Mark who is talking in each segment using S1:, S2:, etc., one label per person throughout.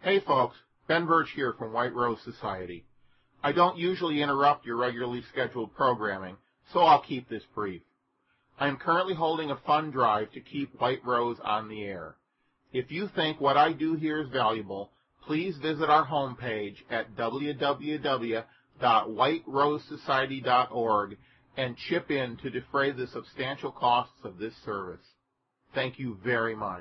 S1: Hey folks, Ben Birch here from White Rose Society. I don't usually interrupt your regularly scheduled programming, so I'll keep this brief. I am currently holding a fund drive to keep White Rose on the air. If you think what I do here is valuable, please visit our homepage at www.whiterosesociety.org and chip in to defray the substantial costs of this service. Thank you very much.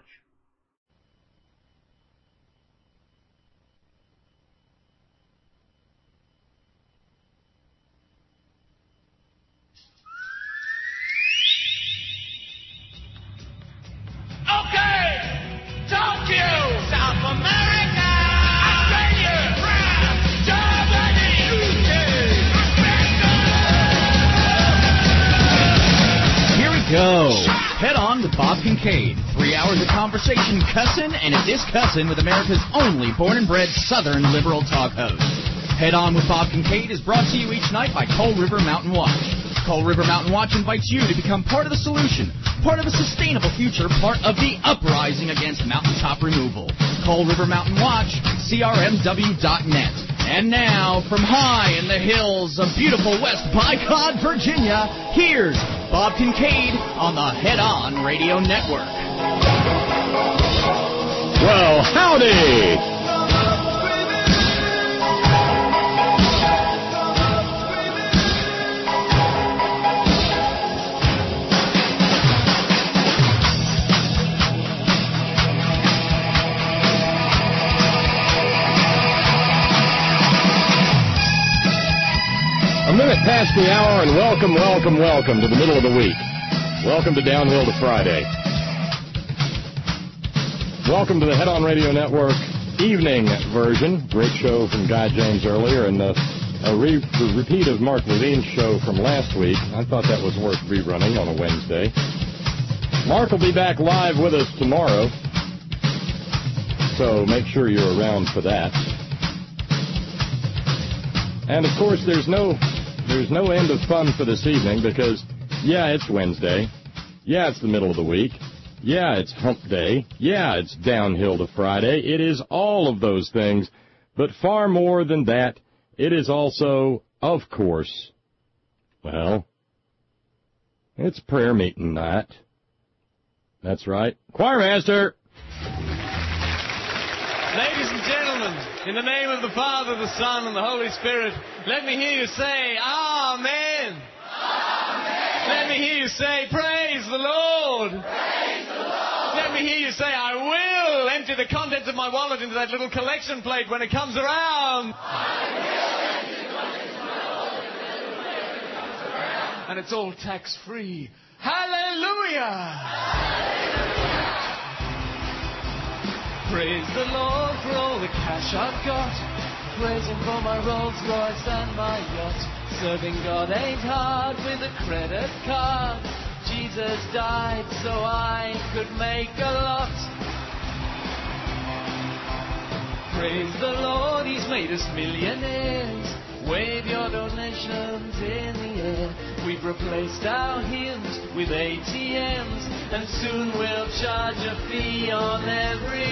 S2: Go. Head on with Bob Kincaid. 3 hours of conversation, cussin' and a discussin' with America's only born and bred Southern liberal talk host. Head on with Bob Kincaid is brought to you each night by Coal River Mountain Watch. Coal River Mountain Watch invites you to become part of the solution, part of a sustainable future, part of the uprising against mountaintop removal. Coal River Mountain Watch, crmw.net. And now, from high in the hills of beautiful West Bicod, Virginia, here's Bob Kincaid on the Head On Radio Network.
S3: Well, howdy! A minute past the hour, and welcome to the middle of the week. Welcome to Downhill to Friday. Welcome to the Head On Radio Network evening version. Great show from Guy James earlier, and a repeat of Mark Levine's show from last week. I thought that was worth rerunning on a Wednesday. Mark will be back live with us tomorrow, so make sure you're around for that. And, of course, there's no end of fun for this evening because, yeah, it's Wednesday. Yeah, it's the middle of the week. Yeah, it's hump day. Yeah, it's downhill to Friday. It is all of those things. But far more than that, it is also, of course, well, it's prayer meeting night. That's right. Choir master!
S4: Ladies and gentlemen, in the name of the Father, the Son, and the Holy Spirit, let me hear you say, Amen. Amen. Let me hear you say, Praise the Lord. Praise the Lord. Let me hear you say, I will empty the contents of my wallet into that little collection plate when it comes around. I will empty the contents of my wallet into that little plate when it comes around. And it's all tax-free. Hallelujah. Hallelujah. Praise the Lord for all the cash I've got. Praise Him for my Rolls Royce and my yacht. Serving God ain't hard with a credit card. Jesus died so I could make a lot. Praise the Lord, He's made us millionaires. Wave your donations in the air. We've replaced our hymns with ATMs, and soon we'll charge a fee on every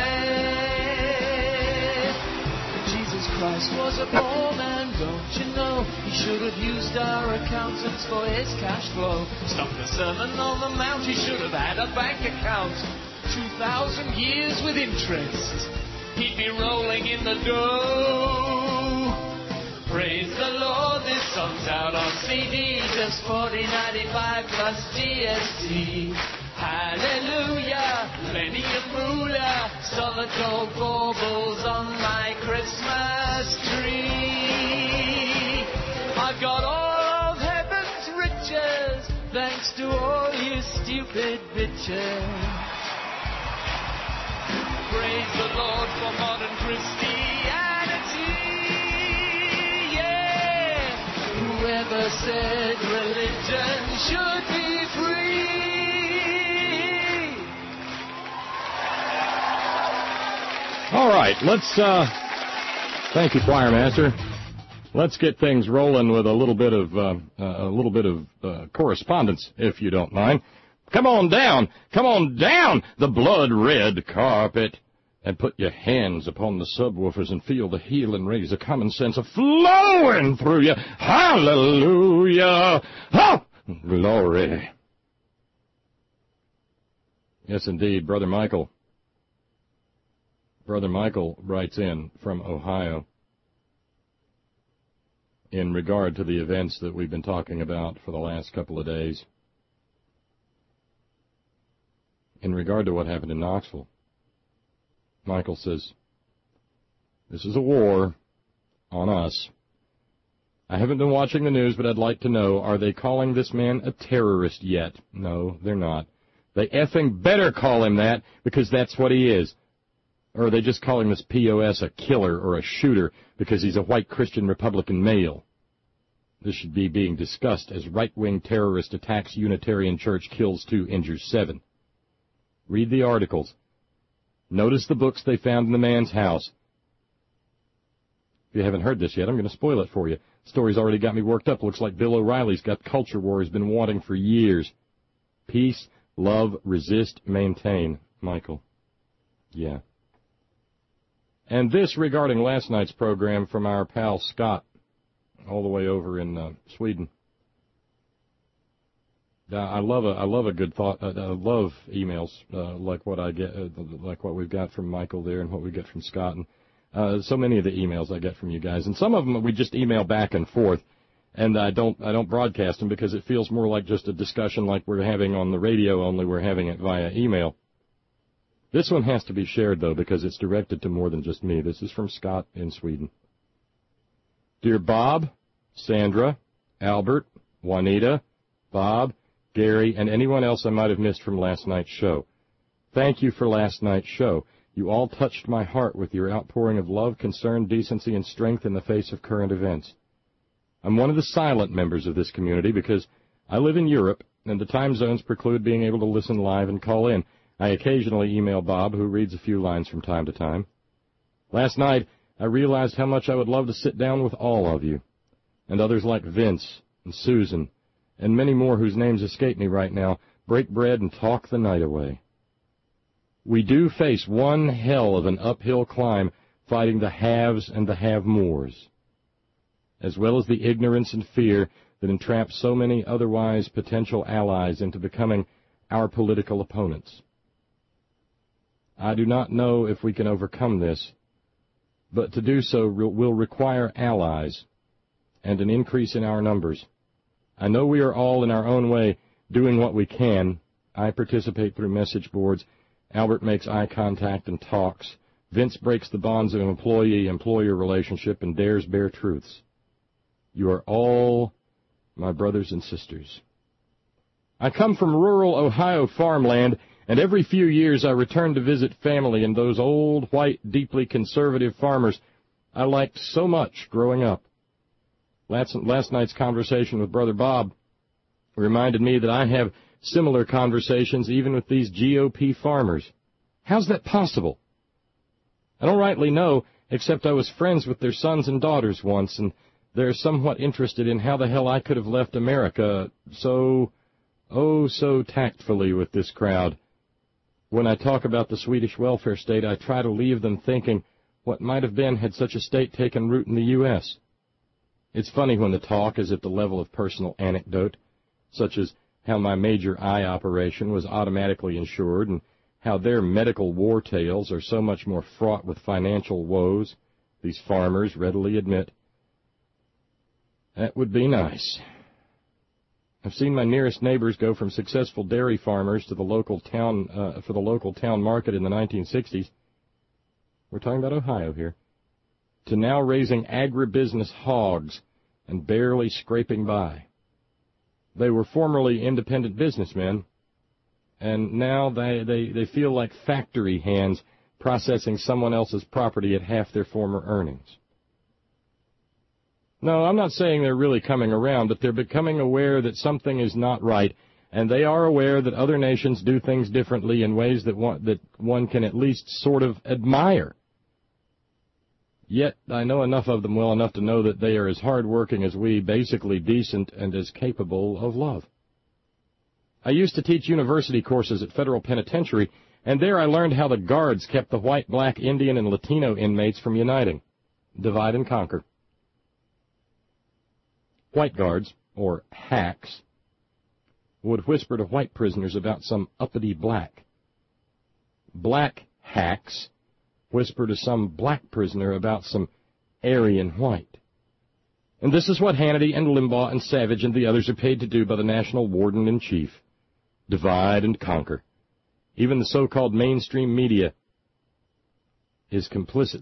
S4: prayer. Jesus Christ was a poor man, don't you know? He should have used our accountants for his cash flow. Stop the Sermon on the Mount, he should have had a bank account. 2,000 years with interest, he'd be rolling in the dough. Praise the Lord, this song's out on CD, just $40.95 plus GST. Hallelujah, plenty of moolah, solid gold baubles on my Christmas tree. I've got all of heaven's riches, thanks to all you stupid bitches. Praise the Lord for modern Christianity. Whoever said religion should be free?
S3: All right, let's, thank you, Choir Master. Let's get things rolling with a little bit of correspondence, if you don't mind. Come on down, the blood-red carpet. and put your hands upon the subwoofers and feel the healing rays of common sense flowing through you. Hallelujah! Ha! Glory! Yes, indeed, Brother Michael. Brother Michael writes in from Ohio in regard to the events that we've been talking about for the last couple of days. In regard to what happened in Knoxville, Michael says, this is a war on us. I haven't been watching the news, but I'd like to know, are they calling this man a terrorist yet? No, they're not. They effing better call him that, because that's what he is. Or are they just calling this POS a killer or a shooter because he's a white Christian Republican male? This should be being discussed as right-wing terrorist attacks Unitarian Church, kills 2, injures 7. Read the articles. Notice the books they found in the man's house. If you haven't heard this yet, I'm going to spoil it for you. The story's already got me worked up. Looks like Bill O'Reilly's got culture war he's been wanting for years. Peace, love, resist, maintain. Michael. Yeah. And this regarding last night's program from our pal Scott, all the way over in Sweden. I love a good thought. I love emails like what I get, like what we've got from Michael there, and what we get from Scott, and so many of the emails I get from you guys, and some of them we just email back and forth, and I don't broadcast them because it feels more like just a discussion like we're having on the radio, only we're having it via email. This one has to be shared though because it's directed to more than just me. This is from Scott in Sweden. Dear Bob, Sandra, Albert, Juanita, Bob, Gary, and anyone else I might have missed from last night's show. Thank you for last night's show. You all touched my heart with your outpouring of love, concern, decency, and strength in the face of current events. I'm one of the silent members of this community because I live in Europe, and the time zones preclude being able to listen live and call in. I occasionally email Bob, who reads a few lines from time to time. Last night, I realized how much I would love to sit down with all of you, and others like Vince and Susan, and many more whose names escape me right now, break bread and talk the night away. We do face one hell of an uphill climb fighting the haves and the have-mores, as well as the ignorance and fear that entraps so many otherwise potential allies into becoming our political opponents. I do not know if we can overcome this, but to do so will require allies and an increase in our numbers. I know we are all in our own way doing what we can. I participate through message boards. Albert makes eye contact and talks. Vince breaks the bonds of an employee-employer relationship and dares bare truths. You are all my brothers and sisters. I come from rural Ohio farmland, and every few years I return to visit family and those old, white, deeply conservative farmers I liked so much growing up. Last night's conversation with Brother Bob reminded me that I have similar conversations even with these GOP farmers. How's that possible? I don't rightly know, except I was friends with their sons and daughters once, and they're somewhat interested in how the hell I could have left America so tactfully with this crowd. When I talk about the Swedish welfare state, I try to leave them thinking what might have been had such a state taken root in the U.S. It's funny when the talk is at the level of personal anecdote, such as how my major eye operation was automatically insured and how their medical war tales are so much more fraught with financial woes, these farmers readily admit. That would be nice. I've seen my nearest neighbors go from successful dairy farmers to the local town, for the local town market in the 1960s. We're talking about Ohio here. To now raising agribusiness hogs and barely scraping by. They were formerly independent businessmen, and now they feel like factory hands processing someone else's property at half their former earnings. No, I'm not saying they're really coming around, but they're becoming aware that something is not right, and they are aware that other nations do things differently in ways that one can at least sort of admire. Yet I know enough of them well enough to know that they are as hard-working as we, basically decent, and as capable of love. I used to teach university courses at Federal Penitentiary, And there I learned how the guards kept the white, black, Indian, and Latino inmates from uniting. Divide and conquer. White guards, or hacks, would whisper to white prisoners about some uppity black. Black hacks whisper to some black prisoner about some Aryan white. And this is what Hannity and Limbaugh and Savage and the others are paid to do by the national warden-in-chief. Divide and conquer. Even the so-called mainstream media is complicit,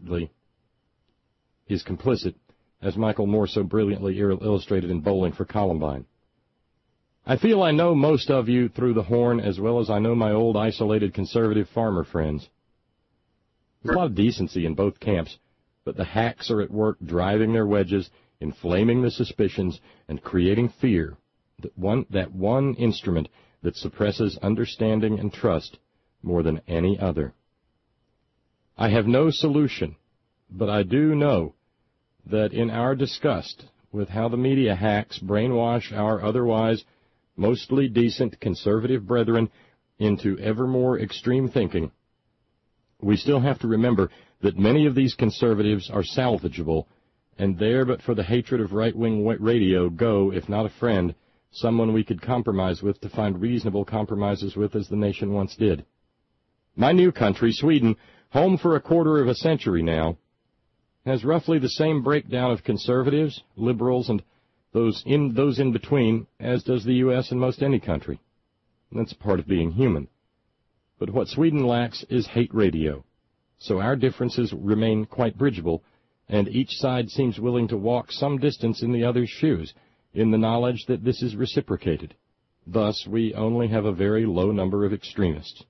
S3: as Michael Moore so brilliantly illustrated in Bowling for Columbine. I feel I know most of you through the horn as well as I know my old isolated conservative farmer friends. There's a lot of decency in both camps, but the hacks are at work driving their wedges, inflaming the suspicions, and creating fear, that one instrument that suppresses understanding and trust more than any other. I have no solution, but I do know that in our disgust with how the media hacks brainwash our otherwise mostly decent conservative brethren into ever more extreme thinking, we still have to remember that many of these conservatives are salvageable, and there but for the hatred of right-wing radio go, if not a friend, someone we could compromise with to find reasonable compromises with as the nation once did. My new country, Sweden, home for a quarter of a century now, has roughly the same breakdown of conservatives, liberals, and those in between as does the U.S. and most any country. That's part of being human. But what Sweden lacks is hate radio. So our differences remain quite bridgeable, and each side seems willing to walk some distance in the other's shoes, in the knowledge that this is reciprocated. Thus, we only have a very low number of extremists.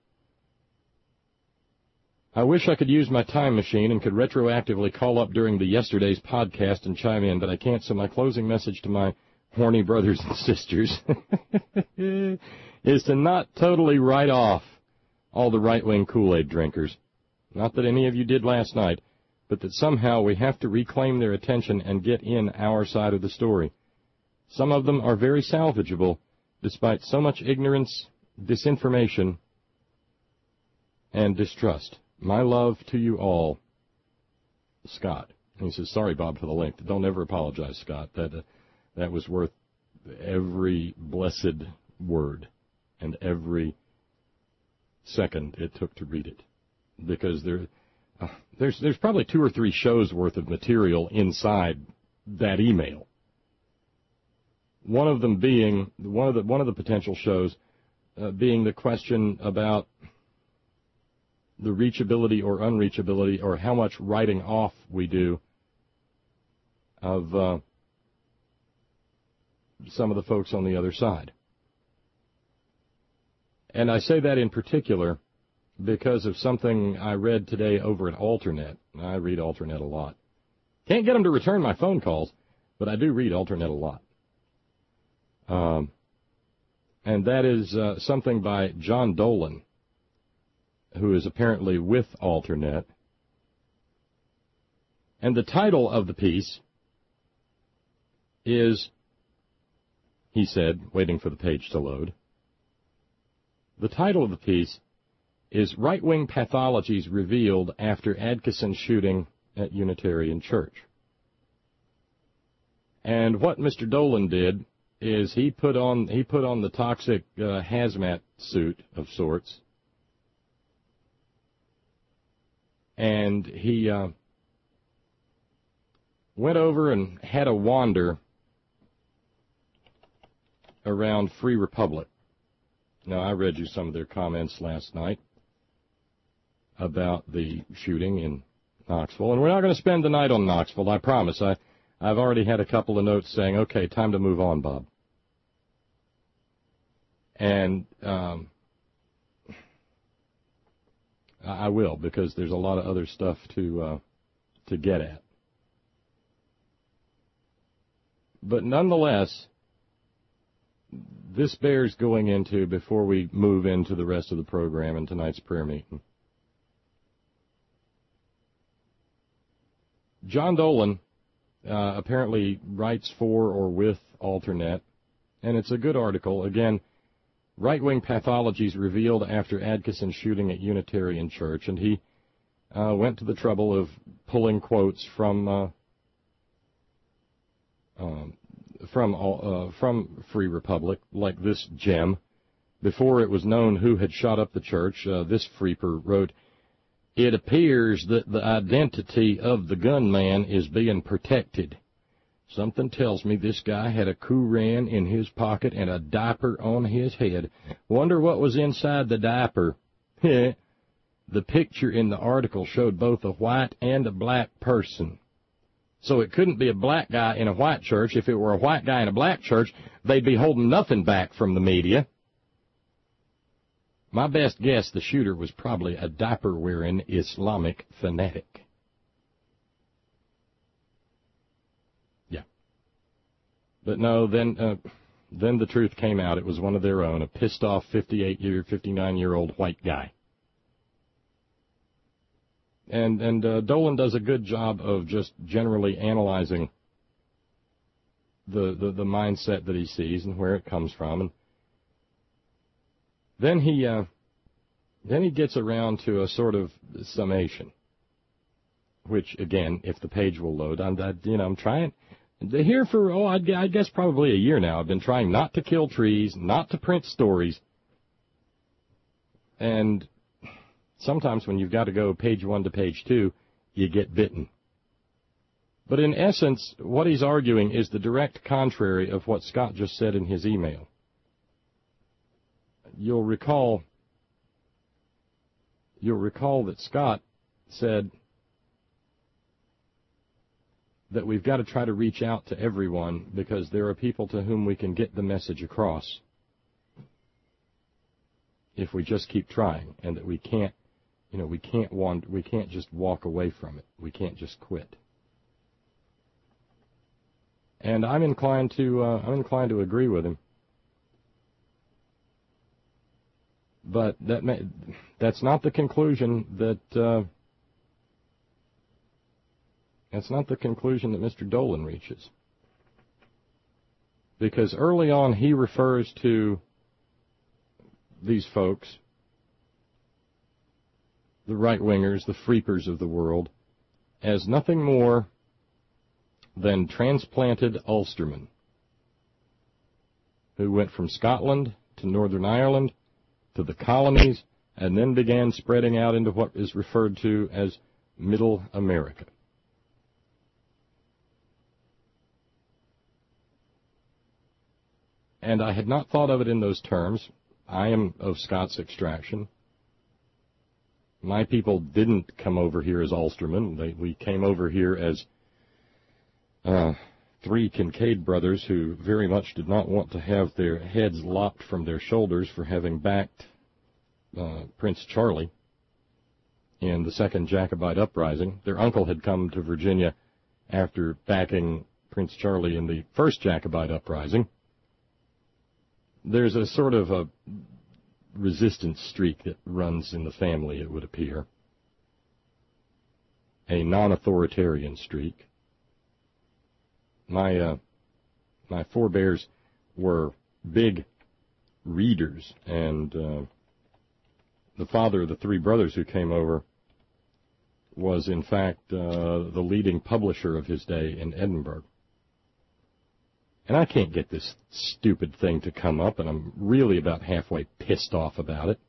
S3: I wish I could use my time machine and could retroactively call up during the yesterday's podcast and chime in, but I can't, so my closing message to my horny brothers and sisters is to not totally write off all the right-wing Kool-Aid drinkers. Not that any of you did last night, but that somehow we have to reclaim their attention and get in our side of the story. Some of them are very salvageable, despite so much ignorance, disinformation, and distrust. My love to you all, Scott. And he says, sorry, Bob, for the length. Don't ever apologize, Scott. That was worth every blessed word and every second it took to read it. Because there's probably 2 or 3 shows worth of material inside that email. One of them being, one of the potential shows being the question about the reachability or unreachability, or how much writing off we do of some of the folks on the other side. And I say that in particular because of something I read today over at Alternet. I read Alternet a lot. Can't get them to return my phone calls, but I do read Alternet a lot. And that is something by John Dolan, who is apparently with Alternet. And the title of the piece is, he said, waiting for the page to load, the title of the piece is Right-Wing Pathologies Revealed After Adkisson Shooting at Unitarian Church. And what Mr. Dolan did is he put on the toxic hazmat suit of sorts, and he went over and had a wander around Free Republic. Now, I read you some of their comments last night about the shooting in Knoxville, and we're not going to spend the night on Knoxville, I promise. I've already had a couple of notes saying, okay, time to move on, Bob. And I will, because there's a lot of other stuff to get at. But nonetheless, this bears going into before we move into the rest of the program and tonight's prayer meeting. John Dolan apparently writes for or with Alternet, and it's a good article. Again, right-wing pathologies revealed after Adkison shooting at Unitarian Church, and he went to the trouble of pulling quotes from Free Republic, like this gem. Before it was known who had shot up the church, this freeper wrote, "It appears that the identity of the gunman is being protected. Something tells me this guy had a Quran in his pocket and a diaper on his head. Wonder what was inside the diaper." The picture in the article showed both a white and a black person. So it couldn't be a black guy in a white church. If it were a white guy in a black church, they'd be holding nothing back from the media. My best guess, the shooter was probably a diaper-wearing Islamic fanatic. Yeah. But no, then the truth came out. It was one of their own, a pissed-off 59-year-old white guy. And Dolan does a good job of just generally analyzing the mindset that he sees and where it comes from. And then he gets around to a sort of summation, which, again, if the page will load, I'm trying. Here for, I guess probably a year now, I've been trying not to kill trees, not to print stories, and sometimes when you've got to go page 1 to page 2, you get bitten. But in essence, what he's arguing is the direct contrary of what Scott just said in his email. You'll recall that Scott said that we've got to try to reach out to everyone because there are people to whom we can get the message across if we just keep trying, and that we can't just walk away from it. We can't just quit. And I'm inclined to agree with him. But that's not the conclusion that Mr. Dolan reaches. Because early on he refers to these folks, the right-wingers, the freepers of the world, as nothing more than transplanted Ulstermen who went from Scotland to Northern Ireland to the colonies, and then began spreading out into what is referred to as Middle America. And I had not thought of it in those terms. I am of Scots extraction. My people didn't come over here as Ulstermen. We came over here as three Kincaid brothers who very much did not want to have their heads lopped from their shoulders for having backed Prince Charlie in the Second Jacobite Uprising. Their uncle had come to Virginia after backing Prince Charlie in the First Jacobite Uprising. There's a sort of a resistance streak that runs in the family, it would appear. A non-authoritarian streak. My forebears were big readers, and the father of the three brothers who came over was, in fact, the leading publisher of his day in Edinburgh. And I can't get this stupid thing to come up, and I'm really about halfway pissed off about it.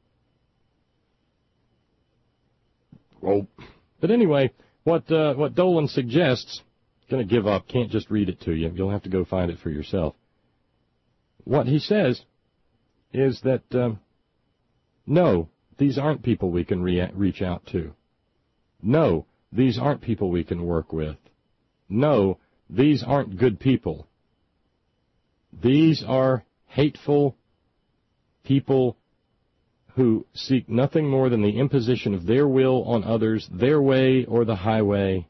S3: Oh. But anyway, what Dolan suggests, going to give up, can't just read it to you. You'll have to go find it for yourself. What he says is that, no, these aren't people we can reach out to. No, these aren't people we can work with. No, these aren't good people. These are hateful people who seek nothing more than the imposition of their will on others, their way or the highway.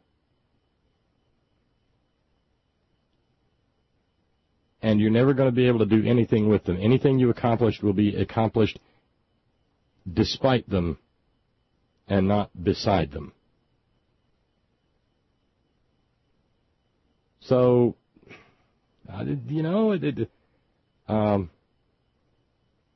S3: And you're never going to be able to do anything with them. Anything you accomplished will be accomplished despite them and not beside them. So,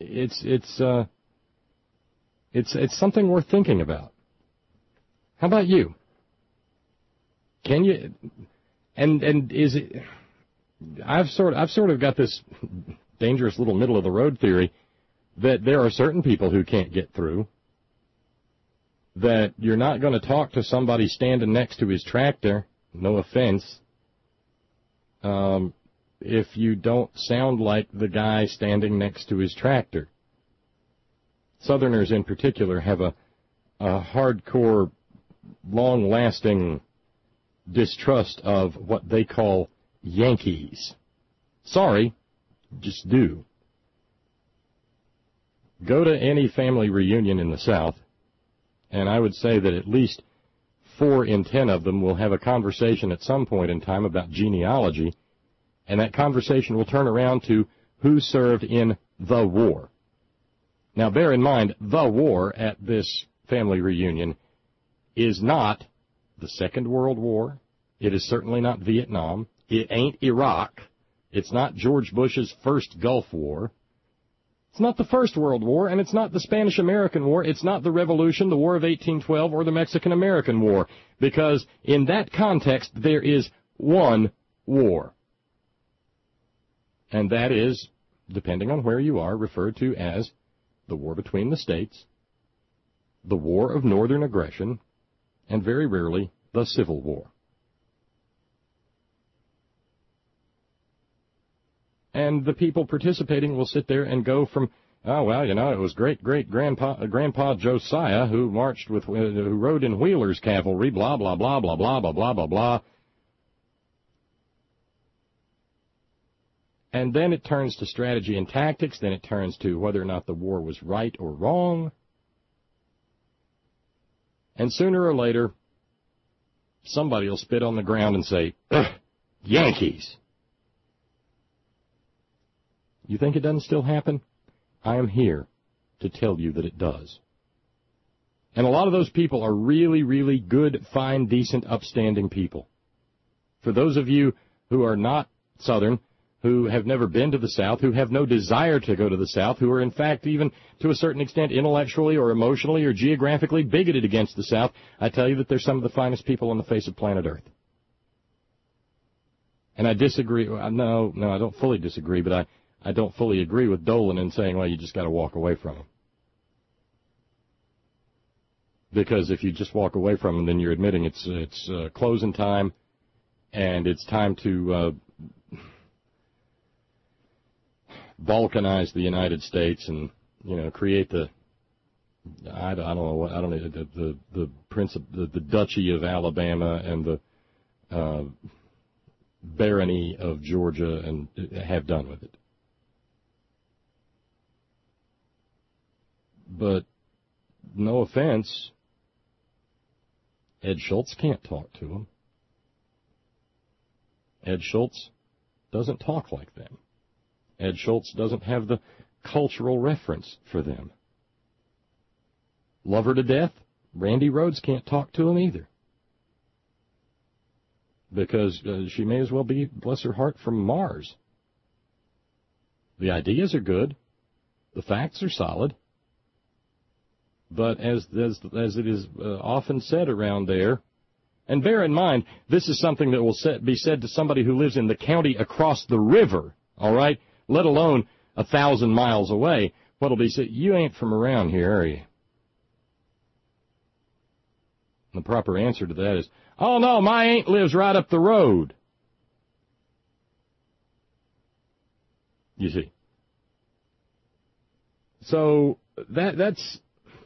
S3: it's something worth thinking about. How about you? Can you? And is it? I've sort of got this dangerous little middle of the road theory that there are certain people who can't get through. That you're not going to talk to somebody standing next to his tractor. No offense. If you don't sound like the guy standing next to his tractor. Southerners in particular have a hardcore, long-lasting distrust of what they call Yankees. Sorry, just do. Go to any family reunion in the South, and I would say that at least 4 in 10 of them will have a conversation at some point in time about genealogy, and that conversation will turn around to who served in the war. Now, bear in mind, the war at this family reunion is not the Second World War. It is certainly not Vietnam. It ain't Iraq. It's not George Bush's first Gulf War. It's not the First World War, and it's not the Spanish-American War. It's not the Revolution, the War of 1812, or the Mexican-American War, because in that context there is one war. And that is, depending on where you are, referred to as the war between the states, the War of Northern Aggression, and very rarely the Civil War. And the people participating will sit there and go from, oh, well, you know, it was Grandpa Josiah who marched with, who rode in Wheeler's cavalry, blah, blah, blah, blah, blah, blah, blah, blah, blah. And then it turns to strategy and tactics. Then it turns to whether or not the war was right or wrong. And sooner or later, somebody will spit on the ground and say, Yankees. You think it doesn't still happen? I am here to tell you that it does. And a lot of those people are really, really good, fine, decent, upstanding people. For those of you who are not Southern, who have never been to the South, who have no desire to go to the South, who are in fact even to a certain extent intellectually or emotionally or geographically bigoted against the South, I tell you that they're some of the finest people on the face of planet Earth. And I disagree. No, I don't fully disagree, but I don't fully agree with Dolan in saying, well, you just got to walk away from them. Because if you just walk away from them, then you're admitting it's closing time, and it's time to balkanize the United States and, you know, create the the Duchy of Alabama and the barony of Georgia and have done with it. But no offense, Ed Schultz can't talk to them. Ed Schultz doesn't talk like them. Ed Schultz doesn't have the cultural reference for them. Love her to death, Randy Rhoads can't talk to him either. Because she may as well be, bless her heart, from Mars. The ideas are good. The facts are solid. But as it is often said around there, and bear in mind, this is something that will be said to somebody who lives in the county across the river, all right? Let alone 1,000 miles away. What'll be said, you ain't from around here, are you? The proper answer to that is, oh, no, my aunt lives right up the road. You see. So that's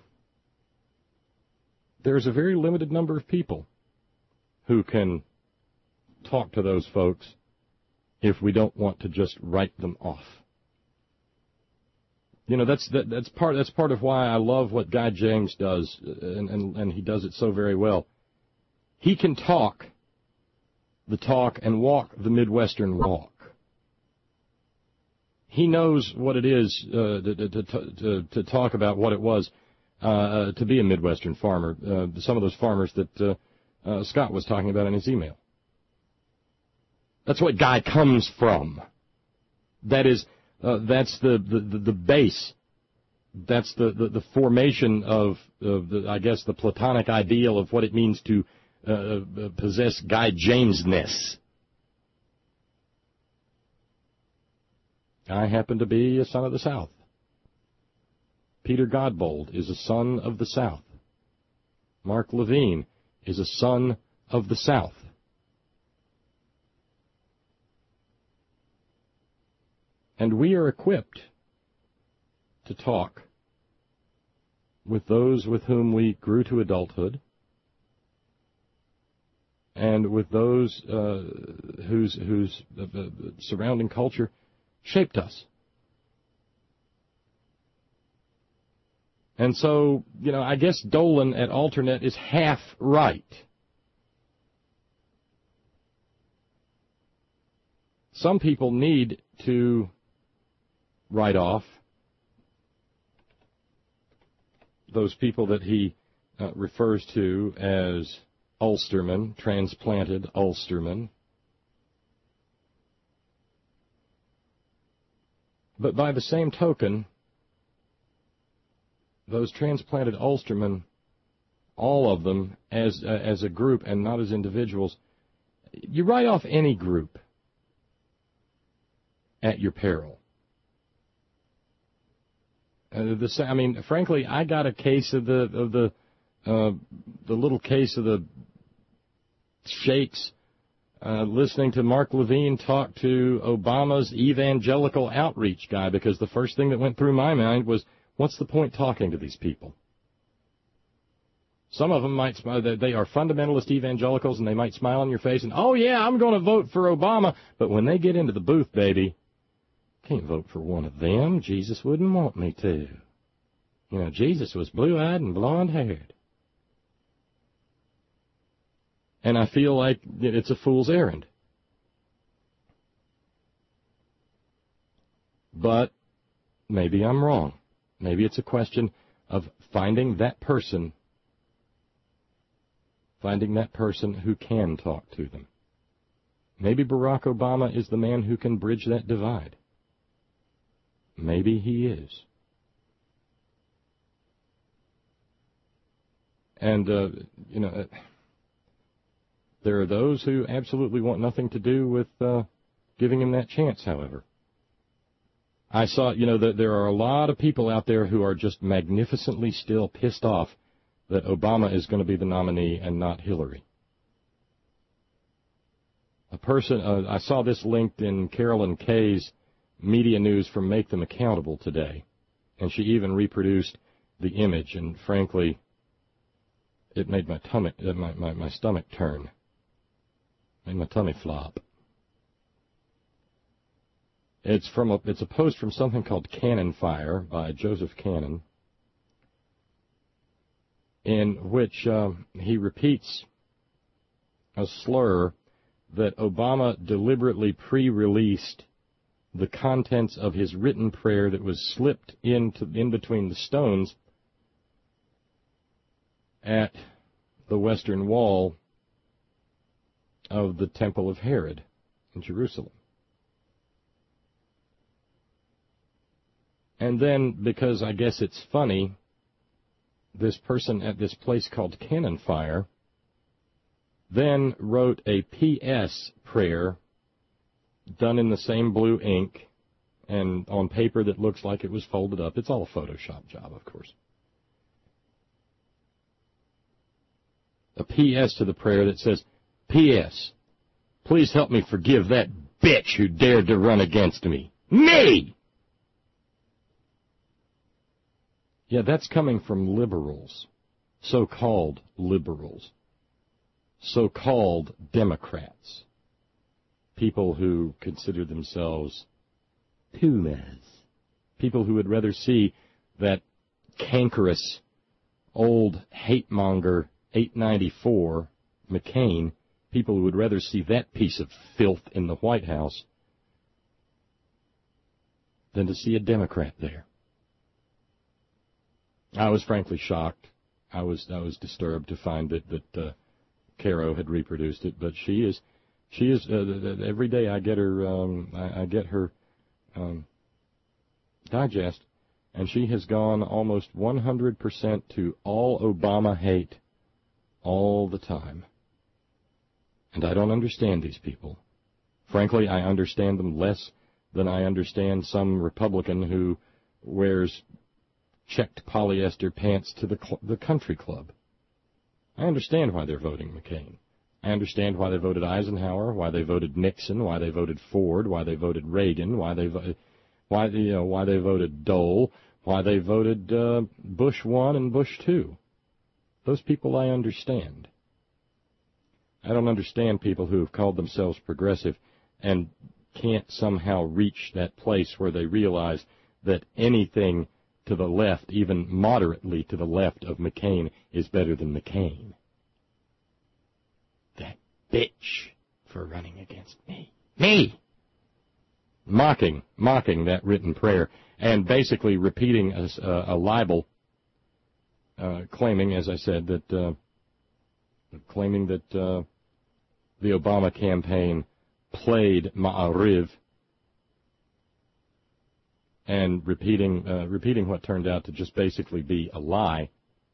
S3: there's a very limited number of people who can talk to those folks if we don't want to just write them off. You know, that's part of why I love what Guy James does, and he does it so very well. He can talk the talk and walk the Midwestern walk. He knows what it is to talk about what it was to be a Midwestern farmer. Some of those farmers that Scott was talking about in his email. That's what Guy comes from. That is, that's the base That's the formation of I guess, the Platonic ideal of what it means to possess Guy Jamesness. I happen to be a son of the South. Peter Godbold is a son of the South. Mark Levine is a son of the South. And we are equipped to talk with those with whom we grew to adulthood and with those whose surrounding culture shaped us. And so, I guess Dolan at Alternet is half right. Some people need to write off those people that he refers to as Ulstermen, transplanted Ulstermen. But by the same token, those transplanted Ulstermen, all of them, as a group and not as individuals, you write off any group at your peril. Frankly, I got a case of the little case of the sheiks listening to Mark Levine talk to Obama's evangelical outreach guy, because the first thing that went through my mind was, what's the point talking to these people? Some of them they are fundamentalist evangelicals, and they might smile on your face and, oh yeah, I'm going to vote for Obama. But when they get into the booth, baby, can't vote for one of them. Jesus wouldn't want me to. Jesus was blue-eyed and blonde-haired. And I feel like it's a fool's errand. But maybe I'm wrong. Maybe it's a question of finding that person who can talk to them. Maybe Barack Obama is the man who can bridge that divide. Maybe he is. And, there are those who absolutely want nothing to do with giving him that chance, however. I saw, that there are a lot of people out there who are just magnificently still pissed off that Obama is going to be the nominee and not Hillary. I saw this linked in Carolyn Kay's media news from Make Them Accountable today, and she even reproduced the image, and frankly, it made my stomach turn, made my tummy flop. It's a post from something called Cannon Fire by Joseph Cannon, in which he repeats a slur that Obama deliberately pre-released the contents of his written prayer that was slipped in between the stones at the Western Wall of the Temple of Herod in Jerusalem. And then, because I guess it's funny, this person at this place called Cannon Fire then wrote a P.S. prayer done in the same blue ink and on paper that looks like it was folded up. It's all a Photoshop job, of course. A P.S. to the prayer that says, P.S. Please help me forgive that bitch who dared to run against me. Me! Yeah, that's coming from liberals, so-called liberals, so-called Democrats, people who consider themselves pumas, people who would rather see that cankerous old hate-monger 894 McCain, people who would rather see that piece of filth in the White House than to see a Democrat there. I was frankly shocked. I was disturbed to find that Caro had reproduced it, but she is every day I get her digest, and she has gone almost 100% to all Obama hate all the time. And I don't understand these people. Frankly, I understand them less than I understand some Republican who wears checked polyester pants to the country club. I understand why they're voting McCain. I understand why they voted Eisenhower, why they voted Nixon, why they voted Ford, why they voted Reagan, why they voted Dole, why they voted Bush 1 and Bush 2. Those people I understand. I don't understand people who have called themselves progressive and can't somehow reach that place where they realize that anything to the left, even moderately to the left of McCain, is better than McCain. That bitch for running against me. Me! Mocking that written prayer, and basically repeating a libel, claiming, as I said, that the Obama campaign played Ma'ariv, and repeating what turned out to just basically be a lie.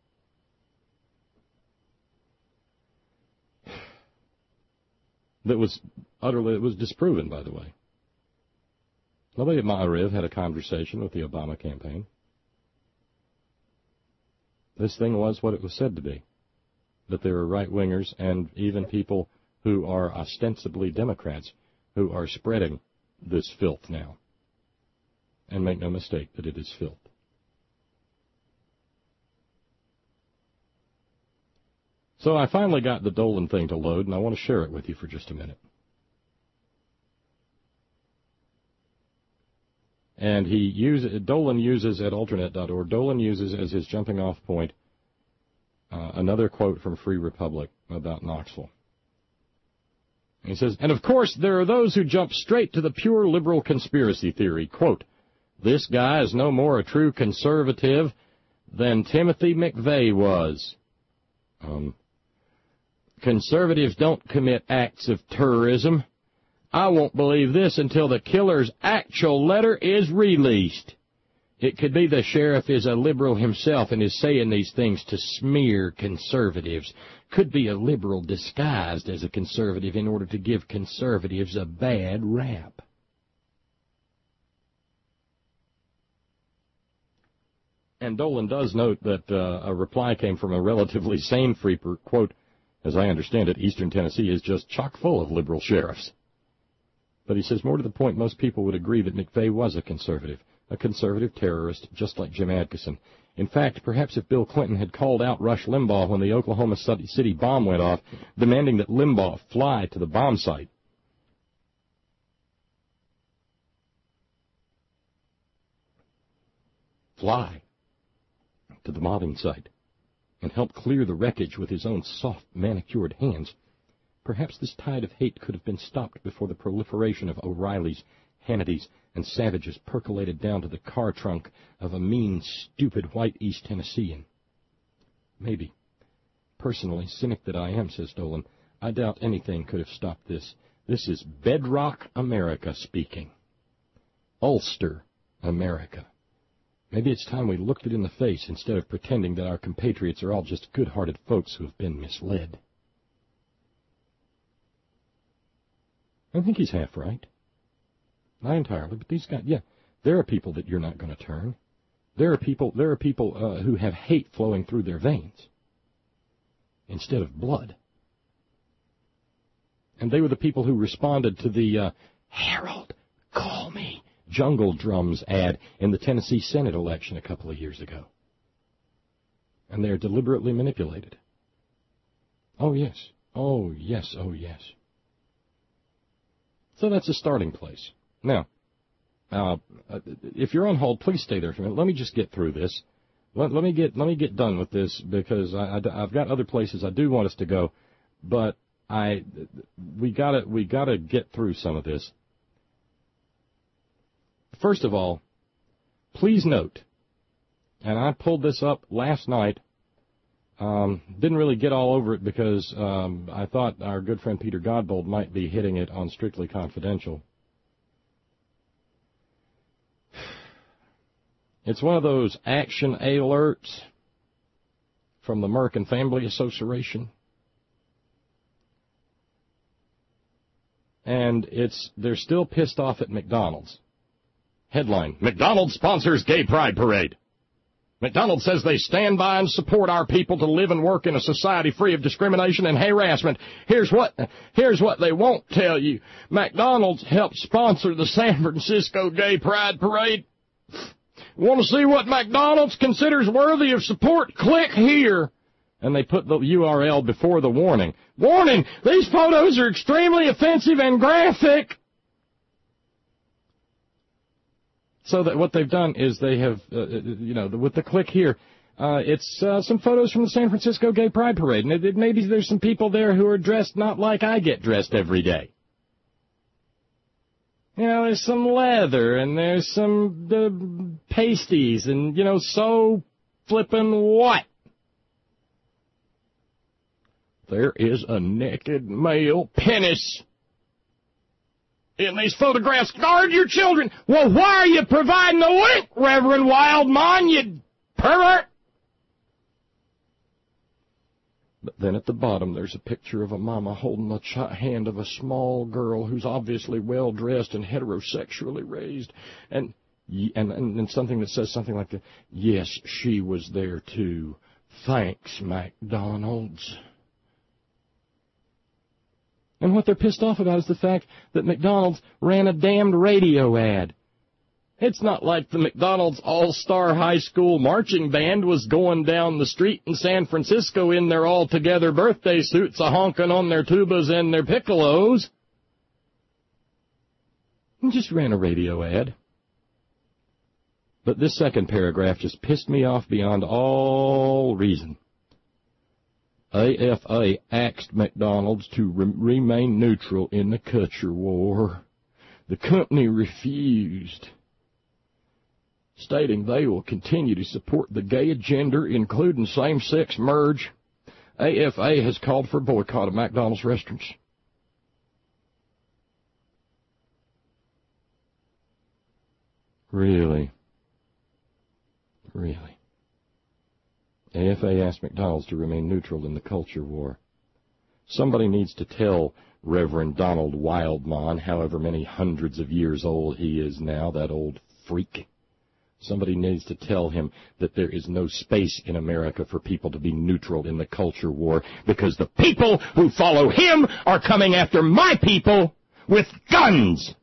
S3: That was utterly, it was disproven, by the way. Nobody at Ma'ariv had a conversation with the Obama campaign. This thing was what it was said to be, that there are right-wingers and even people who are ostensibly Democrats who are spreading this filth now. And make no mistake that it is filth. So I finally got the Dolan thing to load, and I want to share it with you for just a minute. And Dolan uses at alternate.org, Dolan uses as his jumping-off point another quote from Free Republic about Knoxville. And he says, and of course there are those who jump straight to the pure liberal conspiracy theory. Quote, this guy is no more a true conservative than Timothy McVeigh was. Conservatives don't commit acts of terrorism. I won't believe this until the killer's actual letter is released. It could be the sheriff is a liberal himself and is saying these things to smear conservatives. Could be a liberal disguised as a conservative in order to give conservatives a bad rap. And Dolan does note that a reply came from a relatively sane freeper. Quote, as I understand it, Eastern Tennessee is just chock full of liberal sheriffs. But he says, more to the point, most people would agree that McVeigh was a conservative terrorist, just like Jim Adkison. In fact, perhaps if Bill Clinton had called out Rush Limbaugh when the Oklahoma City bomb went off, demanding that Limbaugh fly to the bomb site, and help clear the wreckage with his own soft, manicured hands, perhaps this tide of hate could have been stopped before the proliferation of O'Reillys, Hannitys, and Savages percolated down to the car trunk of a mean, stupid white East Tennessean. Maybe. Personally, cynic that I am, says Dolan, I doubt anything could have stopped this. This is bedrock America speaking. Ulster America. Maybe it's time we looked it in the face instead of pretending that our compatriots are all just good-hearted folks who have been misled. I think he's half right. Not entirely, but these guys, yeah, there are people that you're not going to turn. There are people who have hate flowing through their veins instead of blood. And they were the people who responded to the Harold, call me, Jungle Drums ad in the Tennessee Senate election a couple of years ago. And they're deliberately manipulated. Oh, yes. Oh, yes. Oh, yes. So that's a starting place. Now, if you're on hold, please stay there for a minute. Let me just get through this. Let me get done with this because I've got other places I do want us to go, but we gotta get through some of this. First of all, please note, and I pulled this up last night. Didn't really get all over it because I thought our good friend Peter Godbold might be hitting it on Strictly Confidential. It's one of those action alerts from the American Family Association. And they're still pissed off at McDonald's. Headline, McDonald's sponsors gay pride parade. McDonald's says they stand by and support our people to live and work in a society free of discrimination and harassment. Here's what they won't tell you. McDonald's helped sponsor the San Francisco Gay Pride Parade. Want to see what McDonald's considers worthy of support? Click here. And they put the URL before the warning. Warning, these photos are extremely offensive and graphic. So that what they've done is they have, with the click here, it's some photos from the San Francisco Gay Pride Parade. And maybe there's some people there who are dressed not like I get dressed every day. You know, there's some leather and there's some pasties and, so flippin' what? There is a naked male penis in these photographs. Guard your children. Well, why are you providing the link, Reverend Wildmon, you pervert? But then at the bottom, there's a picture of a mama holding the hand of a small girl who's obviously well-dressed and heterosexually raised. And something that says something like, yes, she was there too. Thanks, McDonald's. And what they're pissed off about is the fact that McDonald's ran a damned radio ad. It's not like the McDonald's All-Star High School marching band was going down the street in San Francisco in their all-together birthday suits, a-honking on their tubas and their piccolos. And just ran a radio ad. But this second paragraph just pissed me off beyond all reason. AFA asked McDonald's to remain neutral in the culture war. The company refused, stating they will continue to support the gay agenda, including same-sex marriage. AFA has called for a boycott of McDonald's restaurants. Really? Really? AFA asked McDonald's to remain neutral in the culture war. Somebody needs to tell Reverend Donald Wildmon, however many hundreds of years old he is now, that old freak. Somebody needs to tell him that there is no space in America for people to be neutral in the culture war, because the people who follow him are coming after my people with guns.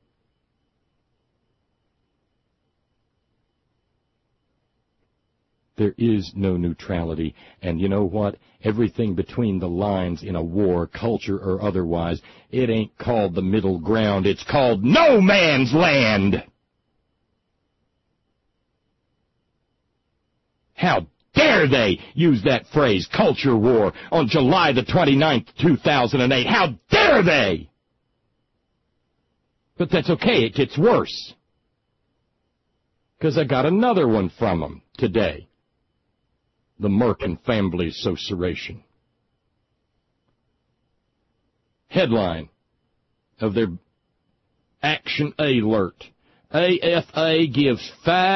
S3: There is no neutrality, and you know what? Everything between the lines in a war, culture or otherwise, it ain't called the middle ground, it's called no man's land! How dare they use that phrase, culture war, on July the 29th, 2008? How dare they? But that's okay, it gets worse. Because I got another one from them today. The American Family Association. Headline of their action alert. AFA gives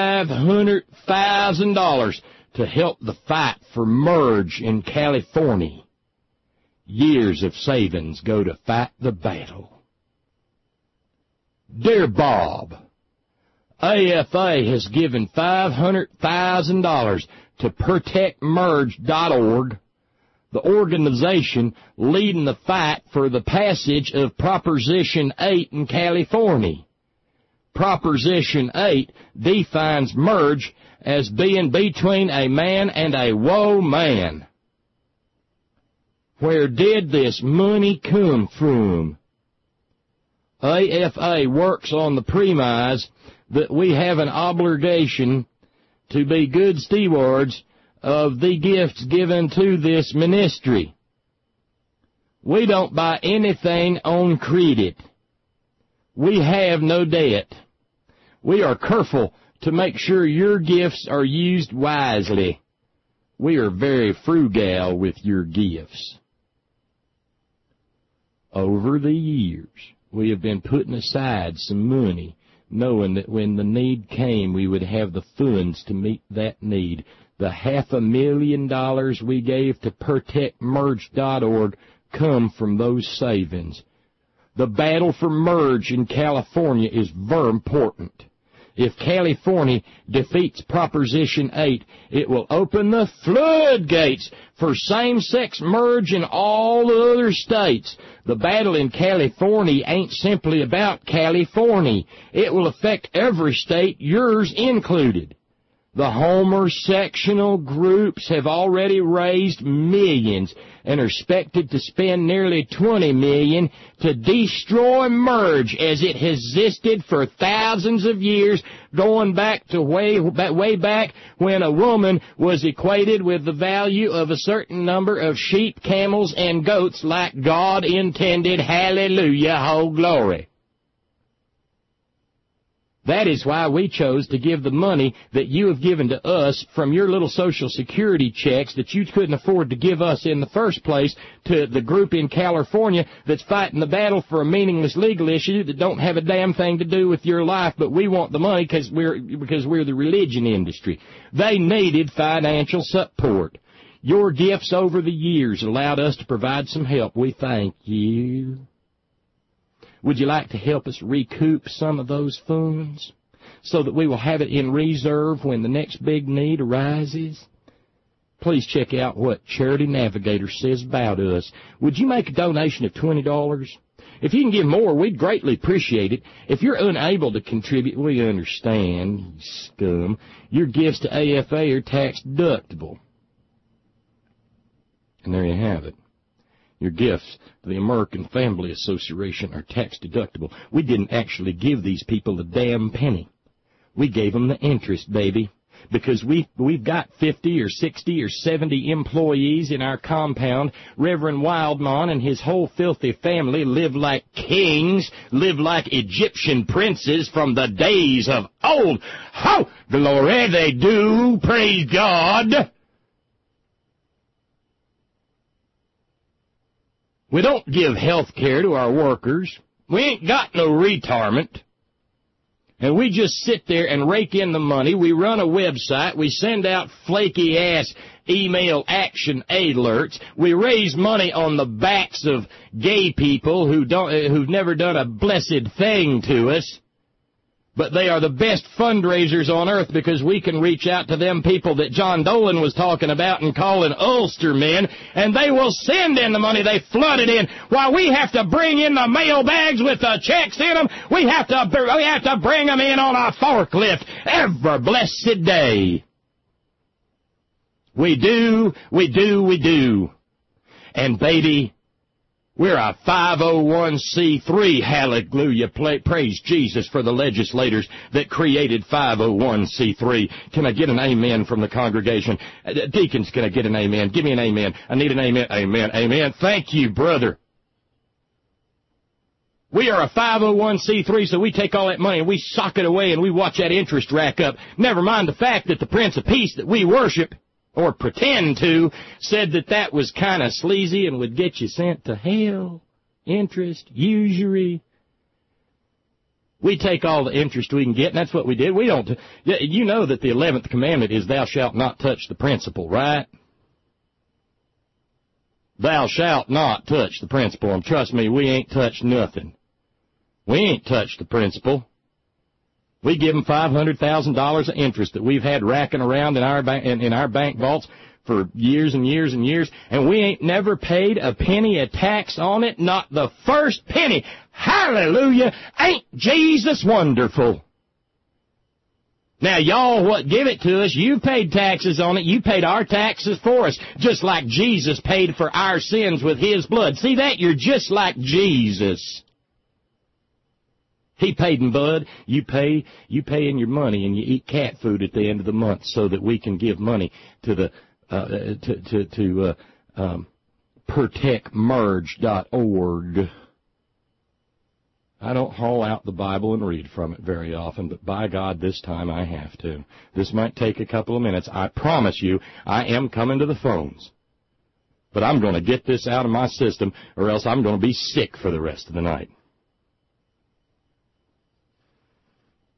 S3: $500,000 to help the fight for merge in California. Years of savings go to fight the battle. Dear Bob, AFA has given $500,000 to ProtectMerge.org, the organization leading the fight for the passage of Proposition 8 in California. Proposition 8 defines merge as being between a man and a woman. Where did this money come from? AFA works on the premise that we have an obligation to be good stewards of the gifts given to this ministry. We don't buy anything on credit. We have no debt. We are careful to make sure your gifts are used wisely. We are very frugal with your gifts. Over the years, we have been putting aside some money knowing that when the need came, we would have the funds to meet that need. The $500,000 we gave to ProtectMerge.org come from those savings. The battle for merge in California is very important. If California defeats Proposition 8, it will open the floodgates for same-sex merge in all the other states. The battle in California ain't simply about California. It will affect every state, yours included. The homosexual groups have already raised millions and are expected to spend nearly $20 million to destroy merge as it has existed for thousands of years, going back to way back when a woman was equated with the value of a certain number of sheep, camels, and goats like God intended. Hallelujah, whole glory. That is why we chose to give the money that you have given to us from your little Social Security checks that you couldn't afford to give us in the first place to the group in California that's fighting the battle for a meaningless legal issue that don't have a damn thing to do with your life, but we want the money because we're the religion industry. They needed financial support. Your gifts over the years allowed us to provide some help. We thank you. Would you like to help us recoup some of those funds so that we will have it in reserve when the next big need arises? Please check out what Charity Navigator says about us. Would you make a donation of $20? If you can give more, we'd greatly appreciate it. If you're unable to contribute, we understand, you scum. Your gifts to AFA are tax deductible. And there you have it. Your gifts to the American Family Association are tax deductible. We didn't actually give these people a damn penny. We gave them the interest, baby, because we've got 50 or 60 or 70 employees in our compound. Reverend Wildmon and his whole filthy family live like kings, live like Egyptian princes from the days of old. Oh, glory, they do, praise God. We don't give health care to our workers. We ain't got no retirement. And we just sit there and rake in the money. We run a website. We send out flaky-ass email action alerts. We raise money on the backs of gay people who've never done a blessed thing to us. But they are the best fundraisers on earth because we can reach out to them people that John Dolan was talking about and calling Ulster men, and they will send in the money they flooded in. While we have to bring in the mail bags with the checks in them, we have to bring them in on a forklift every blessed day. We do. And baby, we're a 501c3, hallelujah, praise Jesus for the legislators that created 501c3. Can I get an amen from the congregation? Deacons, can I get an amen? Give me an amen. I need an amen. Amen, amen. Thank you, brother. We are a 501c3, so we take all that money and we sock it away and we watch that interest rack up. Never mind the fact that the Prince of Peace that we worship, or pretend to, said that was kind of sleazy and would get you sent to hell. Interest, usury. We take all the interest we can get, and that's what we did. We don't. You know that the 11th commandment is thou shalt not touch the principal, right? Thou shalt not touch the principal. And trust me, we ain't touched nothing. We ain't touched the principal. We give them $500,000 of interest that we've had racking around in our bank vaults for years and years and years, and we ain't never paid a penny of tax on it, not the first penny. Hallelujah! Ain't Jesus wonderful? Now, y'all what give it to us, you paid taxes on it. You paid our taxes for us, just like Jesus paid for our sins with his blood. See that? You're just like Jesus. He paid in blood. You pay in your money, and you eat cat food at the end of the month, so that we can give money to the ProtectMerge.org. I don't haul out the Bible and read from it very often, but by God, this time I have to. This might take a couple of minutes. I promise you, I am coming to the phones. But I'm going to get this out of my system, or else I'm going to be sick for the rest of the night.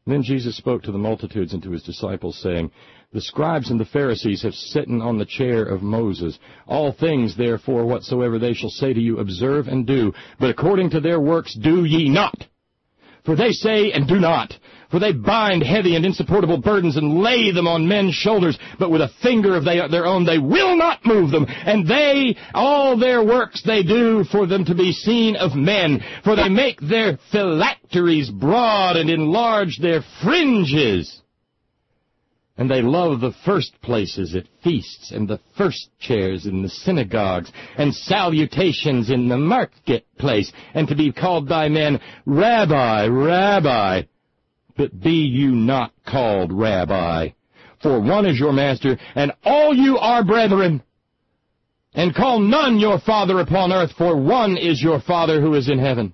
S3: Then Jesus spoke to the multitudes and to his disciples, saying, The scribes and the Pharisees have sitten on the chair of Moses. All things, therefore, whatsoever they shall say to you, observe and do, but according to their works do ye not. For they say and do not. For they bind heavy and insupportable burdens and lay them on men's shoulders, but with a finger of their own they will not move them. And they, all their works they do for them to be seen of men. For they make their phylacteries broad and enlarge their fringes. And they love the first places at feasts, and the first chairs in the synagogues, and salutations in the marketplace, and to be called by men, Rabbi, Rabbi. But be you not called Rabbi, for one is your master, and all you are brethren. And call none your father upon earth, for one is your Father who is in heaven.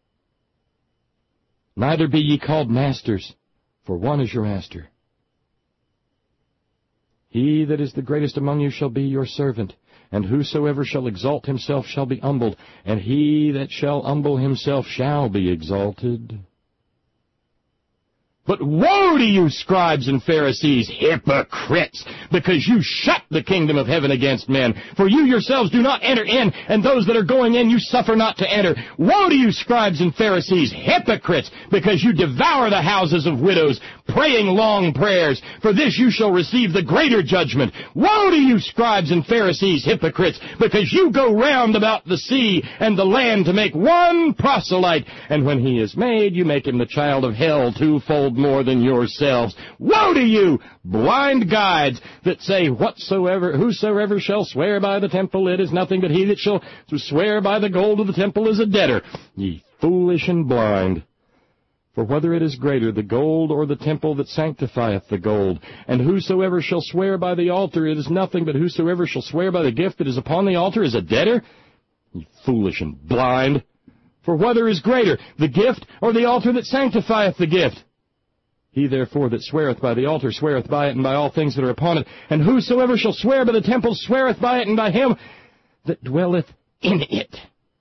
S3: Neither be ye called masters, for one is your master. He that is the greatest among you shall be your servant, and whosoever shall exalt himself shall be humbled, and he that shall humble himself shall be exalted. But woe to you, scribes and Pharisees, hypocrites, because you shut the kingdom of heaven against men. For you yourselves do not enter in, and those that are going in you suffer not to enter. Woe to you, scribes and Pharisees, hypocrites, because you devour the houses of widows, praying long prayers. For this you shall receive the greater judgment. Woe to you, scribes and Pharisees, hypocrites, because you go round about the sea and the land to make one proselyte, and when he is made, you make him the child of hell twofold more than yourselves. Woe to you, blind guides, that say, whosoever shall swear by the temple, it is nothing, but he that shall swear by the gold of the temple is a debtor. Ye foolish and blind. For whether it is greater, the gold or the temple that sanctifieth the gold? And whosoever shall swear by the altar, it is nothing, but whosoever shall swear by the gift that is upon the altar is a debtor? Ye foolish and blind. For whether is greater, the gift or the altar that sanctifieth the gift? He therefore that sweareth by the altar sweareth by it and by all things that are upon it. And whosoever shall swear by the temple sweareth by it and by him that dwelleth in it.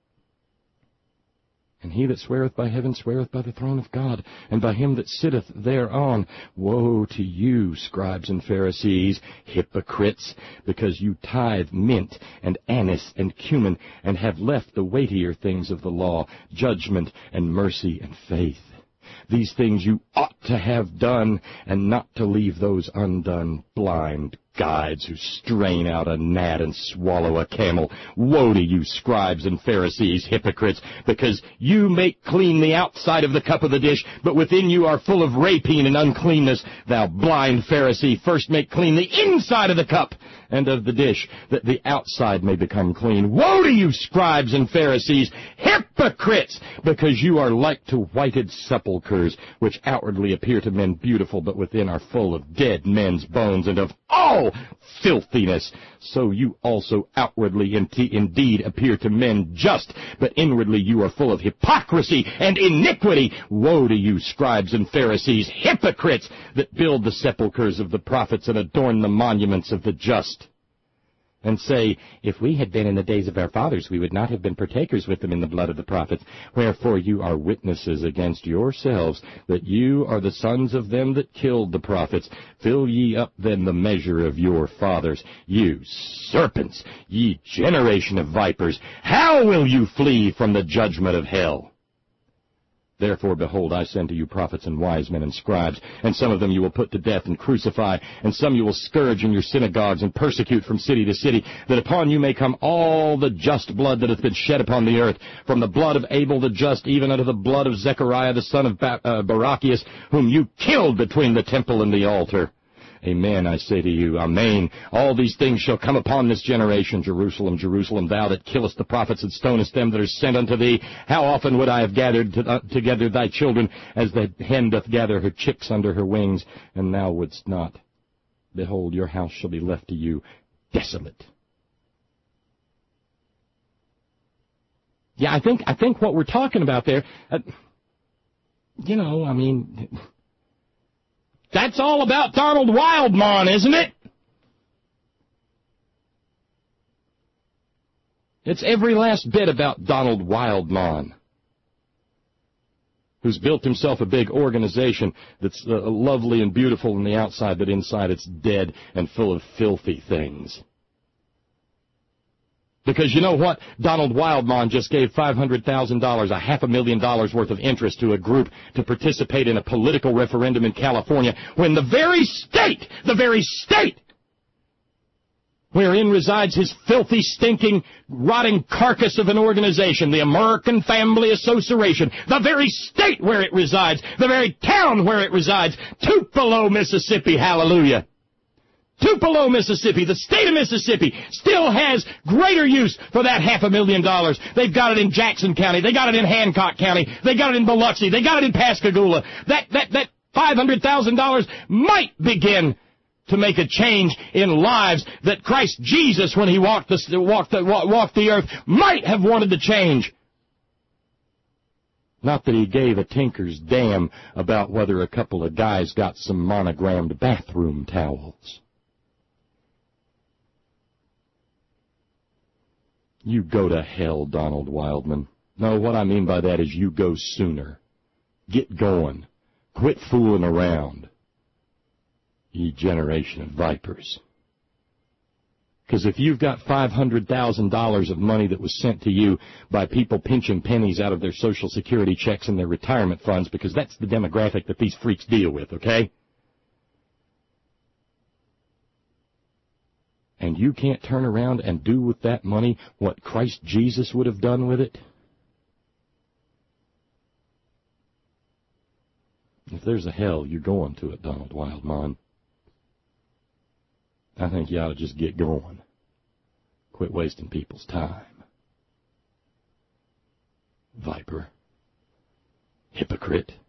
S3: And he that sweareth by heaven sweareth by the throne of God, and by him that sitteth thereon. Woe to you, scribes and Pharisees, hypocrites, because you tithe mint and anise and cumin, and have left the weightier things of the law, judgment and mercy and faith. These things you ought to have done, and not to leave those undone. Blind guides who strain out a gnat and swallow a camel. Woe to you, scribes and Pharisees, hypocrites, because you make clean the outside of the cup of the dish, but within you are full of rapine and uncleanness. Thou blind Pharisee, first make clean the inside of the cup and of the dish, that the outside may become clean. Woe to you, scribes and Pharisees, hypocrites, because you are like to whited sepulchres, which outwardly appear to men beautiful, but within are full of dead men's bones and of all filthiness. So you also outwardly indeed appear to men just, but inwardly you are full of hypocrisy and iniquity. Woe to you, scribes and Pharisees, hypocrites, that build the sepulchres of the prophets and adorn the monuments of the just. And say, if we had been in the days of our fathers, we would not have been partakers with them in the blood of the prophets. Wherefore you are witnesses against yourselves, that you are the sons of them that killed the prophets. Fill ye up then the measure of your fathers. You serpents, ye generation of vipers, how will you flee from the judgment of hell? Therefore, behold, I send to you prophets and wise men and scribes, and some of them you will put to death and crucify, and some you will scourge in your synagogues and persecute from city to city, that upon you may come all the just blood that hath been shed upon the earth, from the blood of Abel the just, even unto the blood of Zechariah the son of Barachias, whom you killed between the temple and the altar. Amen, I say to you, amen. All these things shall come upon this generation. Jerusalem, Jerusalem, thou that killest the prophets and stonest them that are sent unto thee, how often would I have gathered together thy children, as the hen doth gather her chicks under her wings, and thou wouldst not. Behold, your house shall be left to you desolate. Yeah, I think what we're talking about there, that's all about Donald Wildmon, isn't it? It's every last bit about Donald Wildmon. who's built himself a big organization that's lovely and beautiful on the outside, but inside it's dead and full of filthy things. Because you know what? Donald Wildmon just gave $500,000, $500,000 worth of interest to a group to participate in a political referendum in California when the very state wherein resides his filthy, stinking, rotting carcass of an organization, the American Family Association, the very state where it resides, the very town where it resides, Tupelo, Mississippi, hallelujah. Tupelo, Mississippi, the state of Mississippi, still has greater use for that $500,000. They've got it in Jackson County. They got it in Hancock County. They got it in Biloxi. They got it in Pascagoula. That $500,000 might begin to make a change in lives that Christ Jesus, when he walked the earth, might have wanted to change. Not that he gave a tinker's damn about whether a couple of guys got some monogrammed bathroom towels. You go to hell, Donald Wildman. No, what I mean by that is you go sooner. Get going. Quit fooling around. Ye generation of vipers. Because if you've got $500,000 of money that was sent to you by people pinching pennies out of their Social Security checks and their retirement funds, because that's the demographic that these freaks deal with, okay? And you can't turn around and do with that money what Christ Jesus would have done with it? If there's a hell, you're going to it, Donald Wildmon. I think you ought to just get going. Quit wasting people's time. Viper. Hypocrite.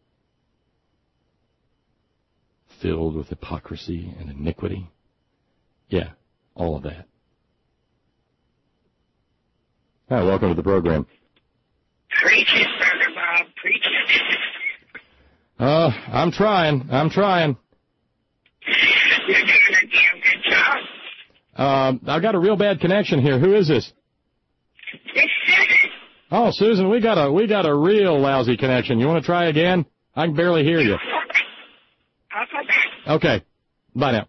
S3: Filled with hypocrisy and iniquity. Yeah, all of that. Hi, welcome to the program.
S5: Preach it, Brother Bob, preach it.
S3: I'm trying.
S5: You're doing a damn good job.
S3: I've got a real bad connection here. Who is this?
S5: It's Susan.
S3: Oh, Susan, we got a real lousy connection. You want to try again? I can barely hear you.
S5: I'll go back.
S3: Okay. Bye now.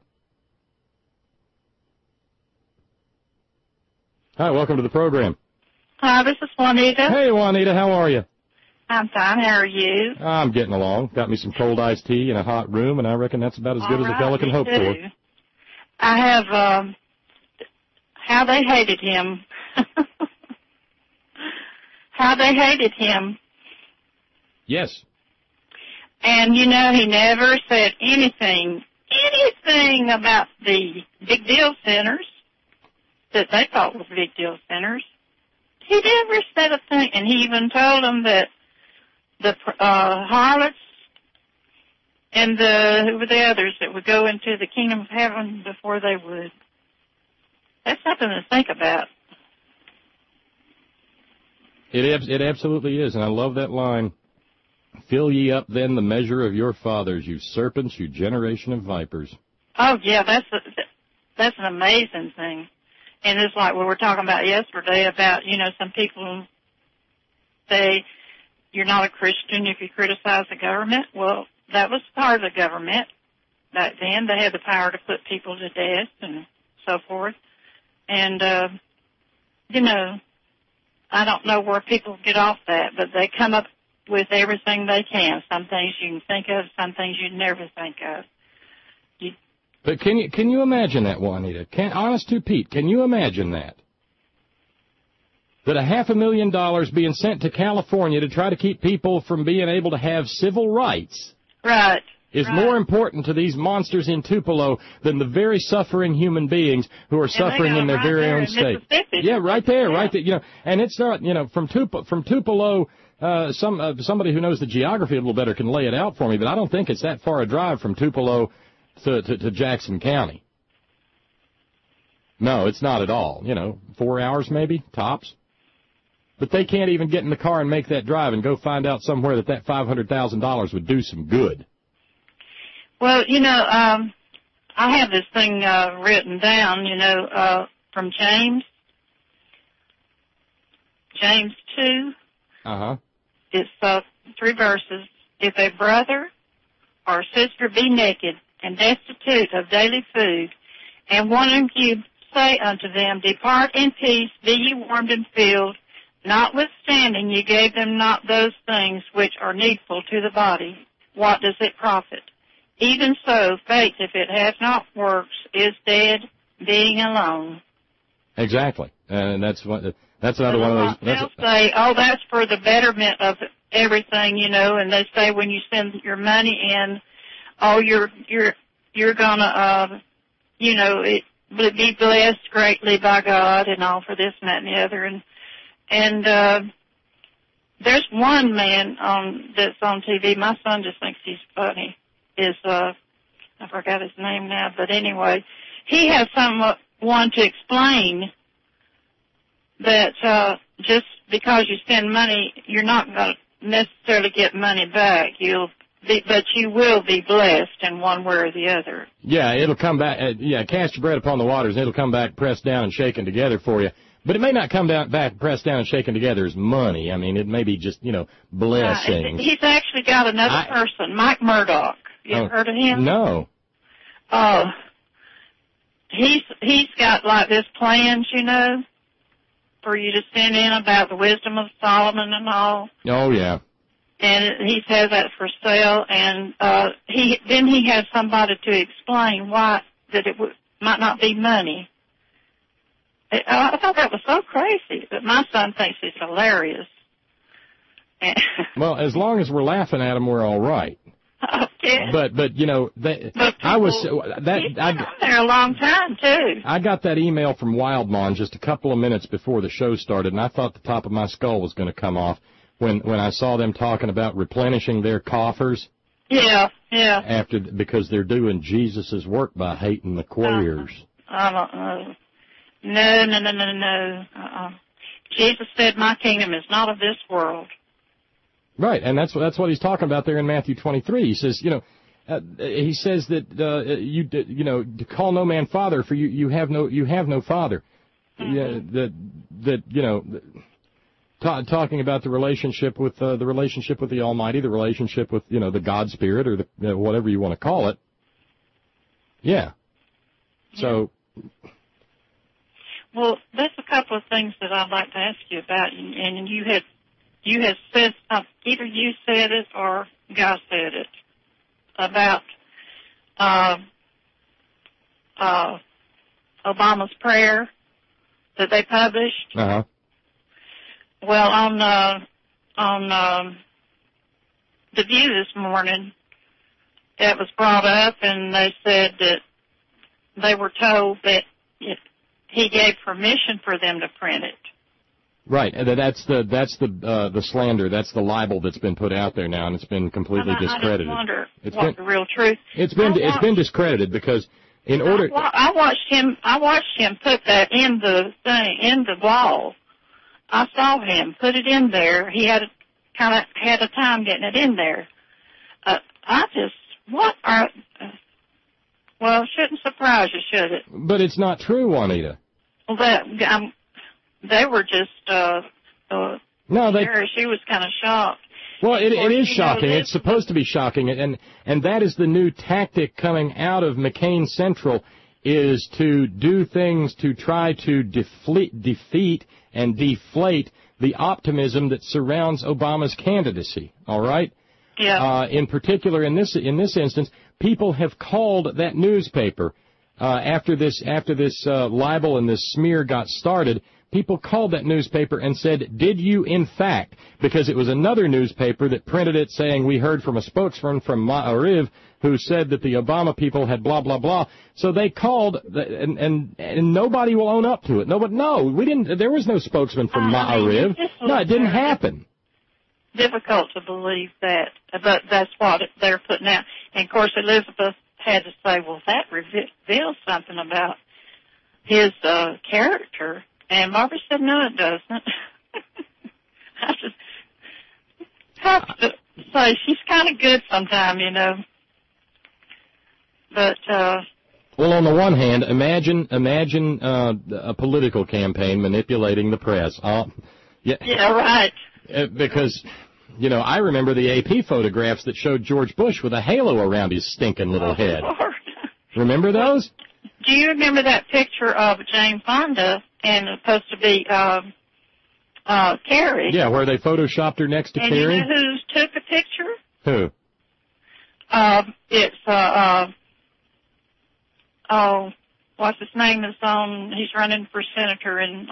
S3: Hi, welcome to the program.
S6: Hi, this is Juanita.
S3: Hey, Juanita, how are you?
S6: I'm fine. How are you?
S3: I'm getting along. Got me some cold iced tea in a hot room, and I reckon that's about as good as a fella can hope for.
S6: I have, how they hated him. How they hated him.
S3: Yes.
S6: And, you know, he never said anything about the big deal centers that they thought were big deal centers. He never said a thing, and he even told them that the harlots and who were the others that would go into the kingdom of heaven before they would. That's something to think about.
S3: It absolutely is, and I love that line. Fill ye up then the measure of your fathers, you serpents, you generation of vipers. Oh,
S6: yeah, that's an amazing thing. And it's like we were talking about yesterday about, you know, some people say you're not a Christian if you criticize the government. Well, that was part of the government. Back then they had the power to put people to death and so forth. And, you know, I don't know where people get off that, but they come up with everything they can. Some things you can think of, some things you'd never think of.
S3: But can you imagine that, Juanita? Honest to Pete, can you imagine that? That $500,000 being sent to California to try to keep people from being able to have civil rights is more important to these monsters in Tupelo than the very suffering human beings who are suffering in their very own state. Yeah, right there. You know, and it's not, you know, from Tupelo. Somebody who knows the geography a little better can lay it out for me, but I don't think it's that far a drive from Tupelo to Jackson County. No, it's not at all. You know, 4 hours maybe, tops. But they can't even get in the car and make that drive and go find out somewhere that $500,000 would do some good.
S6: Well, you know, I have this thing written down, you know, from James 2.
S3: Uh-huh.
S6: It's 3 verses. If a brother or sister be naked and destitute of daily food, and one of you say unto them, Depart in peace, be ye warmed and filled, notwithstanding ye gave them not those things which are needful to the body, what does it profit? Even so, faith, if it has not works, is dead, being alone.
S3: Exactly. And that's another one of those.
S6: They'll say, oh, that's for the betterment of everything, you know, and they say when you send your money in, oh, you're gonna, you know, it will be blessed greatly by God and all for this and that and the other. And there's one man that's on TV. My son just thinks he's funny. I forgot his name now, but anyway, he has someone to explain that just because you spend money, you're not going to necessarily get money back. But you will be blessed in one way or the other.
S3: Yeah, it'll come back. Cast your bread upon the waters, and it'll come back pressed down and shaken together for you. But it may not come back pressed down and shaken together as money. I mean, it may be just, blessings.
S6: He's actually got another person, Mike Murdoch. You ever heard of him?
S3: No.
S6: He's got like this plans, for you to send in about the wisdom of Solomon and all.
S3: Oh, yeah.
S6: And he says that for sale, and he has somebody to explain why that it might not be money. I thought that was so crazy, but my son thinks it's hilarious.
S3: Well, as long as we're laughing at him, we're all right.
S6: Okay.
S3: But I was
S6: he's been on there a long time too.
S3: I got that email from Wildmon just a couple of minutes before the show started, and I thought the top of my skull was going to come off when I saw them talking about replenishing their coffers.
S6: Yeah.
S3: Because they're doing Jesus' work by hating the queers.
S6: I don't know. No. Jesus said, "My kingdom is not of this world."
S3: Right, and that's what he's talking about there in Matthew 23. He says, he says that to call no man father, for you have no father.
S6: Mm-hmm.
S3: Talking about the relationship with the Almighty, the relationship with the God Spirit or the whatever you want to call it. Yeah. So.
S6: Well, there's a couple of things that I'd like to ask you about, and you had said, either you said it or God said it, about Obama's prayer that they published.
S3: Uh-huh.
S6: Well, on The View this morning, that was brought up, and they said that they were told that he gave permission for them to print it.
S3: Right, and that's the slander, that's the libel that's been put out there now, and it's been completely discredited.
S6: I wonder what the real truth.
S3: It's been discredited because
S6: I watched him put that in the wall. I saw him put it in there. He had a time getting it in there. Well, it shouldn't surprise you, should it?
S3: But it's not true, Juanita.
S6: Well, they were just, she was kind of shocked.
S3: Well, it is shocking. It's supposed to be shocking. And that is the new tactic coming out of McCain Central, is to do things to try to defeat and deflate the optimism that surrounds Obama's candidacy. All right?
S6: Yeah.
S3: In particular, in this instance, people have called that newspaper after this libel and this smear got started. People called that newspaper and said, "Did you in fact?" Because it was another newspaper that printed it saying, "We heard from a spokesman from Ma'ariv who said that the Obama people had blah blah blah." So they called, and nobody will own up to it. We didn't. There was no spokesman from Ma'ariv. No, it didn't happen.
S6: Difficult to believe that, but that's what they're putting out. And of course, Elizabeth had to say, "Well, that reveals something about his character." And Barbara said, "No, it doesn't." I just have to say she's kind of good sometimes, But
S3: well, on the one hand, imagine a political campaign manipulating the press.
S6: Yeah, right.
S3: Because You know, I remember the AP photographs that showed George Bush with a halo around his stinking little head.
S6: Lord.
S3: Remember those?
S6: Do you remember that picture of Jane Fonda and it's supposed to be Carrie?
S3: Yeah, where they photoshopped her next to
S6: and
S3: Carrie.
S6: And you know who took the picture?
S3: Who?
S6: It's what's his name is on? He's running for senator in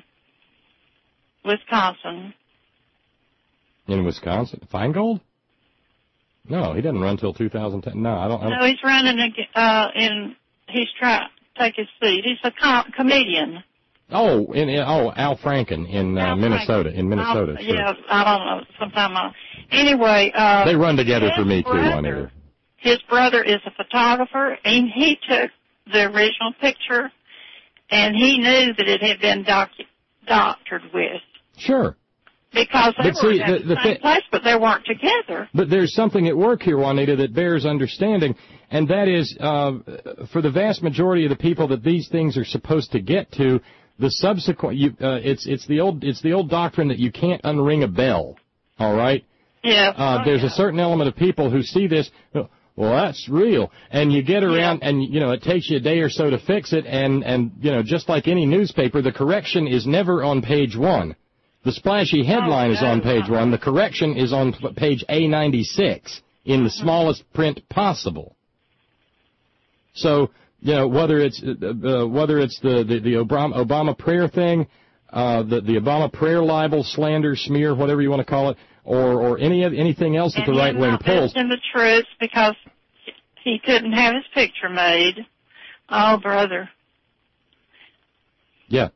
S6: Wisconsin.
S3: In Wisconsin, Feingold? No, he doesn't run till 2010. No, I don't.
S6: No, he's running he's trying to take his seat. He's a comedian.
S3: Oh, Al Franken in Minnesota. In Minnesota, sure.
S6: Yeah, I don't know. Sometime. Anyway,
S3: they run together for me too, Juanita.
S6: His brother is a photographer, and he took the original picture, and he knew that it had been doctored with.
S3: Sure.
S6: Because they were in the same place, but they weren't together.
S3: But there's something at work here, Juanita, that bears understanding, and that is, for the vast majority of the people that these things are supposed to get to, the subsequent, it's the old doctrine that you can't unring a bell. All right.
S6: Yeah.
S3: There's a certain element of people who see this. Well, that's real, and you get around, and it takes you a day or so to fix it, and just like any newspaper, the correction is never on page 1. The splashy headline is on page 1. The correction is on page A96 in the smallest print possible. So, whether it's the Obama prayer thing, the Obama prayer libel, slander, smear, whatever you want to call it, or anything else that the right wing pulls.
S6: And the truth because he couldn't have his picture made. Oh, brother.
S3: Yeah.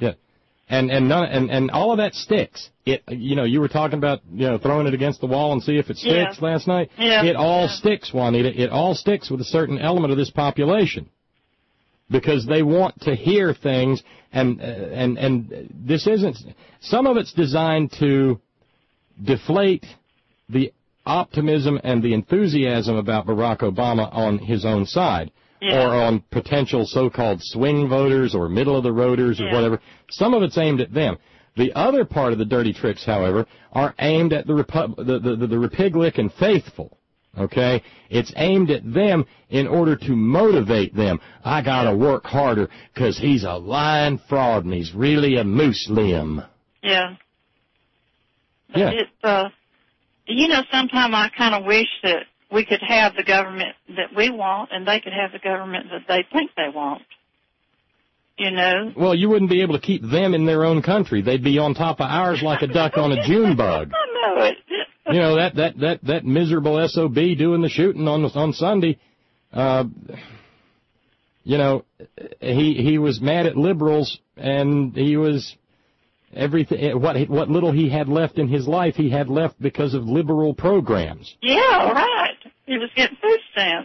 S3: And all of that sticks. You were talking about, throwing it against the wall and see if it sticks last night.
S6: Yeah.
S3: It all sticks, Juanita. It all sticks with a certain element of this population. Because they want to hear things, and this isn't, some of it's designed to deflate the optimism and the enthusiasm about Barack Obama on his own side. Yeah. Or on potential so-called swing voters or middle-of-the-roaders or whatever. Some of it's aimed at them. The other part of the dirty tricks, however, are aimed at the Republic and faithful. Okay? It's aimed at them in order to motivate them. I gotta work harder because he's a lying fraud and he's really a Muslim.
S6: Yeah.
S3: Yeah.
S6: Sometimes I kind of wish that we could have the government that we want, and they could have the government that they think they want.
S3: Well, you wouldn't be able to keep them in their own country. They'd be on top of ours like a duck on a June bug.
S6: I know it.
S3: That miserable SOB doing the shooting on Sunday. He was mad at liberals, and he was everything. What little he had left in his life, he had left because of liberal programs.
S6: Yeah, right. He was getting food stamps.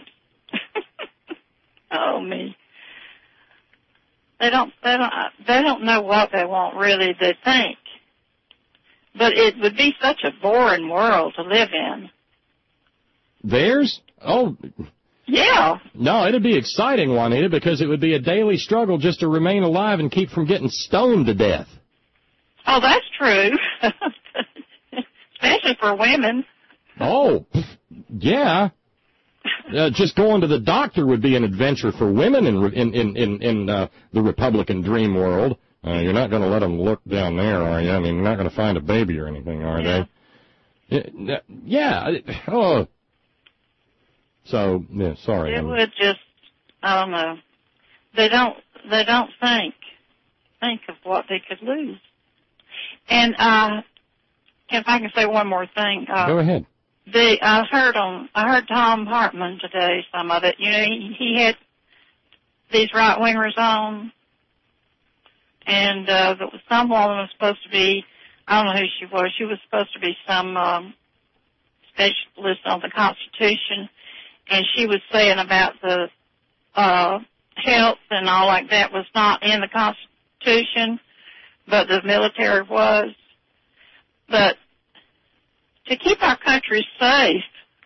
S6: Oh, me. They don't know what they want, really, they think. But it would be such a boring world to live in.
S3: Theirs? Oh.
S6: Yeah.
S3: No, it'd be exciting, Juanita, because it would be a daily struggle just to remain alive and keep from getting stoned to death.
S6: Oh, that's true. Especially for women.
S3: Oh, yeah. Just going to the doctor would be an adventure for women in the Republican dream world. You're not going to let them look down there, are you? I mean, you're not going to find a baby or anything, are they? Yeah. Oh. So, yeah, sorry.
S6: It would just, I don't know. They don't think of what they could lose. And if I can say one more thing.
S3: Go ahead.
S6: I heard Tom Hartman today, some of it. He had these right-wingers on, and some woman was supposed to be, I don't know who she was. She was supposed to be some specialist on the Constitution, and she was saying about the health and all like that was not in the Constitution, but the military was. But to keep our country safe,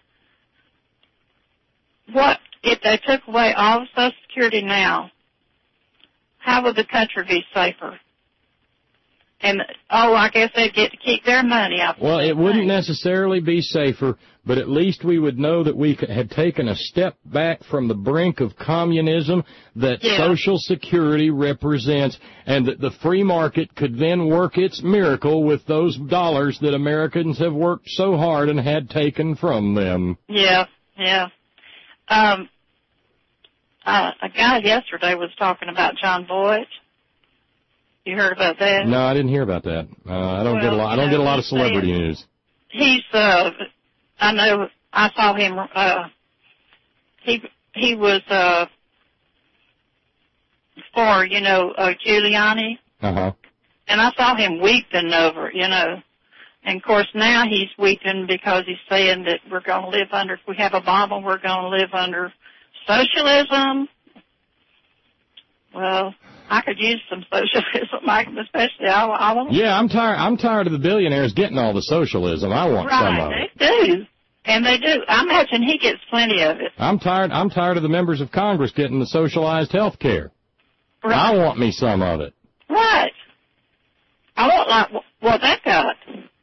S6: what if they took away all of Social Security now? How would the country be safer? And, I guess they'd get to keep their money.
S3: Well, it wouldn't necessarily be safer, but at least we would know that we had taken a step back from the brink of communism that Social Security represents, and that the free market could then work its miracle with those dollars that Americans have worked so hard and had taken from them.
S6: Yeah. A guy yesterday was talking about John Boyd. You heard about that?
S3: No, I didn't hear about that. I don't get a lot of celebrity news.
S6: He's I know I saw him he was for, Giuliani.
S3: Uh-huh.
S6: And I saw him weeping over it, And of course now he's weeping because he's saying that we're going to live under, if we have Obama, we're going to live under socialism. Well, I could use some socialism, especially I want.
S3: Yeah, I'm tired of the billionaires getting all the socialism. I want some of it.
S6: They do. And they do. I imagine he gets plenty of it.
S3: I'm tired of the members of Congress getting the socialized health care.
S6: Right.
S3: I want me some of it.
S6: Right. I want what that got.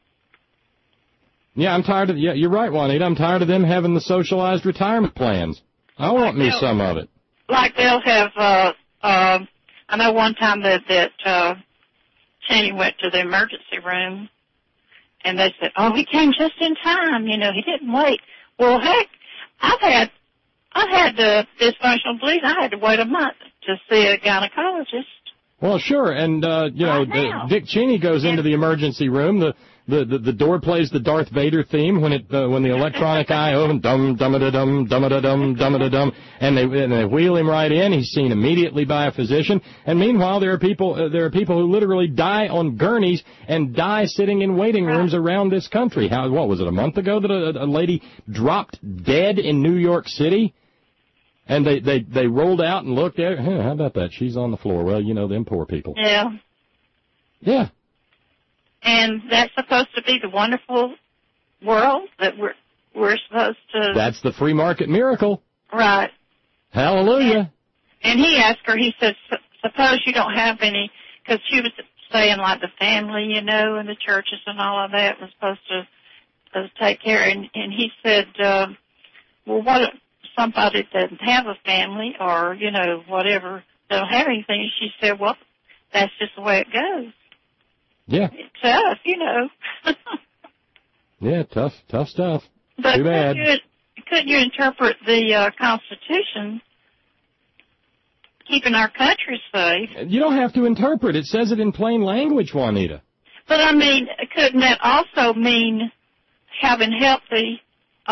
S3: Yeah, I'm tired of, you're right, Juanita. I'm tired of them having the socialized retirement plans. I want me some of it.
S6: Like they'll have, I know one time that Cheney went to the emergency room, and they said, he came just in time, he didn't wait. Well, heck, I've had dysfunctional bleeding. I had to wait a month to see a gynecologist.
S3: Well, sure, and, Dick Cheney goes into the emergency room, the door plays the Darth Vader theme when the electronic eye opens, dum-dum-da-dum, dum-da-dum, dum-da-dum, and they wheel him right in. He's seen immediately by a physician. And meanwhile, there are people who literally die on gurneys and die sitting in waiting rooms around this country. What was it, a month ago that a lady dropped dead in New York City? And they rolled out and looked at her. How about that? She's on the floor. Well, them poor people.
S6: Yeah.
S3: Yeah.
S6: And that's supposed to be the wonderful world that we're supposed to.
S3: That's the free market miracle.
S6: Right.
S3: Hallelujah.
S6: And he asked her, he said, suppose you don't have any, because she was saying like the family, and the churches and all of that was supposed to take care. And he said, well, what if somebody doesn't have a family or, whatever, don't have anything? She said, well, that's just the way it goes.
S3: Yeah.
S6: It's tough,
S3: Yeah, tough stuff.
S6: But
S3: too bad.
S6: Couldn't you interpret the Constitution keeping our country safe?
S3: You don't have to interpret. It says it in plain language, Juanita.
S6: But, couldn't that also mean having healthy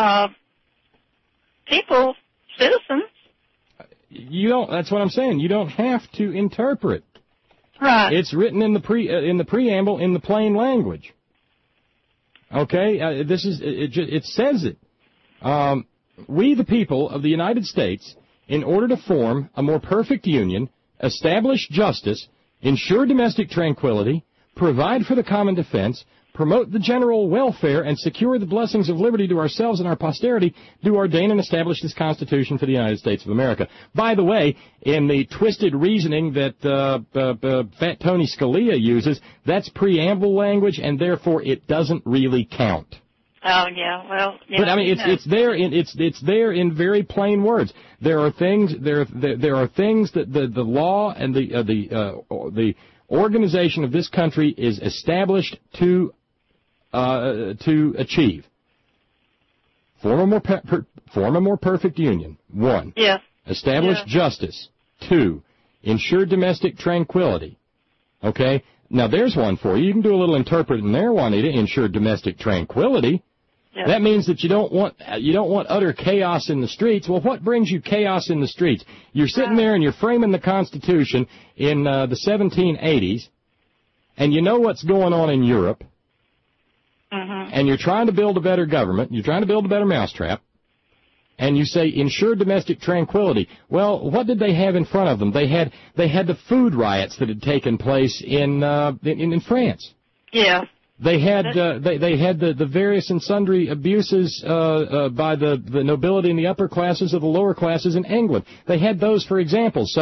S6: people, citizens?
S3: That's what I'm saying. You don't have to interpret.
S6: Right.
S3: It's written in the preamble in the plain language. Okay, it says it. We, the people of the United States, in order to form a more perfect union, establish justice, ensure domestic tranquility, provide for the common defense, promote the general welfare, and secure the blessings of liberty to ourselves and our posterity, do ordain and establish this Constitution for the United States of America. By the way, in the twisted reasoning that Fat Tony Scalia uses, that's preamble language, and therefore it doesn't really count.
S6: Oh yeah, well. Yeah,
S3: but it's there in very plain words. There are things that the law and the organization of this country is established to achieve. Form a more perfect union. 1.
S6: Yeah.
S3: Establish justice. 2. Ensure domestic tranquility. Okay? Now there's one for you. You can do a little interpreting there, Juanita. Ensure domestic tranquility. Yeah. That means that you don't want utter chaos in the streets. Well, what brings you chaos in the streets? You're sitting there and you're framing the Constitution in the 1780s, and you know what's going on in Europe, and you're trying to build a better government, you're trying to build a better mousetrap, and you say ensure domestic tranquility. Well, what did they have in front of them? They had the food riots that had taken place in France.
S6: Yeah.
S3: They had the various and sundry abuses by the nobility and the upper classes of the lower classes in England. They had those for example. So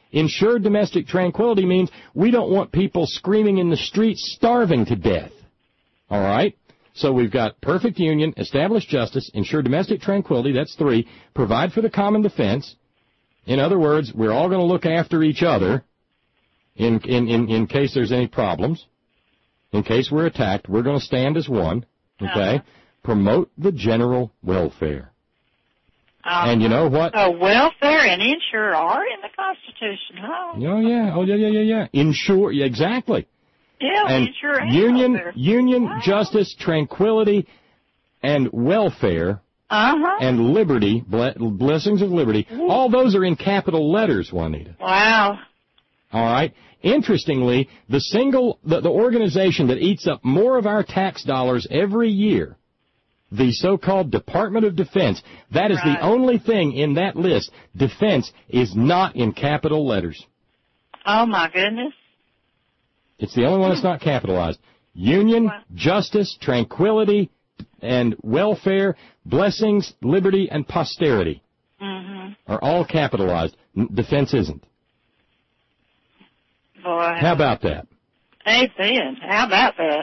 S3: Ensured domestic tranquility means we don't want people screaming in the streets starving to death. All right? So we've got perfect union, establish justice, ensure domestic tranquility, that's 3, provide for the common defense. In other words, we're all going to look after each other in case there's any problems. In case we're attacked, we're going to stand as one. Okay? Promote the general welfare. And you know what?
S6: Oh, welfare and insure are in the Constitution.
S3: Oh, yeah. Ensure, exactly.
S6: Yeah,
S3: and
S6: insure and
S3: union,
S6: welfare.
S3: justice, tranquility, and welfare, and liberty, blessings of liberty, all those are in capital letters, Juanita.
S6: Wow.
S3: All right? Interestingly, the organization that eats up more of our tax dollars every year, the so-called Department of Defense, that is the only thing in that list. Defense is not in capital letters.
S6: Oh, my goodness.
S3: It's the only one that's not capitalized. Union, justice, tranquility, and welfare, blessings, liberty, and posterity are all capitalized. Defense isn't.
S6: Boy.
S3: How about that?
S6: Amen. How about that?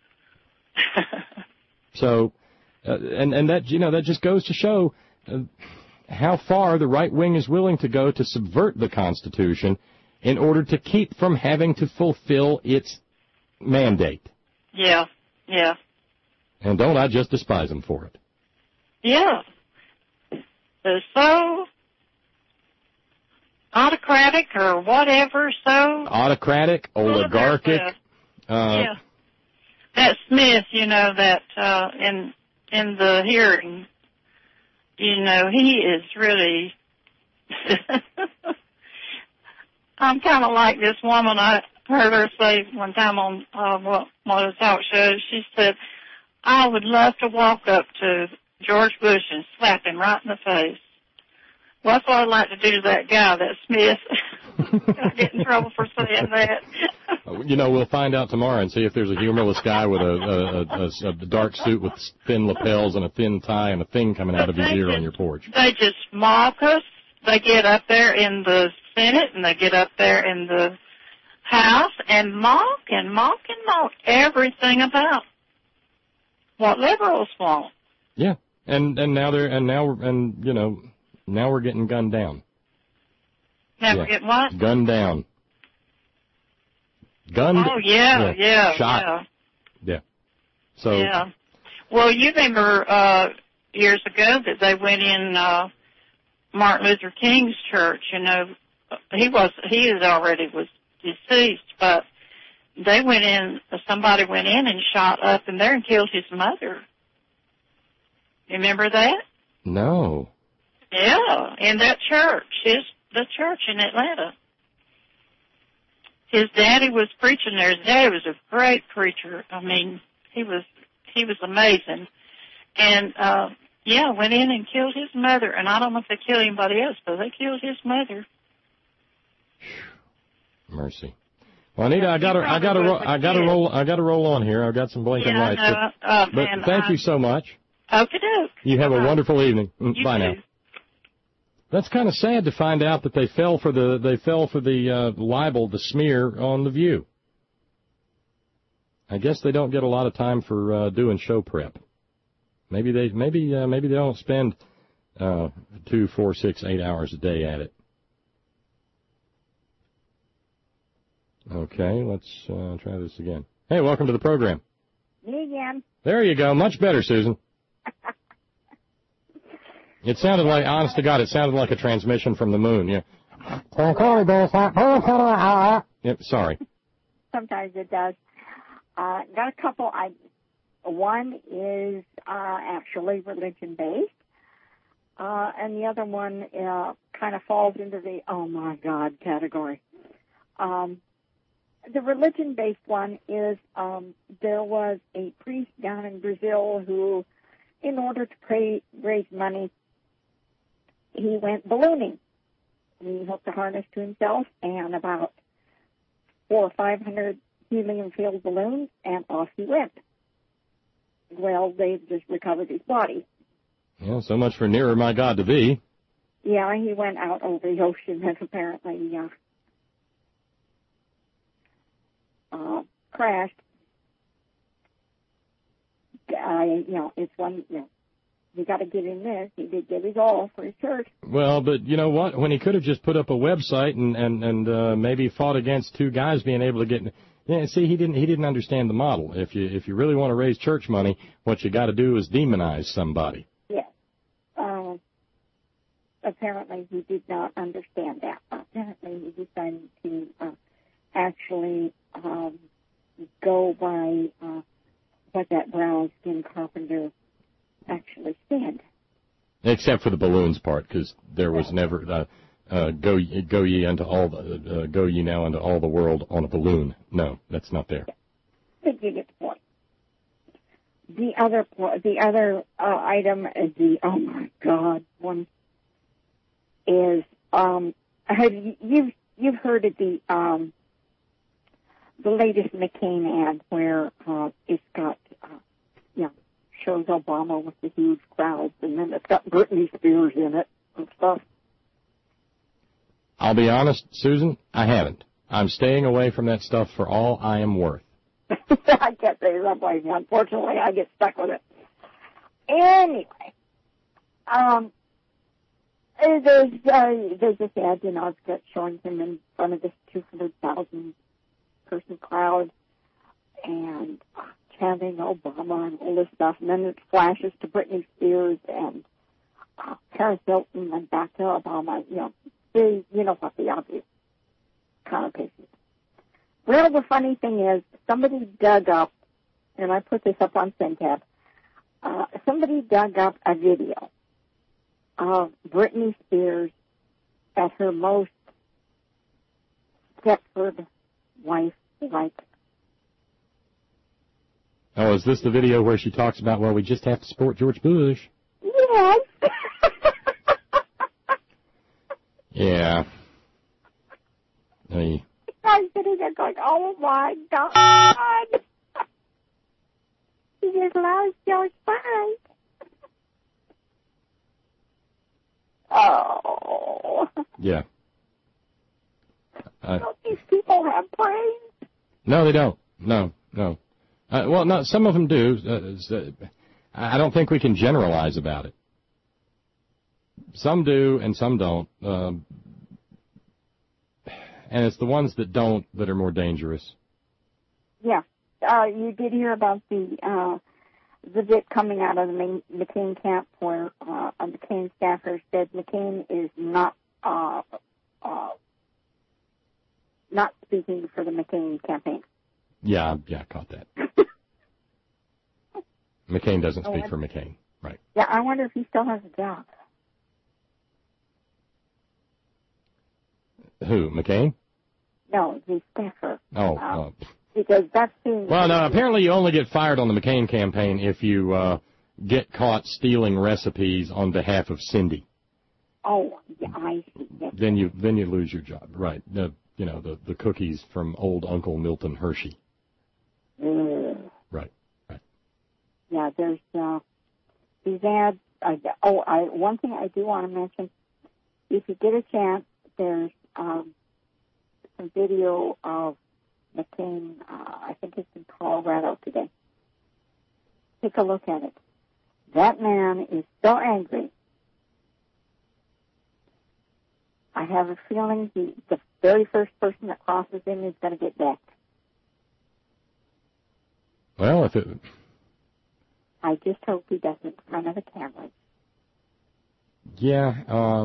S3: So, and that, that just goes to show how far the right wing is willing to go to subvert the Constitution in order to keep from having to fulfill its mandate.
S6: Yeah.
S3: And don't I just despise them for it?
S6: Yeah. They're so autocratic or whatever, so...
S3: Autocratic, oligarchic.
S6: Yeah. That Smith, that in the hearing, he is really... I'm kind of like this woman. I heard her say one time on one of the talk shows, she said, I would love to walk up to George Bush and slap him right in the face. Well, that's what I'd like to do to that guy, that Smith. I'll get in trouble for saying that.
S3: We'll find out tomorrow and see if there's a humorless guy with a dark suit with thin lapels and a thin tie and a thing coming out of his ear on your porch.
S6: They just mock us. They get up there in the Senate and they get up there in the House and mock everything about what liberals want.
S3: Yeah, and now we're getting gunned down.
S6: Now we're getting what?
S3: Gunned down. Gunned.
S6: Oh yeah.
S3: Shot. Yeah. So.
S6: Yeah. Well, you remember years ago that they went in Martin Luther King's church. He already was deceased, but somebody went in and shot up in there and killed his mother. You remember that?
S3: No.
S6: Yeah, in that church, the church in Atlanta. His daddy was preaching there. His daddy was a great preacher. I mean, he was amazing. And went in and killed his mother. And I don't know if they killed anybody else, but they killed his mother.
S3: Mercy. Well, Anita, I got to roll on here. I've got some blinking lights. But thank you so much.
S6: Okey-doke.
S3: You have a wonderful evening. Bye
S6: too.
S3: now. That's kind of sad to find out that they fell for the libel, the smear on The View. I guess they don't get a lot of time for doing show prep. Maybe they don't spend 2, 4, 6, 8 hours a day at it. Okay, let's try this again. Hey, welcome to the program.
S7: Me again.
S3: There you go. Much better, Susan. It sounded like, honest to God, it sounded like a transmission from the moon. Yeah. Yep, sorry.
S7: Sometimes it does. Got a couple. One is actually religion-based, and the other one kind of falls into the oh my God category. The religion-based one is there was a priest down in Brazil who, in order to raise money, he went ballooning. He hooked a harness to himself and about 400 or 500 helium-filled balloons, and off he went. Well, they've just recovered his body.
S3: Yeah, so much for nearer my God to thee.
S7: Yeah, he went out over the ocean and apparently crashed, it's one, you got to give him this. He did give his all for his church.
S3: Well, but you know what? When he could have just put up a website and maybe fought against two guys being able to get. Yeah, see, he didn't understand the model. If you really want to raise church money, what you got to do is demonize somebody.
S7: Yes. Apparently, he did not understand that. Apparently, he decided to actually go by what that brown skin carpenter actually said. Except
S3: for the balloons part, because there was never go ye now into all the world on a balloon. No, that's not there.
S7: But you get the point. The other item is the oh my God one is you've heard of the latest McCain ad where it's got shows Obama with the huge crowds, and then it's got Britney Spears in it and stuff.
S3: I'll be honest, Susan, I haven't. I'm staying away from that stuff for all I am worth.
S7: I can't say that way. Unfortunately, I get stuck with it. Anyway, there's this ad, it's got showing him in front of this 200,000 person crowd and chanting Obama and all this stuff, and then it flashes to Britney Spears and Paris Hilton and back to Obama. What the obvious connotations. Well, the funny thing is, somebody dug up, and I put this up on Syntab, somebody dug up a video of Britney Spears at her most Stepford wife-like.
S3: Oh, is this the video where she talks about, well, we just have to support George Bush?
S7: Yes.
S3: Yeah.
S7: I'm sitting there going, oh, my God. He just loves George Bush. Oh.
S3: Yeah.
S7: Don't these people have brains?
S3: No, they don't. No. Well, no, some of them do. I don't think we can generalize about it. Some do and some don't. And it's the ones that don't that are more dangerous.
S7: Yeah. You did hear about the bit coming out of the McCain camp where a McCain staffer said McCain is not speaking for the McCain campaign.
S3: Yeah, I caught that. McCain doesn't speak for McCain, right?
S7: Yeah, I wonder if he still has a job.
S3: Who, McCain?
S7: No, the staffer.
S3: Oh.
S7: Because that's being...
S3: Well, no, apparently you only get fired on the McCain campaign if you get caught stealing recipes on behalf of Cindy.
S7: Oh, yeah, I see.
S3: Then you lose your job, right? The cookies from old Uncle Milton Hershey. Right.
S7: Yeah, there's these ads. One thing I do want to mention, if you get a chance, there's some video of McCain. I think it's in Colorado today. Take a look at it. That man is so angry. I have a feeling the very first person that crosses him is going to get back.
S3: Well,
S7: I just hope he doesn't in front of the cameras.
S3: Yeah,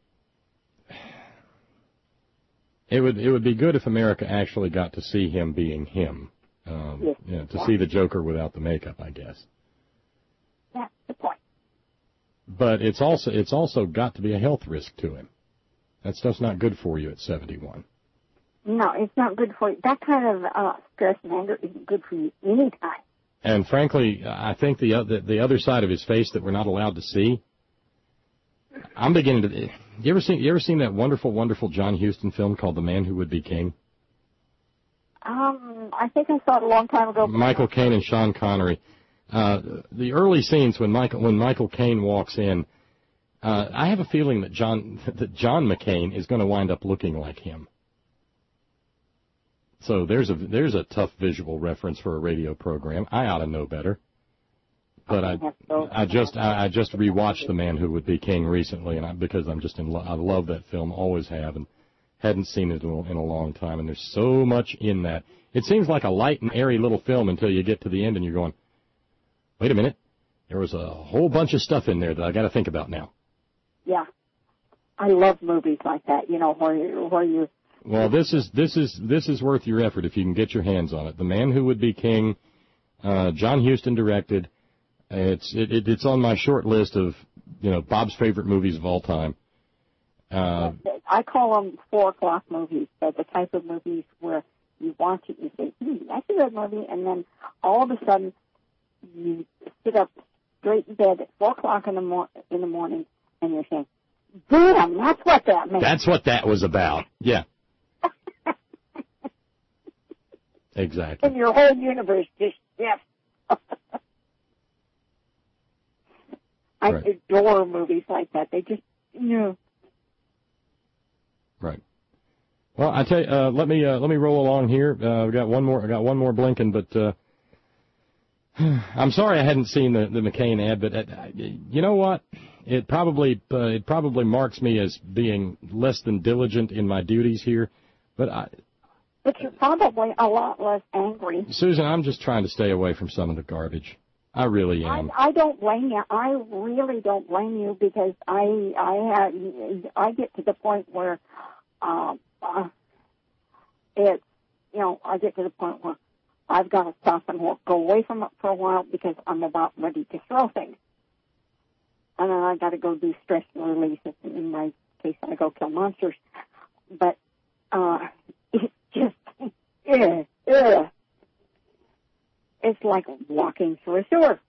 S3: it would be good if America actually got to see him being him. To see the Joker without the makeup, I guess.
S7: That's the point.
S3: But it's also got to be a health risk to him. That stuff's not good for you at 71.
S7: No, it's not good for you. That kind of stress and anger isn't good for you any time.
S3: And frankly, I think the other side of his face that we're not allowed to see. I'm beginning to. You ever seen that wonderful John Huston film called The Man Who Would Be King?
S7: I think I saw it a long time ago.
S3: Michael Caine and Sean Connery. The early scenes when Michael Caine walks in, I have a feeling that John McCain is going to wind up looking like him. So there's a tough visual reference for a radio program. I ought to know better. But I just rewatched The Man Who Would Be King recently, and because I'm just in love. I love that film, always have, and hadn't seen it in a long time. And there's so much in that. It seems like a light and airy little film until you get to the end, and you're going, wait a minute, there was a whole bunch of stuff in there that I got to think about now.
S7: Yeah, I love movies like that. You know, where you.
S3: Well, this is worth your effort if you can get your hands on it. The Man Who Would Be King, John Huston directed. It's on my short list of, Bob's favorite movies of all time.
S7: I call them 4 o'clock movies. They're the type of movies where you watch it, you say, that's a good movie, and then all of a sudden you sit up straight in bed at 4 o'clock in the morning, and you're saying, damn, that's what that meant.
S3: That's what that was about. Yeah. Exactly.
S7: And your whole universe just shifts. I adore movies like that. They just,
S3: Right. Well, I tell you, let me roll along here. I got one more blinking, but I'm sorry I hadn't seen the McCain ad, but you know what? It probably marks me as being less than diligent in my duties here, but
S7: you're probably a lot less angry.
S3: Susan, I'm just trying to stay away from some of the garbage. I really am.
S7: I don't blame you. I really don't blame you because I get to the point where it's I get to the point where I've got to stop and go away from it for a while because I'm about ready to throw things, and then I got to go do stress release. In my case, I go kill monsters, but it's just It's like walking through a sewer.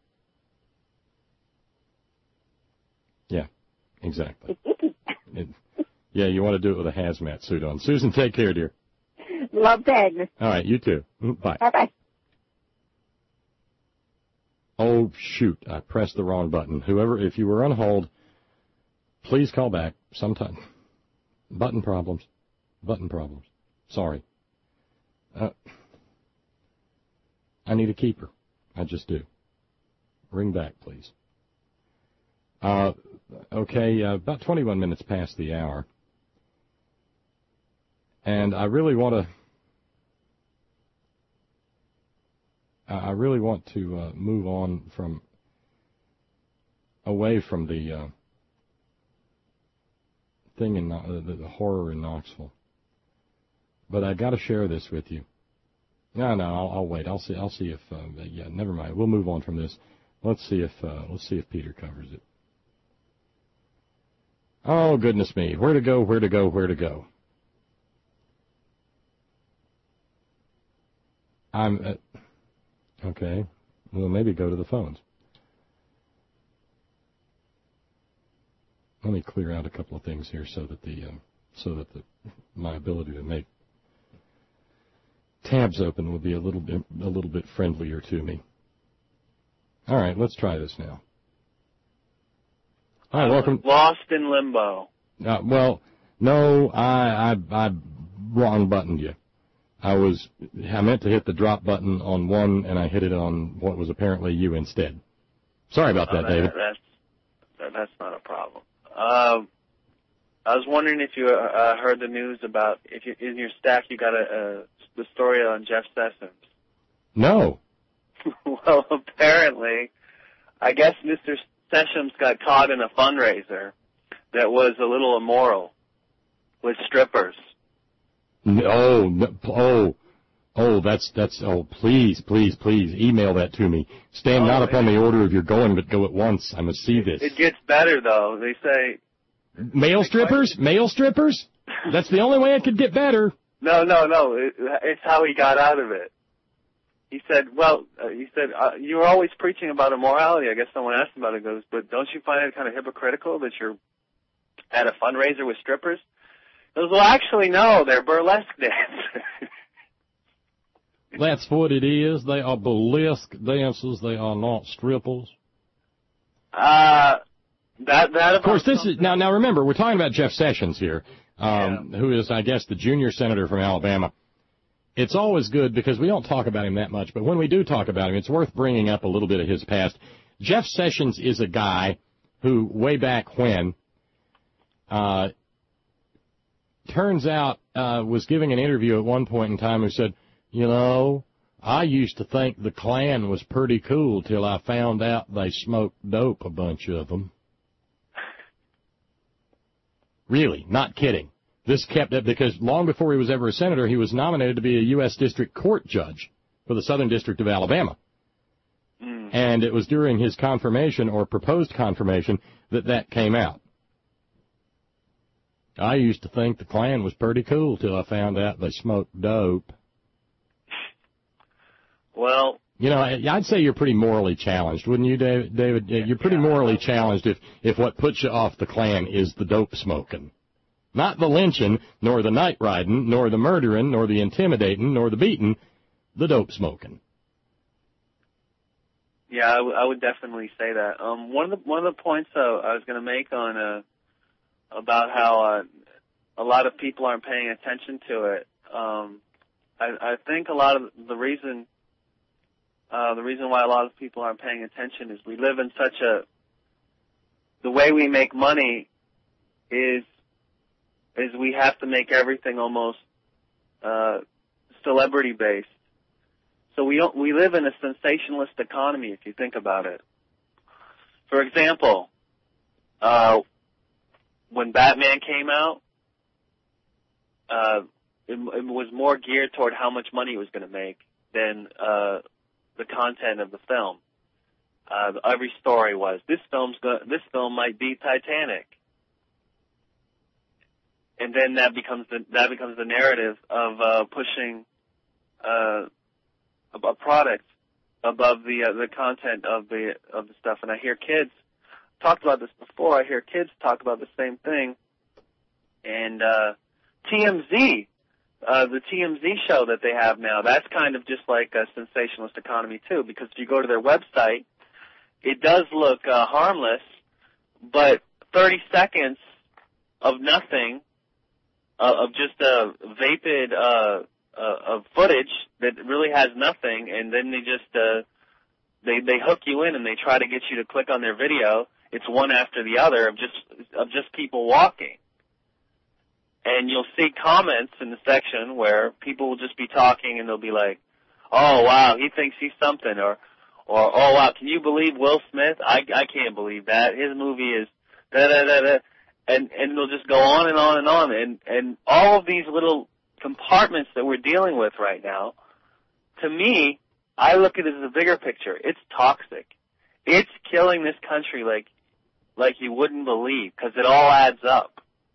S3: Yeah, exactly.
S7: It's icky.
S3: Yeah, you want to do it with a hazmat suit on. Susan, take care, dear.
S7: Love to, Agnes.
S3: All right, you too. Bye.
S7: Bye-bye.
S3: Oh, shoot, I pressed the wrong button. If you were on hold, please call back sometime. Button problems. Sorry. I need a keeper. I just do. Ring back, please. Okay, about 21 minutes past the hour. And I really want to move on away from the thing in the horror in Knoxville. But I got to share this with you. No, I'll wait. I'll see if never mind. We'll move on from this. Let's see if Peter covers it. Oh, goodness me. Where to go? Okay. Well, maybe go to the phones. Let me clear out a couple of things here so that my ability to make tabs open will be a little bit friendlier to me. All right, let's try this now. All right, welcome.
S5: Lost in limbo.
S3: Well, no, I wrong buttoned you. I meant to hit the drop button on one, and I hit it on what was apparently you instead. Sorry about that, David.
S5: That's not a problem. I was wondering if you heard the news about in your stack you got the story on Jeff Sessions.
S3: No.
S5: Well, apparently, I guess Mr. Sessions got caught in a fundraiser that was a little immoral with strippers. Please, email that to me. Stand not upon the order of your going, but go at once. I must see this. It gets better, though. They say...
S3: Male strippers? That's the only way it could get better.
S5: No. It's how he got out of it. He said, you were always preaching about immorality. I guess someone asked him about it. He goes, but don't you find it kind of hypocritical that you're at a fundraiser with strippers? He goes, well, actually, no, they're burlesque dancers.
S3: That's what it is. They are burlesque dancers. They are not strippers.
S5: Of
S3: course, this is now. Remember, we're talking about Jeff Sessions here, who is, I guess, the junior senator from Alabama. it's always good because we don't talk about him that much, but when we do talk about him, it's worth bringing up a little bit of his past. Jeff Sessions is a guy who, way back when, turns out was giving an interview at one point in time who said, you know, I used to think the Klan was pretty cool till I found out they smoked dope, a bunch of them. Really, not kidding. This kept it because long before he was ever a senator, he was nominated to be a U.S. District Court judge for the Southern District of Alabama. And it was during his confirmation or proposed confirmation that came out. I used to think the Klan was pretty cool till I found out they smoked dope.
S5: Well,
S3: you know, I'd say you're pretty morally challenged, wouldn't you, David? You're pretty morally challenged if what puts you off the Klan is the dope smoking. Not the lynching, nor the night riding, nor the murdering, nor the intimidating, nor the beating, the dope smoking.
S5: Yeah, I would definitely say that. One of the points I was going to make on about how a lot of people aren't paying attention to it. I think a lot of the reason why a lot of people aren't paying attention is we live in the way we make money is we have to make everything almost celebrity based. So we live in a sensationalist economy if you think about it. For example, when Batman came out, it was more geared toward how much money it was going to make than the content of the film. Every story was this film might beat Titanic, and then that becomes the narrative of pushing a product above the content of the stuff. And I hear kids talked about this before. I hear kids talk about the same thing. And TMZ, the TMZ show that they have now, that's kind of just like a sensationalist economy too, because if you go to their website, it does look harmless, but 30 seconds of nothing, of just vapid of footage that really has nothing, and then they just they hook you in and they try to get you to click on their video. It's one after the other of just people walking. And you'll see comments in the section where people will just be talking and they'll be like, oh, wow, he thinks he's something, or oh, wow, can you believe Will Smith? I can't believe that. His movie is da-da-da-da. And they'll just go on and on and on. And all of these little compartments that we're dealing with right now, to me, I look at it as a bigger picture. It's toxic. It's killing this country like you wouldn't believe, because it all adds up.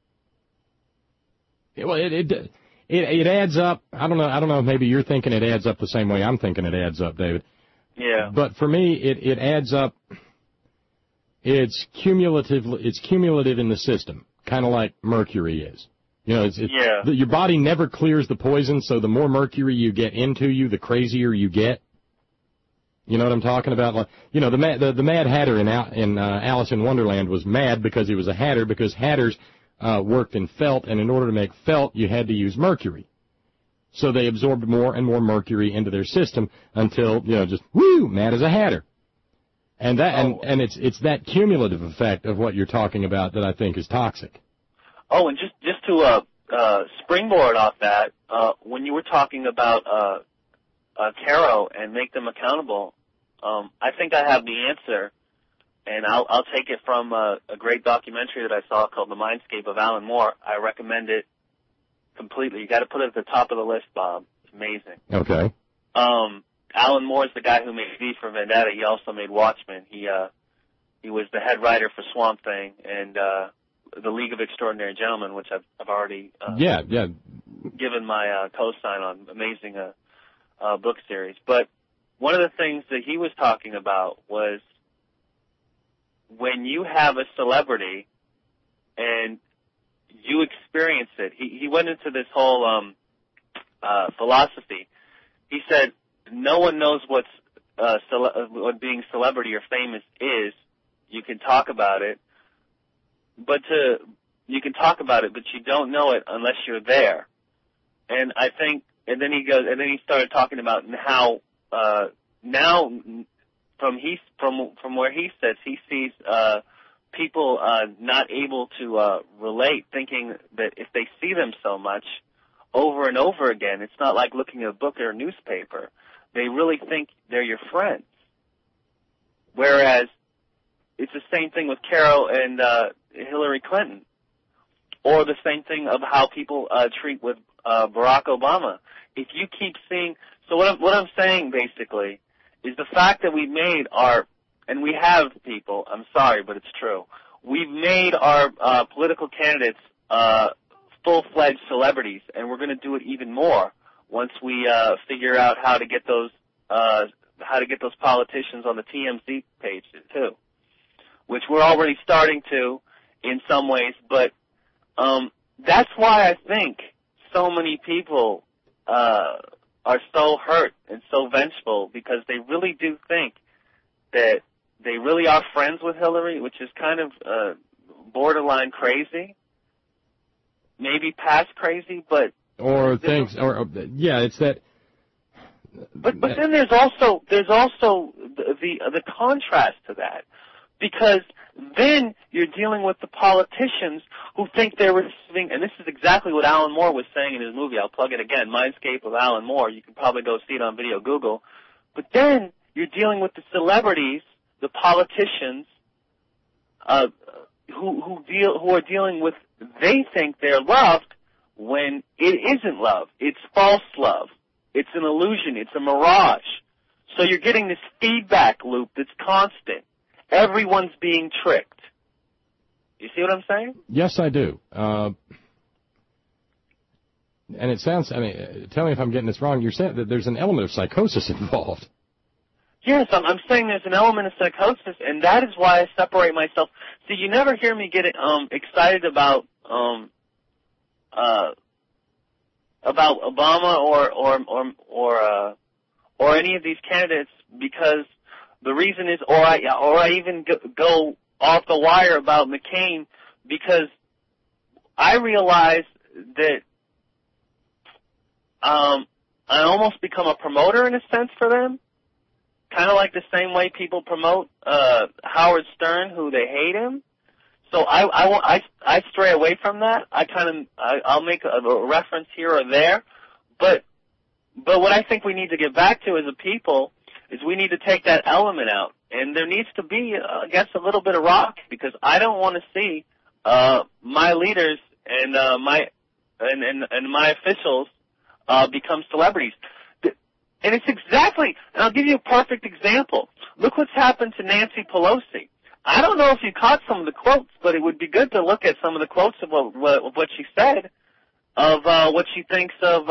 S3: Well, it adds up. I don't know. Maybe you're thinking it adds up the same way I'm thinking it adds up, David.
S5: Yeah.
S3: But for me, it adds up. It's cumulative in the system, kind of like mercury is. You know, your body never clears the poison, so the more mercury you get into you, the crazier you get. You know what I'm talking about? Like, you know, the Mad Hatter in Alice in Wonderland was mad because he was a hatter, because hatters worked in felt, and in order to make felt, you had to use mercury. So they absorbed more and more mercury into their system until, you know, just, woo, mad as a hatter. And that, and it's that cumulative effect of what you're talking about that I think is toxic.
S5: Oh, and just to springboard off that, when you were talking about tarot and make them accountable, I think I have the answer, and I'll take it from a great documentary that I saw called The Mindscape of Alan Moore. I recommend it completely. You got to put it at the top of the list, Bob. It's amazing.
S3: Okay.
S5: Alan Moore is the guy who made V for Vendetta. He also made Watchmen. He was the head writer for Swamp Thing and The League of Extraordinary Gentlemen, which I've already given my co-sign on. Amazing book series. But one of the things that he was talking about was when you have a celebrity and you experience it. He went into this whole philosophy. He said, no one knows what being celebrity or famous is. You can talk about it, but you don't know it unless you're there. And I think then he started talking about how now from where he sits, he sees people not able to relate, thinking that if they see them so much over and over again, it's not like looking at a book or a newspaper. They really think they're your friends. Whereas it's the same thing with Carol and Hillary Clinton, or the same thing of how people treat with Barack Obama. If you keep seeing, so what I'm saying basically is the fact that we made and we have people, I'm sorry, but it's true, we've made our political candidates full-fledged celebrities, and we're going to do it even more once we figure out how to get those politicians on the TMZ page too, which we're already starting to in some ways. But that's why I think so many people are so hurt and so vengeful, because they really do think that they really are friends with Hillary, which is kind of borderline crazy, maybe past crazy, but
S3: it's that.
S5: But then there's also the contrast to that, because then you're dealing with the politicians who think they're receiving, and this is exactly what Alan Moore was saying in his movie. I'll plug it again, Mindscape of Alan Moore. You can probably go see it on video Google. But then you're dealing with the celebrities, the politicians, who are dealing with, they think they're loved when it isn't love. It's false love. It's an illusion. It's a mirage. So you're getting this feedback loop that's constant. Everyone's being tricked. You see what I'm saying?
S3: Yes, I do. And it sounds, tell me if I'm getting this wrong, you're saying that there's an element of psychosis involved.
S5: Yes, I'm saying there's an element of psychosis, and that is why I separate myself. See, you never hear me get excited about Obama or any of these candidates, because the reason is, or I even go off the wire about McCain, because I realize that I almost become a promoter in a sense for them, kind of like the same way people promote Howard Stern, who they hate him. So I stray away from that. I'll make a reference here or there, but what I think we need to get back to as a people is we need to take that element out, and there needs to be, I guess, a little bit of rock, because I don't want to see my leaders and my officials become celebrities. And it's exactly, and I'll give you a perfect example. Look what's happened to Nancy Pelosi. I don't know if you caught some of the quotes, but it would be good to look at some of the quotes of what she said, of what she thinks of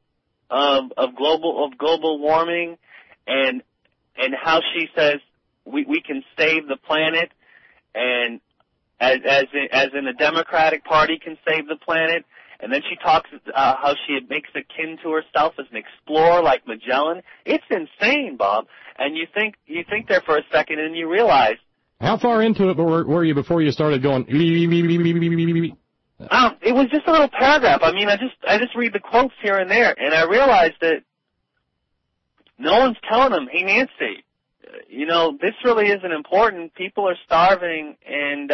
S5: global warming, and how she says we can save the planet, and as in the Democratic Party can save the planet. And then she talks how she makes akin to herself as an explorer like Magellan. It's insane, Bob. And you think there for a second, and you realize.
S3: How far into it were you before you started going?
S5: It was just a little paragraph. I just read the quotes here and there, and I realized that no one's telling them, hey, Nancy, this really isn't important. People are starving, and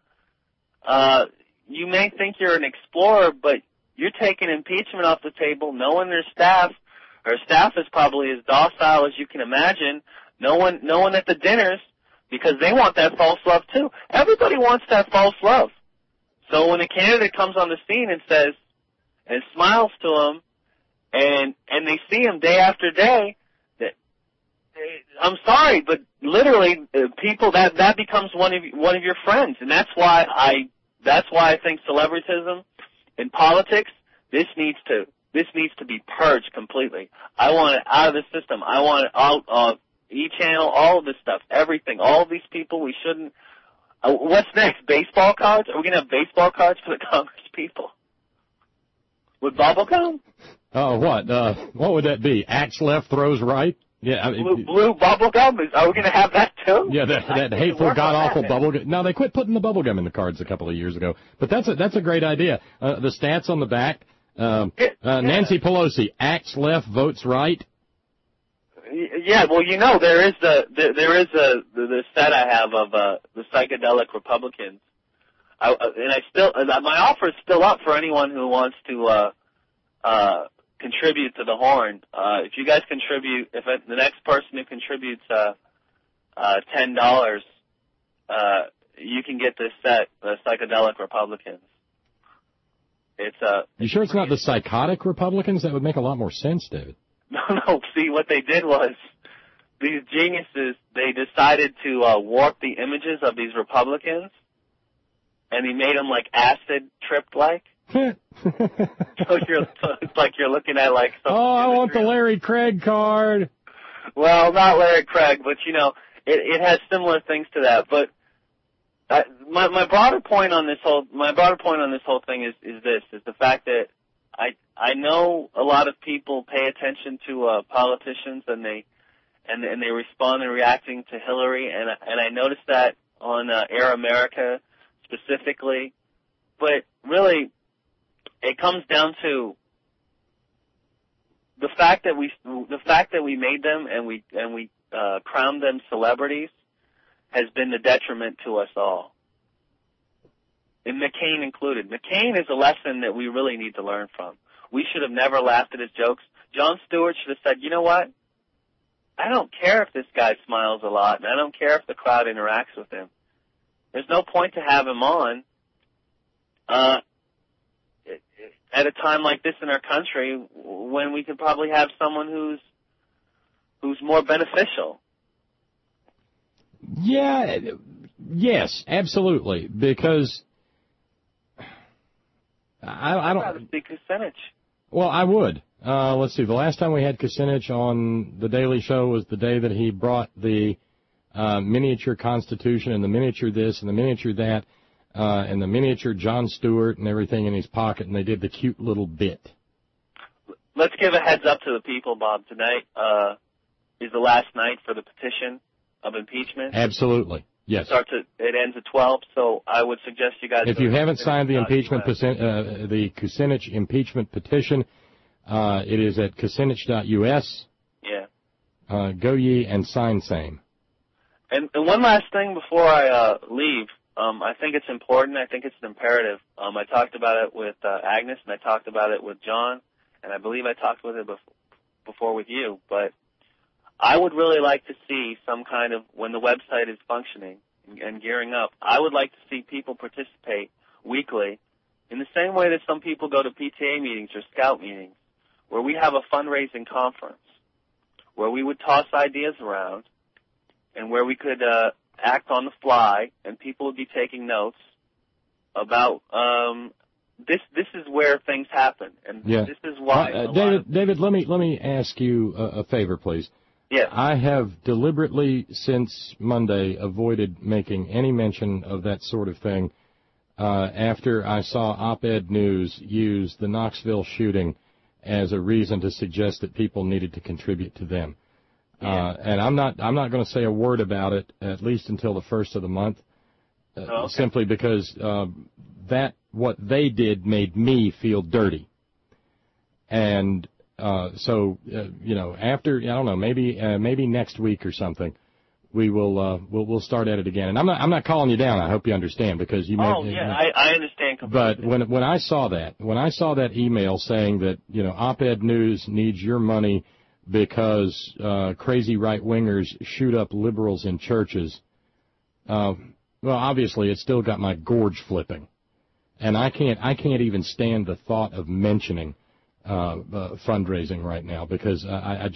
S5: you may think you're an explorer, but you're taking impeachment off the table, knowing her staff is probably as docile as you can imagine, no one at the dinners, because they want that false love too. Everybody wants that false love. So when a candidate comes on the scene and says, and smiles to them, and they see him day after day, I'm sorry, but literally, people, that becomes one of your friends, and that's why I think celebritism in politics, this needs to be purged completely. I want it out of the system. I want it out of E-Channel, all of this stuff, everything, all of these people. We shouldn't. What's next? Baseball cards? Are we going to have baseball cards for the Congress people? With bubble gum?
S3: Oh, what? What would that be? Axe left, throws right? Yeah,
S5: blue bubble gum? Are we going to have that too?
S3: Yeah, that hateful, god-awful bubble gum. No, they quit putting the bubble gum in the cards a couple of years ago. But that's a great idea. The stats on the back, Nancy Pelosi, acts left, votes right.
S5: Yeah, well, there is the set I have of the psychedelic Republicans, my offer is still up for anyone who wants to contribute to the Horn. If you guys contribute, the next person who contributes $10, you can get this set, the psychedelic Republicans.
S3: You sure it's not the psychotic Republicans? That would make a lot more sense, David.
S5: No. See, what they did was these geniuses, they decided to warp the images of these Republicans, and they made them like acid tripped like. So it's like you're looking at like some
S3: I want the Larry Craig card.
S5: Well, not Larry Craig, but it has similar things to that. But my broader point on this whole thing is the fact that I know a lot of people pay attention to politicians and they respond and reacting to Hillary, and I noticed that on Air America specifically. But really, it comes down to the fact that we made them and we crowned them celebrities has been the detriment to us all, and McCain included. McCain is a lesson that we really need to learn from. We should have never laughed at his jokes. Jon Stewart should have said, you know what? I don't care if this guy smiles a lot, and I don't care if the crowd interacts with him. There's no point to have him on at a time like this in our country when we could probably have someone who's more beneficial.
S3: Yeah, yes, absolutely, because I don't...
S5: I'd rather see Kucinich.
S3: Well, I would. Let's see, the last time we had Kucinich on The Daily Show was the day that he brought the miniature Constitution and the miniature this and the miniature that and the miniature Jon Stewart and everything in his pocket, and they did the cute little bit.
S5: Let's give a heads up to the people, Bob. Tonight is the last night for the petition of impeachment.
S3: Absolutely, yes.
S5: It ends at 12, so I would suggest you guys...
S3: If you haven't signed the the Kucinich impeachment petition, it is at kucinich.us.
S5: Yeah.
S3: Go ye and sign same.
S5: And one last thing before I leave. I think it's important. I think it's an imperative. I talked about it with Agnes, and I talked about it with John, and I believe I talked with it before with you. But I would really like to see some kind of, when the website is functioning and gearing up, I would like to see people participate weekly in the same way that some people go to PTA meetings or scout meetings, where we have a fundraising conference, where we would toss ideas around, and where we could act on the fly, and people would be taking notes about this is where things happen, and this is why.
S3: David, let me ask you a favor, please.
S5: Yes.
S3: I have deliberately, since Monday, avoided making any mention of that sort of thing after I saw Op-Ed News use the Knoxville shooting as a reason to suggest that people needed to contribute to them.
S5: Yeah.
S3: And I'm not going to say a word about it, at least until the first of the month, simply because what they did made me feel dirty. And so after, I don't know, maybe next week or something, we'll start at it again. And I'm not calling you down. I hope you understand, because you.
S5: I understand completely.
S3: But when I saw that email saying that Op-Ed News needs your money because crazy right-wingers shoot up liberals in churches, well, obviously it still got my gorge flipping, and I can't even stand the thought of mentioning fundraising right now, because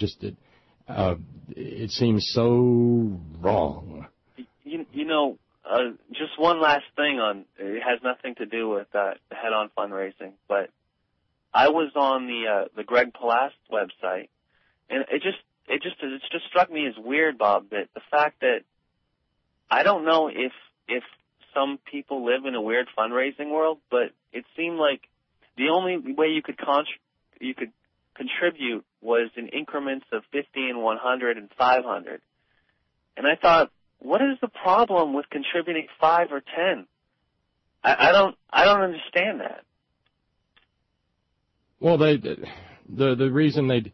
S3: it seems so wrong.
S5: Just one last thing it has nothing to do with head-on fundraising, but I was on the Greg Palast website, and it just struck me as weird, Bob, that the fact that I don't know if some people live in a weird fundraising world, but it seemed like the only way you could contribute was in increments of 50 and 100 and 500. And I thought, what is the problem with contributing 5 or 10? I don't understand that.
S3: Well, the reason they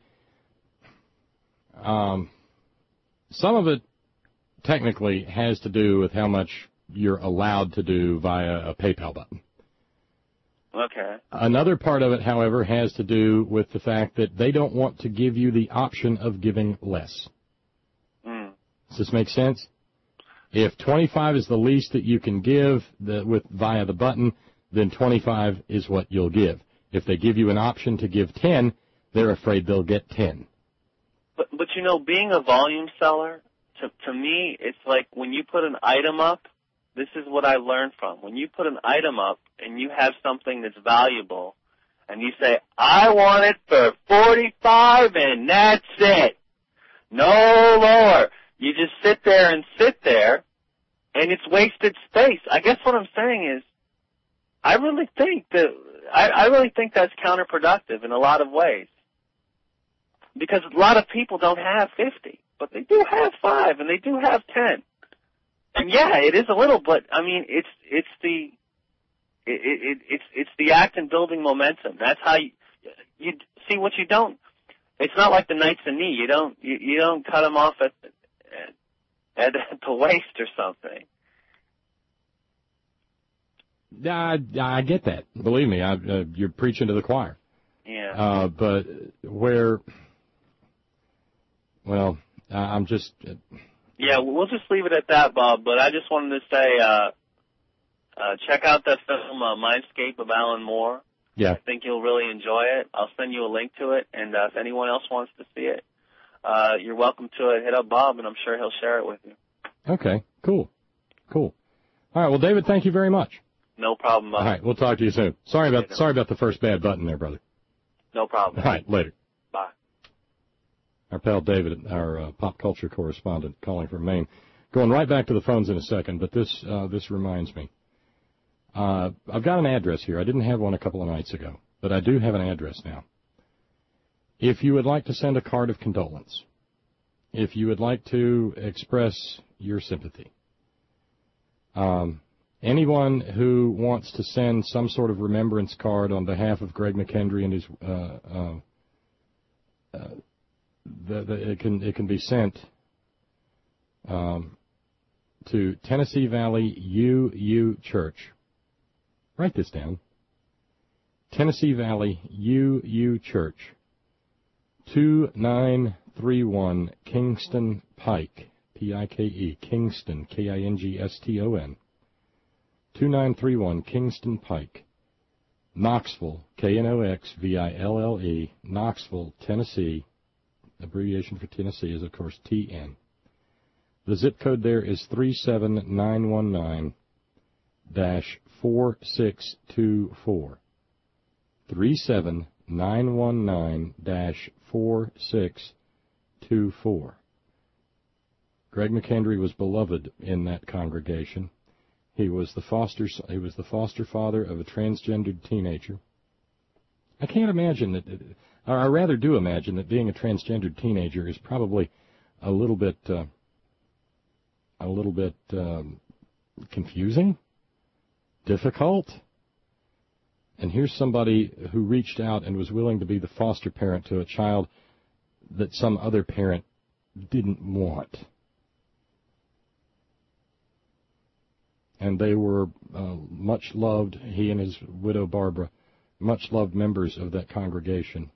S3: some of it technically has to do with how much you're allowed to do via a PayPal button.
S5: Okay.
S3: Another part of it, however, has to do with the fact that they don't want to give you the option of giving less.
S5: Mm.
S3: Does this make sense? If 25 is the least that you can give via the button, then 25 is what you'll give. If they give you an option to give 10, they're afraid they'll get 10.
S5: But you know, being a volume seller, to me, it's like when you put an item up, this is what I learned from. When you put an item up and you have something that's valuable, and you say, I want it for 45 and that's it. No lower. You just sit there, and it's wasted space. I guess what I'm saying is, I really think that's counterproductive in a lot of ways. Because a lot of people don't have 50, but they do have 5 and they do have 10. And yeah, it is a little, but I mean, it's the act in building momentum. That's how you see what you don't. It's not like the Knights of Knee. You don't cut them off at the waist or something.
S3: I get that. Believe me, you're preaching to the choir.
S5: Yeah.
S3: But where, well, I'm just.
S5: Yeah, we'll just leave it at that, Bob. But I just wanted to say, check out that film, Mindscape of Alan Moore.
S3: Yeah.
S5: I think you'll really enjoy it. I'll send you a link to it, and if anyone else wants to see it, you're welcome to it. Hit up Bob, and I'm sure he'll share it with you.
S3: Okay, cool. All right, well, David, thank you very much.
S5: No problem, Bob.
S3: All right, we'll talk to you soon. Sorry about the first bad button there, brother.
S5: No problem.
S3: All right, later.
S5: Bye.
S3: Our pal David, our pop culture correspondent, calling from Maine. Going right back to the phones in a second, but this reminds me. I've got an address here. I didn't have one a couple of nights ago, but I do have an address now. If you would like to send a card of condolence, if you would like to express your sympathy, anyone who wants to send some sort of remembrance card on behalf of Greg McKendry and his, it can be sent to Tennessee Valley UU Church. Write this down. Tennessee Valley UU Church, 2931 Kingston Pike, Pike, Kingston, Kingston, 2931 Kingston Pike, Knoxville, Knoxville, Knoxville, Tennessee. Abbreviation for Tennessee is, of course, TN. The zip code there is 37919-4624. 37919-4624. Greg McKendry was beloved in that congregation. He was the foster father of a transgendered teenager. I can't imagine that, or I rather do imagine that being a transgendered teenager is probably a little bit confusing, difficult. And here's somebody who reached out and was willing to be the foster parent to a child that some other parent didn't want. And they were much loved, he and his widow Barbara, much loved members of that congregation.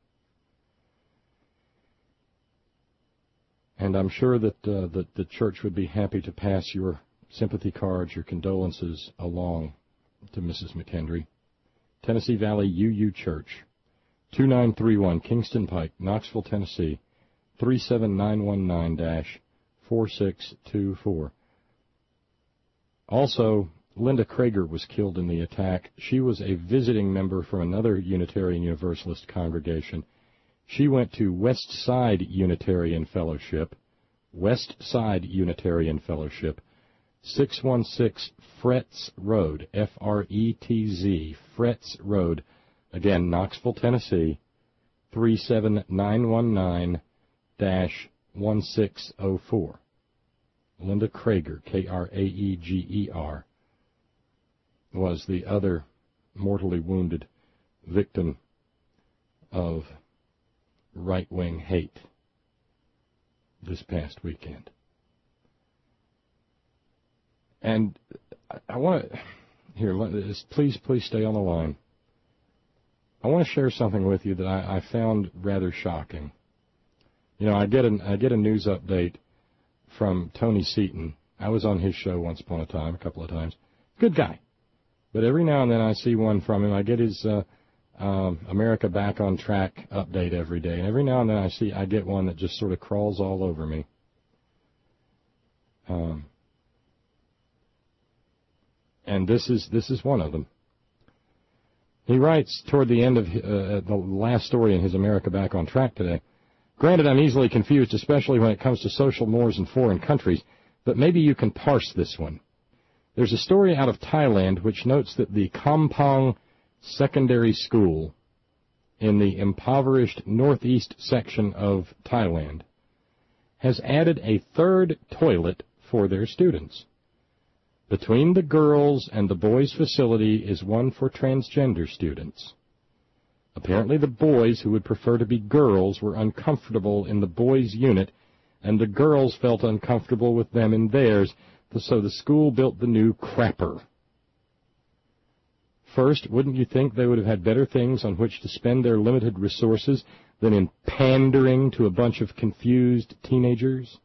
S3: And I'm sure that the church would be happy to pass your sympathy cards, your condolences along to Mrs. McKendry. Tennessee Valley UU Church, 2931 Kingston Pike, Knoxville, Tennessee, 37919-4624. Also, Linda Krager was killed in the attack. She was a visiting member from another Unitarian Universalist congregation. She went to West Side Unitarian Fellowship, 616 Fretz Road, Fretz, Fretz Road, again, Knoxville, Tennessee, 37919-1604. Linda Krager, Kraeger, was the other mortally wounded victim of right-wing hate this past weekend. And I want to, here, please stay on the line. I want to share something with you that I found rather shocking. You know, I get a news update from Tony Seaton. I was on his show once upon a time, a couple of times. Good guy. But every now and then I see one from him. I get his America Back on Track update every day. And every now and then I get one that just sort of crawls all over me. And this is one of them. He writes toward the end of the last story in his America Back on Track today, "Granted, I'm easily confused, especially when it comes to social mores in foreign countries, but maybe you can parse this one. There's a story out of Thailand which notes that the Kampong Secondary School in the impoverished northeast section of Thailand has added a third toilet for their students. Between the girls' and the boys' facility is one for transgender students. Apparently the boys who would prefer to be girls were uncomfortable in the boys' unit, and the girls felt uncomfortable with them in theirs, so the school built the new crapper. First, wouldn't you think they would have had better things on which to spend their limited resources than in pandering to a bunch of confused teenagers?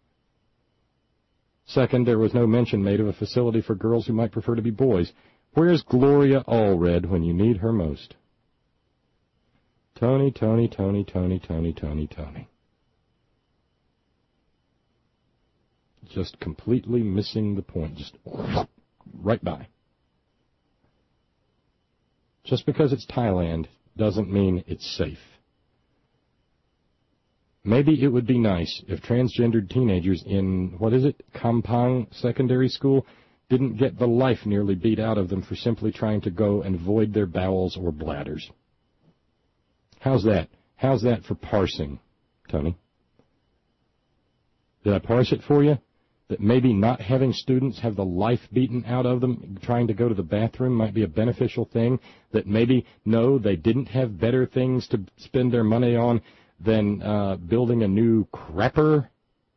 S3: Second, there was no mention made of a facility for girls who might prefer to be boys. Where's Gloria Allred when you need her most? Tony. Just completely missing the point. Just right by. Just because it's Thailand doesn't mean it's safe. Maybe it would be nice if transgendered teenagers in, Kampong Secondary School didn't get the life nearly beat out of them for simply trying to go and void their bowels or bladders. How's that? How's that for parsing, Tony? Did I parse it for you? That maybe not having students have the life beaten out of them trying to go to the bathroom might be a beneficial thing? That maybe, no, they didn't have better things to spend their money on than building a new crapper?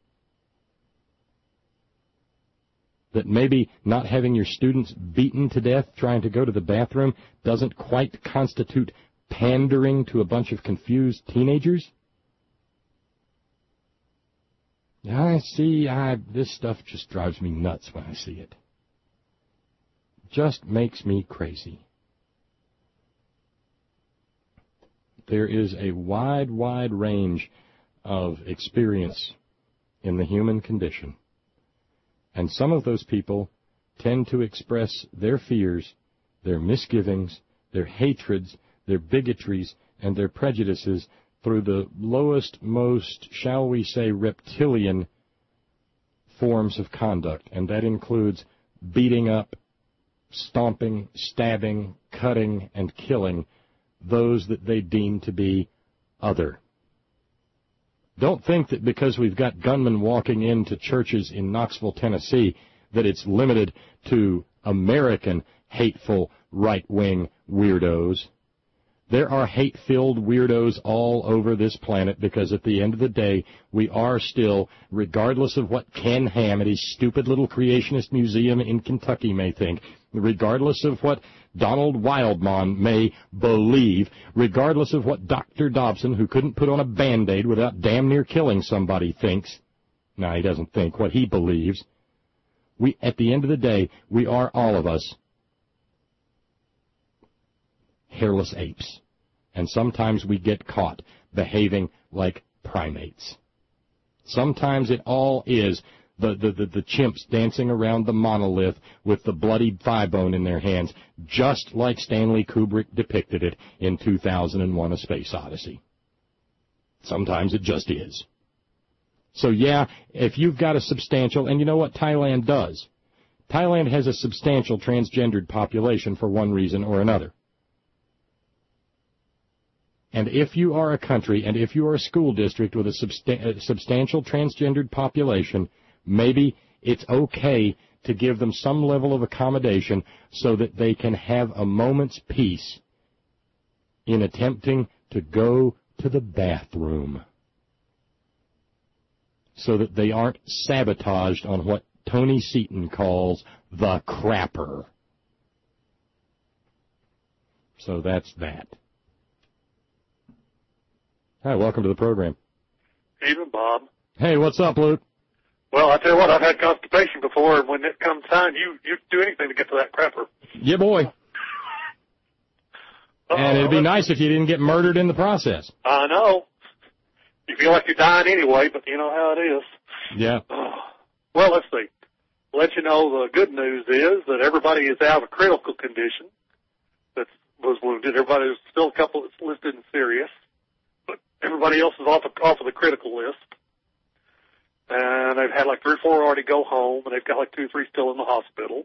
S3: That maybe not having your students beaten to death trying to go to the bathroom doesn't quite constitute pandering to a bunch of confused teenagers? This stuff just drives me nuts when I see it. Just makes me crazy. There is a wide range of experience in the human condition. And some of those people tend to express their fears, their misgivings, their hatreds, their bigotries, and their prejudices through the lowest, most, shall we say, reptilian forms of conduct. And that includes beating up, stomping, stabbing, cutting, and killing those that they deem to be other. Don't think that because we've got gunmen walking into churches in Knoxville, Tennessee, that it's limited to American hateful right-wing weirdos. There are hate-filled weirdos all over this planet because at the end of the day, we are still, regardless of what Ken Ham at his stupid little creationist museum in Kentucky may think, regardless of what Donald Wildmon may believe, regardless of what Dr. Dobson, who couldn't put on a Band-Aid without damn near killing somebody, thinks. No, he doesn't think, what he believes. At the end of the day, we are all of us hairless apes. And sometimes we get caught behaving like primates. Sometimes it all is the chimps dancing around the monolith with the bloody thigh bone in their hands, just like Stanley Kubrick depicted it in 2001: A Space Odyssey. Sometimes it just is. So yeah, if you've got a substantial, and you know what Thailand does? Thailand has a substantial transgendered population for one reason or another. And if you are a country, and if you are a school district with a substantial transgendered population, maybe it's okay to give them some level of accommodation so that they can have a moment's peace in attempting to go to the bathroom so that they aren't sabotaged on what Tony Seaton calls the crapper. So that's that. Hi, welcome to the program.
S8: Evening, Bob.
S3: Hey, what's up, Luke?
S8: Well, I tell you what, I've had constipation before, and when it comes time, you do anything to get to that crapper.
S3: Yeah, boy. And it'd be nice if you didn't get murdered in the process.
S8: I know. You feel like you're dying anyway, but you know how it is.
S3: Yeah.
S8: Well, let's see. Let you know the good news is that everybody is out of a critical condition that was wounded. Everybody, there's still a couple that's listed in serious, but everybody else is off of the critical list. And they've had like 3 or 4 already go home, and they've got like 2 or 3 still in the hospital.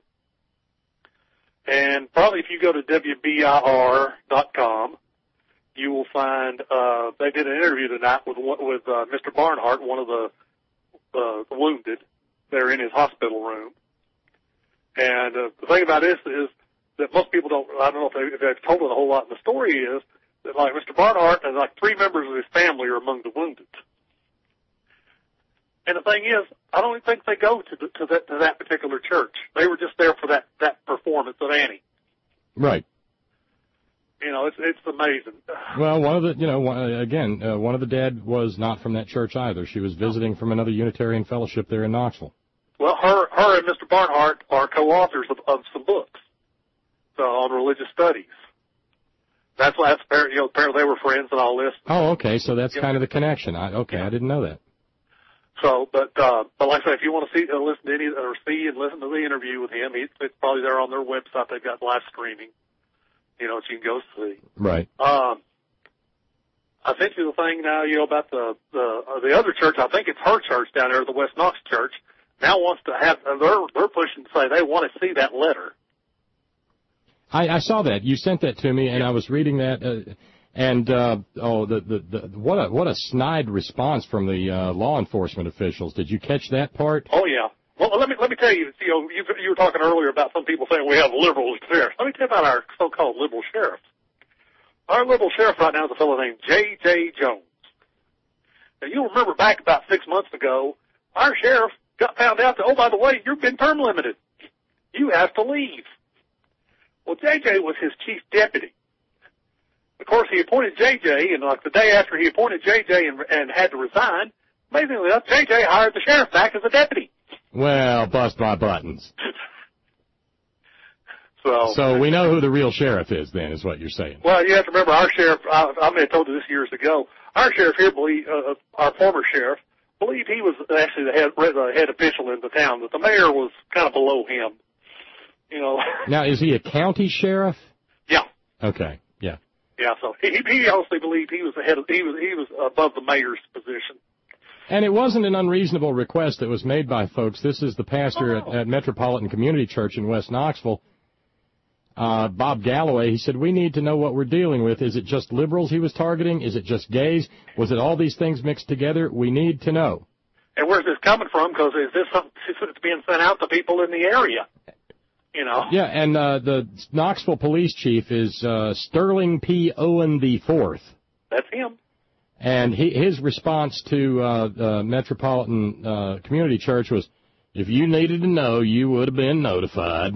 S8: And probably if you go to WBIR.com, you will find they did an interview tonight with Mr. Barnhart, one of the wounded. They're in his hospital room. And the thing about this is that most people don't, I don't know if they've told it a whole lot. The story is that like Mr. Barnhart and like 3 members of his family are among the wounded. And the thing is, I don't even think they go to that particular church. They were just there for that performance of Annie.
S3: Right.
S8: You know, it's amazing.
S3: Well, one of the dead was not from that church either. She was visiting from another Unitarian fellowship there in Knoxville.
S8: Well, her and Mr. Barnhart are co-authors of some books on religious studies. That's why apparently they were friends and all this.
S3: Oh, okay. So that's kind of the connection. I didn't know that.
S8: So, but like I say, if you want to see, listen to see and listen to the interview with him, it's probably there on their website. They've got live streaming, you know, that you can go see.
S3: Right.
S8: I sent you the thing now, you know, about the other church. I think it's her church down there, the West Knox Church. Now wants to have, they're pushing to say they want to see that letter.
S3: I saw that. You sent that to me, and I was reading that. What a snide response from the law enforcement officials. Did you catch that part?
S8: Oh yeah. Well, let me tell you. You know, you were talking earlier about some people saying we have liberal sheriffs. Let me tell you about our so-called liberal sheriff. Our liberal sheriff right now is a fellow named J.J. Jones. Now you'll remember back about 6 months ago, our sheriff got found out that, oh, by the way, you've been term limited. You have to leave. Well, J.J. was his chief deputy. Of course, he appointed J.J., and like the day after he appointed J.J. and had to resign, amazingly enough, J.J. hired the sheriff back as a deputy.
S3: Well, bust my buttons. So we know who the real sheriff is, then, is what you're saying.
S8: Well, you have to remember, our sheriff, I may have told you this years ago, our sheriff here, our former sheriff, believed he was actually the head official in the town, but the mayor was kind of below him. You know.
S3: Now, is he a county sheriff?
S8: Yeah.
S3: Okay. Yeah.
S8: Yeah. So he honestly believed he was he was above the mayor's position.
S3: And it wasn't an unreasonable request that was made by folks. This is the pastor at Metropolitan Community Church in West Knoxville, Bob Galloway. He said, we need to know what we're dealing with. Is it just liberals he was targeting? Is it just gays? Was it all these things mixed together? We need to know.
S8: And where's this coming from? Because is this something that's being sent out to people in the area? You know. Yeah,
S3: and the Knoxville police chief is Sterling P. Owen IV.
S8: That's him.
S3: And his response to Metropolitan Community Church was, if you needed to know, you would have been notified.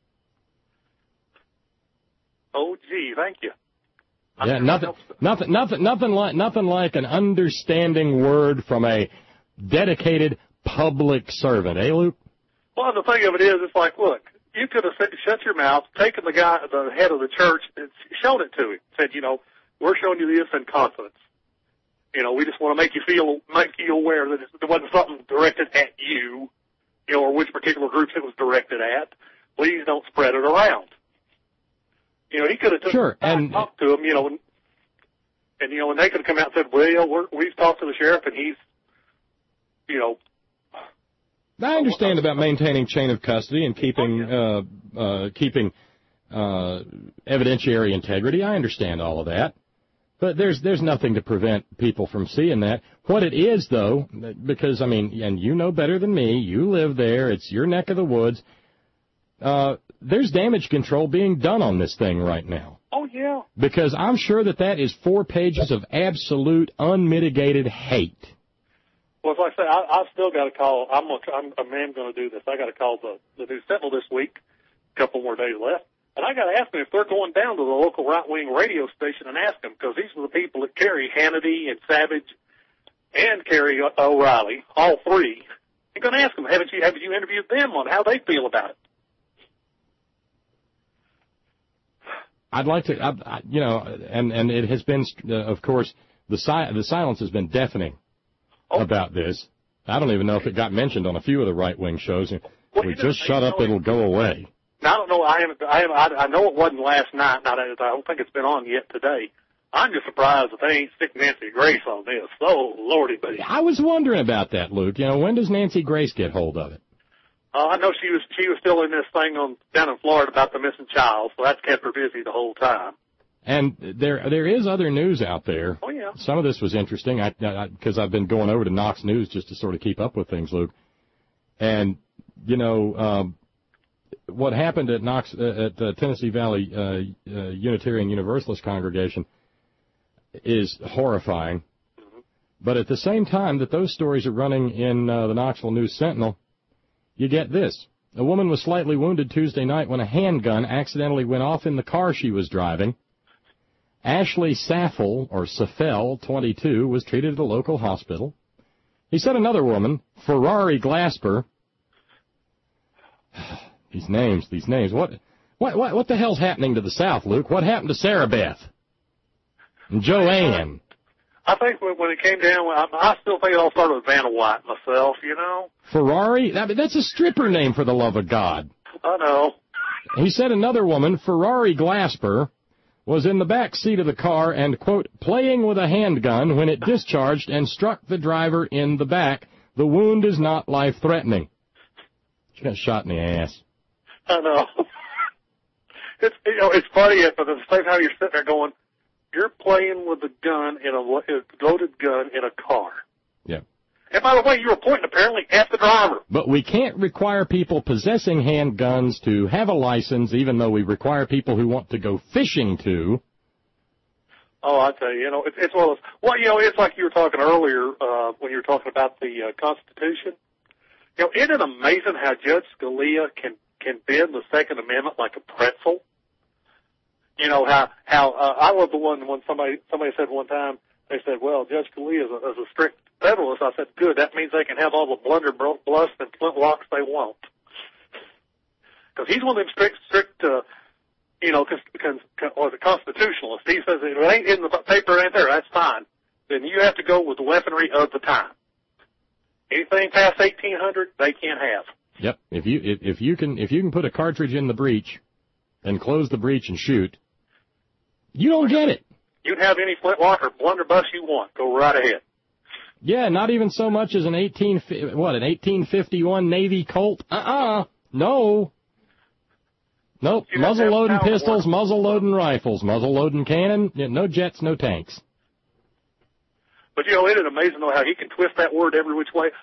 S8: Oh, gee, thank you.
S3: Yeah, nothing like an understanding word from a dedicated public servant, eh, Luke?
S8: Well, the thing of it is, it's like, look, you could have shut your mouth, taken the head of the church, and shown it to him. Said, you know, we're showing you this in confidence. You know, we just want to make you aware that it wasn't something directed at you, you know, or which particular groups it was directed at. Please don't spread it around. You know, he could have talked to him, you know, and you know, and they could have come out and said, well, we've talked to the sheriff, and he's, you know.
S3: I understand about maintaining chain of custody and keeping evidentiary integrity. I understand all of that. But there's nothing to prevent people from seeing that. What it is, though, because, I mean, and you know better than me, you live there, it's your neck of the woods, there's damage control being done on this thing right now.
S8: Oh, yeah.
S3: Because I'm sure that is 4 pages of absolute, unmitigated hate.
S8: Well, as I say, I've still got to call. I'm going to do this. I got to call the News Sentinel this week. A couple more days left. And I got to ask them if they're going down to the local right-wing radio station and ask them, because these are the people that carry Hannity and Savage and carry O'Reilly, all three. You're going to ask them, haven't you interviewed them on how they feel about it?
S3: I'd like to, and it has been, of course, the silence has been deafening about this. I don't even know if it got mentioned on a few of the right-wing shows.
S8: Well,
S3: we just shut up, it'll go away.
S8: Now, I don't know. I know it wasn't last night. I don't think it's been on yet today. I'm just surprised that they ain't stick Nancy Grace on this. Oh, Lordy, buddy.
S3: I was wondering about that, Luke. When does Nancy Grace get hold of it?
S8: I know she was still in this thing down in Florida about the missing child, so that's kept her busy the whole time.
S3: And there is other news out there.
S8: Oh, yeah.
S3: Some of this was interesting because I've been going over to Knox News just to sort of keep up with things, Luke. And, what happened at the Tennessee Valley Unitarian Universalist congregation is horrifying. Mm-hmm. But at the same time that those stories are running in the Knoxville News Sentinel, you get this. A woman was slightly wounded Tuesday night when a handgun accidentally went off in the car she was driving. Ashley Saffel, 22, was treated at a local hospital. He said another woman, Ferrari Glasper. These names. What the hell's happening to the South, Luke? What happened to Sarah Beth? And Joanne?
S8: I think when it came down, I still think it all started with Vanna White myself,
S3: Ferrari? That's a stripper name, for the love of God.
S8: I know.
S3: He said another woman, Ferrari Glasper, was in the back seat of the car and, quote, playing with a handgun when it discharged and struck the driver in the back. The wound is not life-threatening. She got shot in the ass.
S8: I know. It's funny, but at the same time you're sitting there going, you're playing with a gun a loaded gun in a car.
S3: Yeah.
S8: And by the way, you were pointing apparently at the driver.
S3: But we can't require people possessing handguns to have a license, even though we require people who want to go fishing to.
S8: Oh, I tell you, it's one of those. Well, it's like you were talking earlier when you were talking about the Constitution. Isn't it amazing how Judge Scalia can bend the Second Amendment like a pretzel? How I love the one when somebody said one time, they said, well, Judge Scalia is a strict Federalist. I said, good, that means they can have all the blunderbuss and flintlocks they want. Because he's one of them strict or the constitutionalist. He says, if it ain't in the paper, it ain't there, that's fine. Then you have to go with the weaponry of the time. Anything past 1800, they can't have.
S3: Yep. If you can put a cartridge in the breech and close the breech and shoot, you don't get it.
S8: You can have any flintlock or blunderbuss you want. Go right ahead.
S3: Yeah, not even so much as an 1851 Navy Colt. No. Nope. Muzzle loading pistols, muzzle loading rifles, muzzle loading cannon. Yeah, no jets, no tanks.
S8: But isn't it amazing though how he can twist that word every which way?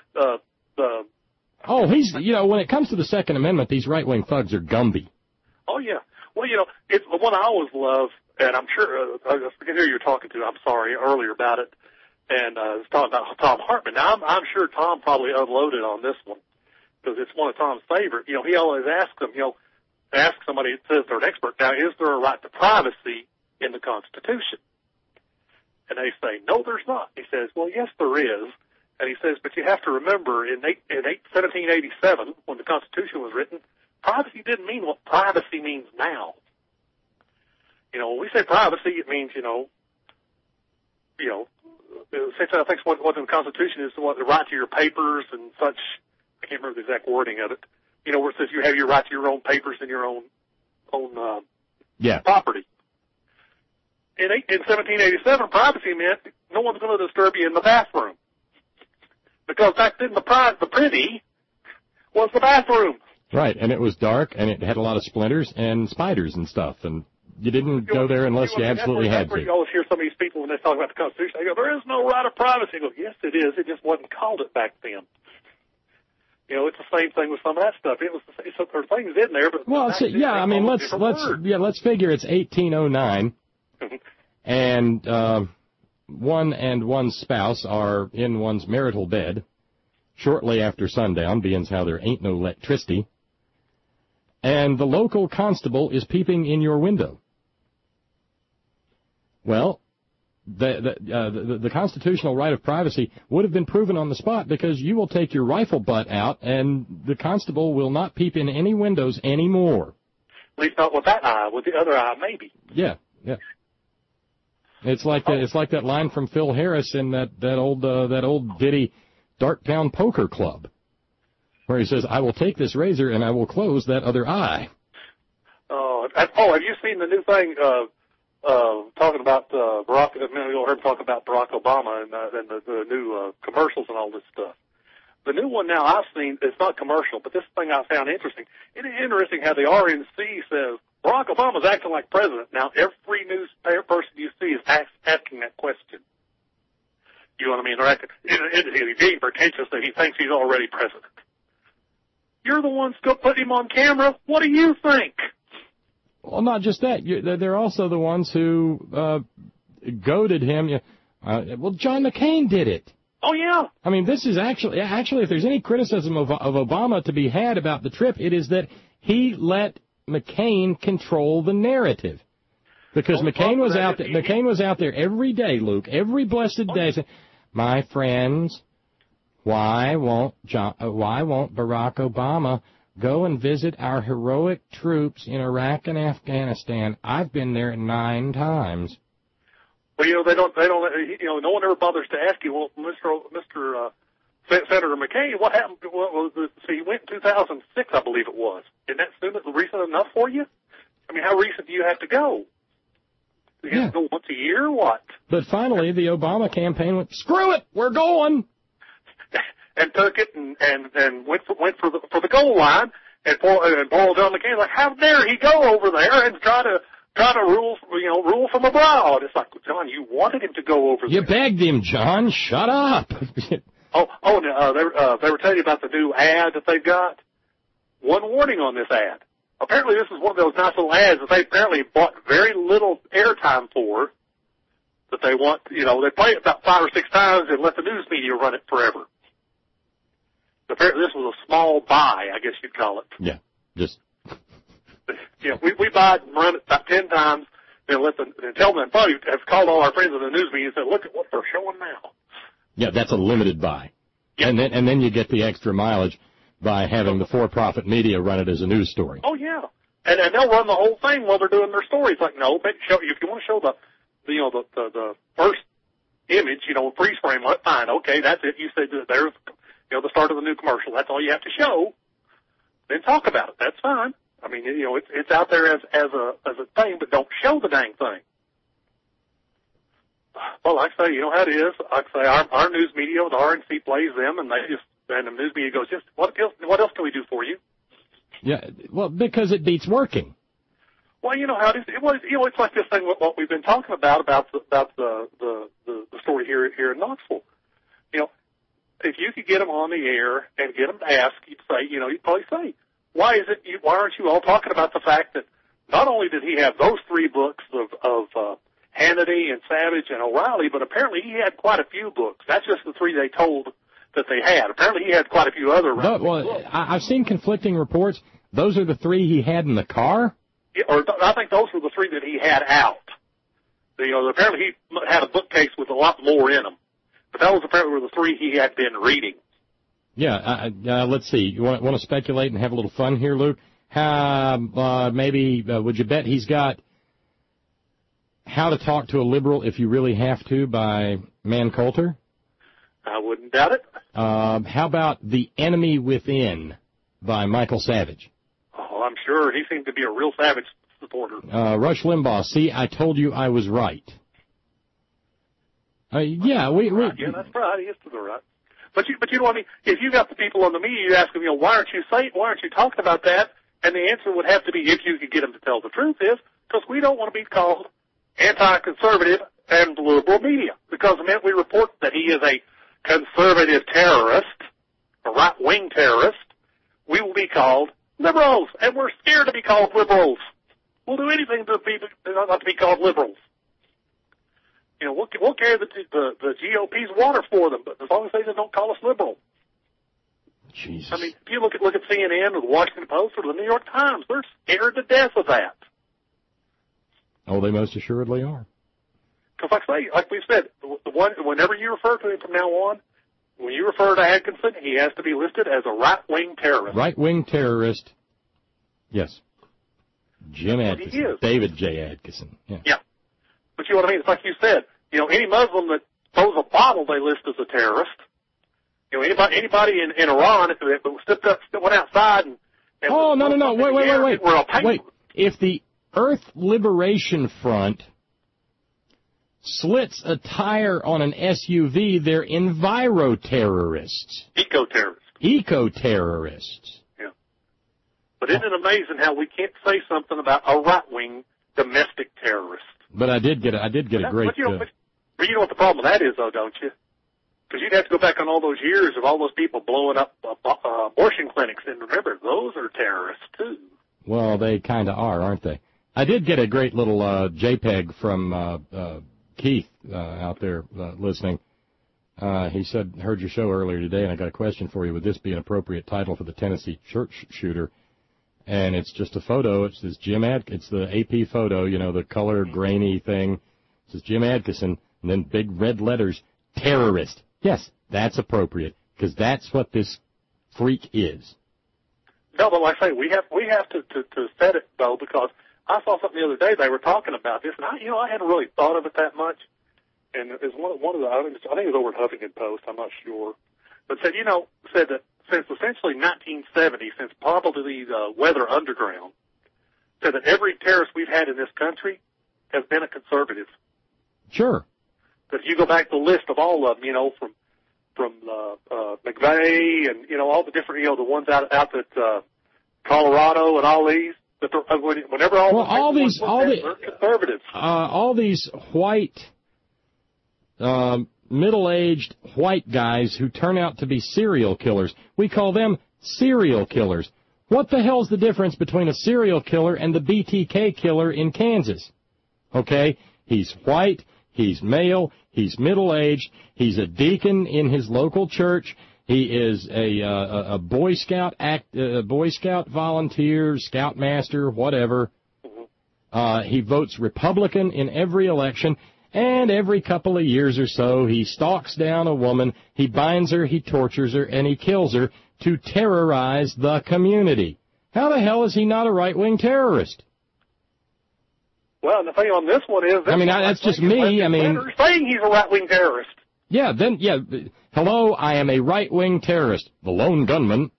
S3: He's when it comes to the Second Amendment, these right-wing thugs are Gumby.
S8: Oh yeah. Well, it's the one I always love, and I'm sure I forget who you're talking to. I'm sorry earlier about it, and I was talking about Tom Hartman. Now I'm sure Tom probably unloaded on this one because it's one of Tom's favorite. He always asks them, ask somebody that says they're an expert. Now, is there a right to privacy in the Constitution? And they say, no, there's not. He says, well, yes, there is. And he says, but you have to remember, in 1787, when the Constitution was written, privacy didn't mean what privacy means now. When we say privacy, it means, essentially I think what's in the Constitution is the right to your papers and such. I can't remember the exact wording of it. Where it says you have your right to your own papers and your own property. In 1787, privacy meant no one's going to disturb you in the bathroom. Because back then the pretty was the bathroom.
S3: Right, and it was dark, and it had a lot of splinters and spiders and stuff, and you didn't go there unless you absolutely had to.
S8: You always hear some of these people when they talk about the Constitution, they go, there is no right of privacy. I go, yes, it is. It just wasn't called it back then. You know, it's the same thing with some of that stuff. It was so there are things in there, but
S3: well, so, yeah, I mean, let's figure it's 1809, and one and one's spouse are in one's marital bed shortly after sundown, being how there ain't no electricity, and the local constable is peeping in your window. Well, the constitutional right of privacy would have been proven on the spot, because you will take your rifle butt out and the constable will not peep in any windows anymore.
S8: At least not with that eye. With the other eye, maybe.
S3: Yeah. It's like that line from Phil Harris in that old ditty, Darktown Poker Club, where he says, "I will take this razor and I will close that other eye."
S8: Have you seen the new thing? Talking about Barack, a minute ago, I heard talking about Barack Obama and the new commercials and all this stuff. The new one now I've seen, it's not commercial, but this thing I found interesting. It is interesting how the RNC says Barack Obama's acting like president. Now every news person you see is asking that question. You know what I mean? He's being pretentious that he thinks he's already president. You're the ones who put him on camera. What do you think?
S3: Well, not just that. They're also the ones who goaded him. Well, John McCain did it.
S8: Oh, yeah.
S3: I mean, this is actually, if there's any criticism of Obama to be had about the trip, it is that he let McCain control the narrative. Because McCain was out there every day, Luke, every blessed day, saying, "My friends, why won't Barack Obama go and visit our heroic troops in Iraq and Afghanistan? I've been there 9 times."
S8: Well, they don't, no one ever bothers to ask you, well, Mr. Senator McCain, what happened? He went in 2006, I believe it was. Isn't that recent enough for you? I mean, how recent do you have to go? Do you have to go once a year or what?
S3: But finally, the Obama campaign went, "Screw it, we're going."
S8: And took it and went for the goal line, and poor John McCain, like, how dare he go over there and try to rule from abroad? It's like, John, you wanted him to go over there.
S3: You begged him, John. Shut up.
S8: They were telling you about the new ad that they've got. One warning on this ad. Apparently, this is one of those nice little ads that they apparently bought very little airtime for. That they want, they play it about 5 or 6 times and let the news media run it forever. Apparently, this was a small buy, I guess you'd call it.
S3: Yeah, just.
S8: Yeah, we buy it and run it about 10 times, and tell them. Probably have called all our friends in the news media and said, "Look at what they're showing now."
S3: Yeah, that's a limited buy,
S8: yeah.
S3: And then you get the extra mileage by having the for-profit media run it as a news story.
S8: Oh yeah, and they'll run the whole thing while they're doing their stories. Like, no, if you want to show the first image, freeze frame, fine, okay, that's it. You said there's the start of the new commercial. That's all you have to show. Then talk about it. That's fine. I mean, it's out there as a thing, but don't show the dang thing. Well, like I say, you know how it is. Like I say, our news media, the RNC plays them, and the news media goes, "Just what else can we do for you?" Yeah,
S3: well, because it beats working.
S8: Well, you know how it is. It's like this thing what we've been talking about the story here in Knoxville. If you could get them on the air and get them to ask, you'd probably say, why aren't you all talking about the fact that not only did he have those 3 books of Hannity and Savage and O'Reilly, but apparently he had quite a few books. That's just the 3 they told that they had. Apparently he had quite a few other books.
S3: I've seen conflicting reports. Those are the 3 he had in the car?
S8: Yeah, I think those were the 3 that he had out. Apparently he had a bookcase with a lot more in them. But those apparently were the 3 he had been reading.
S3: Yeah, let's see. You want to speculate and have a little fun here, Luke? Maybe, would you bet he's got How to Talk to a Liberal If You Really Have to by Man Coulter?
S8: I wouldn't doubt it.
S3: How about The Enemy Within by Michael Savage?
S8: Oh, I'm sure. He seemed to be a real Savage supporter.
S3: Rush Limbaugh, See, I Told You I Was Right.
S8: Yeah, that's right. He is to the right. But you know what I mean? If you got the people on the media, you ask them, why aren't you talking about that? And the answer would have to be, if you could get them to tell the truth, is because we don't want to be called anti-conservative and liberal media. Because the minute we report that he is a conservative terrorist, a right-wing terrorist, we will be called liberals, and we're scared to be called liberals. We'll do anything to be not to be called liberals. You know, we'll carry the GOP's water for them, but as long as they don't call us liberal.
S3: Jesus.
S8: I mean, if you look at CNN or the Washington Post or the New York Times, they're scared to death of that.
S3: Oh, they most assuredly are.
S8: Because like we said, whenever you refer to him from now on, when you refer to Atkinson, he has to be listed as a right-wing terrorist.
S3: Right-wing terrorist. Yes. Jim Atkinson. David J. Atkinson. Yeah.
S8: But you know what I mean? It's like you said, you know, any Muslim that throws a bottle, they list as a terrorist. You know, anybody in Iran that went outside and
S3: oh, no. Wait. If the Earth Liberation Front slits a tire on an SUV, they're enviro-terrorists. Eco-terrorists.
S8: Yeah. But isn't it amazing how we can't say something about a right-wing domestic terrorist?
S3: But I did get a great...
S8: But you know what the problem with that is, though, don't you? Because you'd have to go back on all those years of all those people blowing up abortion clinics. And remember, those are terrorists, too.
S3: Well, they kind of are, aren't they? I did get a great little JPEG from Keith out there listening. He said, heard your show earlier today, and I got a question for you. Would this be an appropriate title for the Tennessee church shooter? And it's just a photo. It says it's the AP photo, you know, the color grainy thing. It says Jim Atkinson, and then big red letters, terrorist. Yes, that's appropriate, because that's what this freak is.
S8: No, but like I say, we have to set it, though, because I saw something the other day. They were talking about this, and I hadn't really thought of it that much. And it's one of the, I think it was over at Huffington Post, I'm not sure, but said that since essentially 1970, since probably the Weather Underground, said that every terrorist we've had in this country has been a conservative.
S3: Sure.
S8: But if you go back to the list of all of them, you know, from McVeigh and, you know, all the different, you know, the ones out at Colorado and all these, that whenever all they're conservatives.
S3: All these white, middle-aged white guys who turn out to be serial killers, we call them serial killers. What the hell's the difference between a serial killer and the BTK killer in Kansas? Okay, he's white, he's male, he's middle-aged, he's a deacon in his local church, he is a Boy Scout Boy Scout volunteer, scoutmaster, whatever. He votes Republican in every election, and every couple of years or so he stalks down a woman, he binds her, he tortures her, and he kills her to terrorize the community. How the hell is he not a right-wing terrorist?
S8: Well, the thing on this one is...
S3: that's just me.
S8: Saying he's a right-wing terrorist.
S3: Yeah, hello, I am a right-wing terrorist. The lone gunman.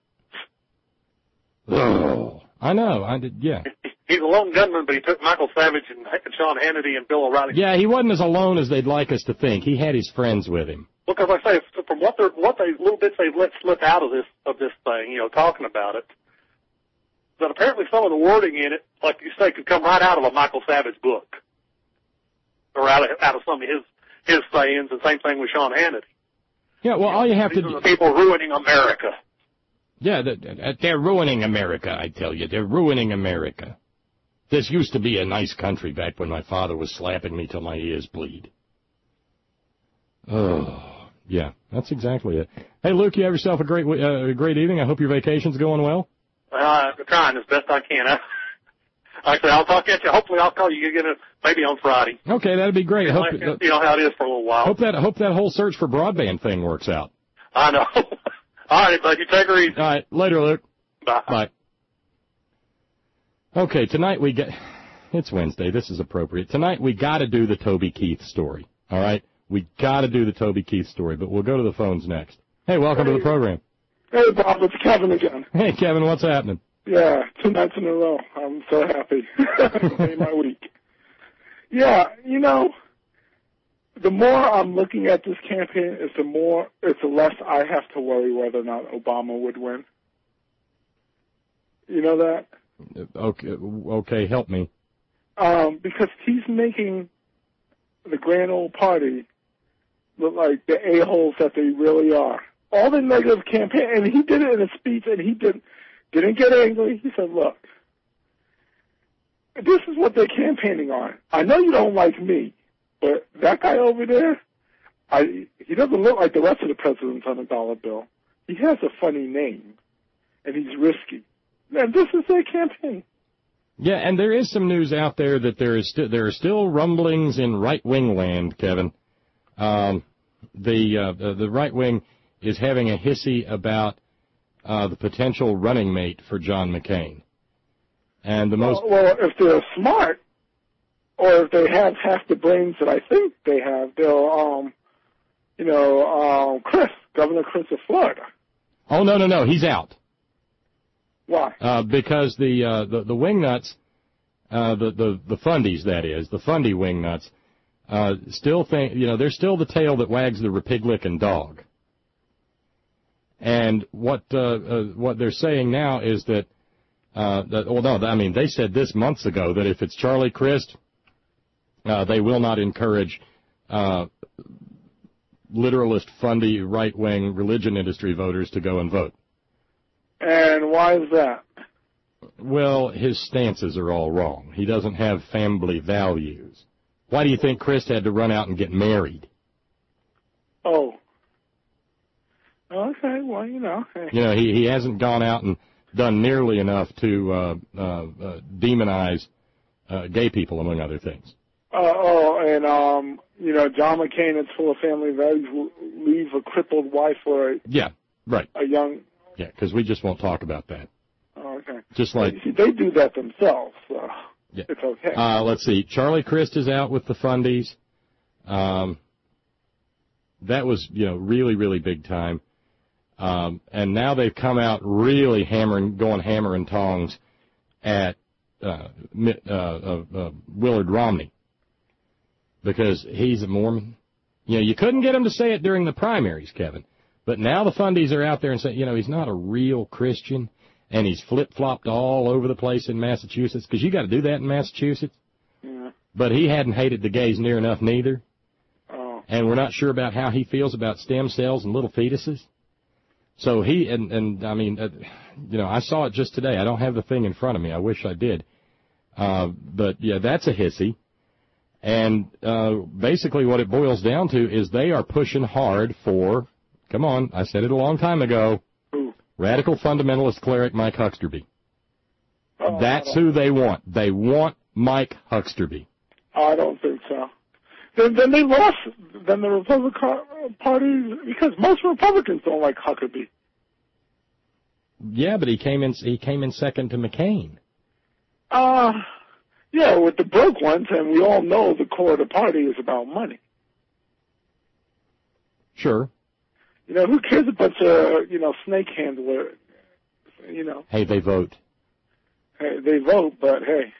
S3: Oh, I know, yeah.
S8: He's a lone gunman, but he took Michael Savage and Sean Hannity and Bill O'Reilly.
S3: Yeah, he wasn't as alone as they'd like us to think. He had his friends with him.
S8: Well, because like I say, from what little bits they've let slip out of this thing, you know, talking about it, that apparently some of the wording in it, like you say, could come right out of a Michael Savage book, or out of some of his sayings. And same thing with Sean Hannity.
S3: Yeah, well, all you have to do.
S8: These are the people ruining America.
S3: Yeah, they're ruining America. I tell you, they're ruining America. This used to be a nice country back when my father was slapping me till my ears bleed. Oh, yeah, that's exactly it. Hey, Luke, you have yourself a great evening. I hope your vacation's going well.
S8: I'm trying as best I can. Actually, I'll talk at you. Hopefully, I'll call you again maybe on Friday.
S3: Okay, that'd be great.
S8: You know how it is for a little while.
S3: Hope that whole search for broadband thing works out.
S8: I know. All right, bud. You take her easy.
S3: All right, later, Luke.
S8: Bye.
S3: Bye. Okay, tonight it's Wednesday. This is appropriate. Tonight we got to do the Toby Keith story. All right, we got to do the Toby Keith story, but we'll go to the phones next. Hey, welcome to the program.
S9: Hey, Bob, it's Kevin again.
S3: Hey, Kevin, what's happening?
S9: Yeah, 2 nights in a row. I'm so happy. Made my week. Yeah, you know, the more I'm looking at this campaign, it's the less I have to worry whether or not Obama would win. You know that?
S3: Okay, help me.
S9: Because he's making the grand old party look like the a-holes that they really are. all the negative campaign, and he did it in a speech, and he didn't get angry. He said, look, this is what they're campaigning on. I know you don't like me, but that guy over there, he doesn't look like the rest of the presidents on the dollar bill. He has a funny name, and he's risky. And this is their campaign.
S3: Yeah, and there is some news out there that there are still rumblings in right-wing land, Kevin. The right wing is having a hissy about the potential running mate for John McCain. And the most
S9: well, if they're smart, or if they have half the brains that I think they have, they'll Governor Chris of Florida.
S3: Oh no, he's out.
S9: Why?
S3: Because the wingnuts, the fundies, that is, the fundy wingnuts, still think, they're still the tail that wags the pig-licking dog. And what they're saying now is that, they said this months ago that if it's Charlie Crist, they will not encourage literalist, fundy, right-wing religion industry voters to go and vote.
S9: And why is that?
S3: Well, his stances are all wrong. He doesn't have family values. Why do you think Crist had to run out and get married?
S9: Oh. Okay, well,
S3: he hasn't gone out and done nearly enough to demonize gay people, among other things.
S9: John McCain is full of family values, will leave a crippled wife for a young...
S3: Yeah, because we just won't talk about that.
S9: Oh, okay.
S3: Just like...
S9: See, they do that themselves, so it's okay.
S3: Let's see. Charlie Crist is out with the fundies. That was, really, really big time. And now they've come out really going hammer and tongs at Willard Romney because he's a Mormon. You couldn't get him to say it during the primaries, Kevin. But now the fundies are out there and say, he's not a real Christian, and he's flip-flopped all over the place in Massachusetts, because you got to do that in Massachusetts.
S9: Yeah.
S3: But he hadn't hated the gays near enough neither.
S9: Oh.
S3: And we're not sure about how he feels about stem cells and little fetuses. So I saw it just today. I don't have the thing in front of me. I wish I did. But that's a hissy. And basically what it boils down to is they are pushing hard for, come on, I said it a long time ago, radical fundamentalist cleric Mike Hucksterby. That's who they want. They want Mike Hucksterby.
S9: I don't think so. Then they lost. Then the Republican Party, because most Republicans don't like Huckabee.
S3: Yeah, but he came in second to McCain.
S9: Yeah, with the broke ones, and we all know the core of the party is about money.
S3: Sure.
S9: Who cares a bunch of, snake handler,
S3: Hey, they vote.
S9: Hey, they vote, but hey,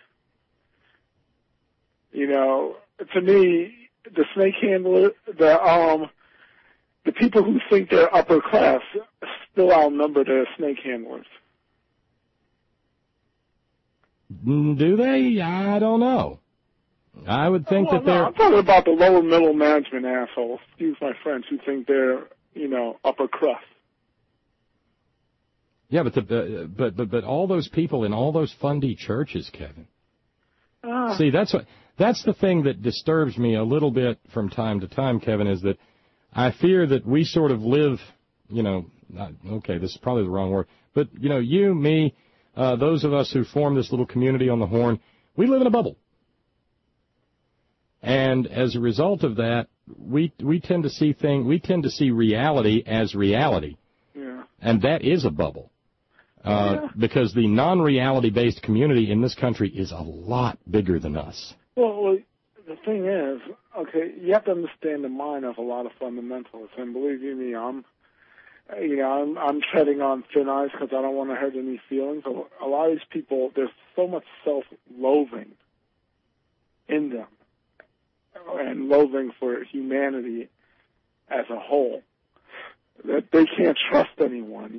S9: to me, the snake handler, the people who think they're upper class still outnumber the snake handlers.
S3: Do they? I don't know. I would think that they're...
S9: I'm talking about the lower middle management assholes, excuse my French, who think they're, upper crust.
S3: Yeah, but all those people in all those fundy churches, Kevin. See, that's the thing that disturbs me a little bit from time to time, Kevin, is that I fear that we sort of live, okay, this is probably the wrong word, but, you, me, those of us who form this little community on the Horn, we live in a bubble. And as a result of that, we tend to see reality as reality.
S9: Yeah.
S3: And that is a bubble. Because the non-reality based community in this country is a lot bigger than us.
S9: Well, the thing is, okay, you have to understand the mind of a lot of fundamentalists, and believe you me, I'm treading on thin ice because I don't want to hurt any feelings. A lot of these people, there's so much self-loathing in them, and loathing for humanity as a whole, that they can't trust anyone,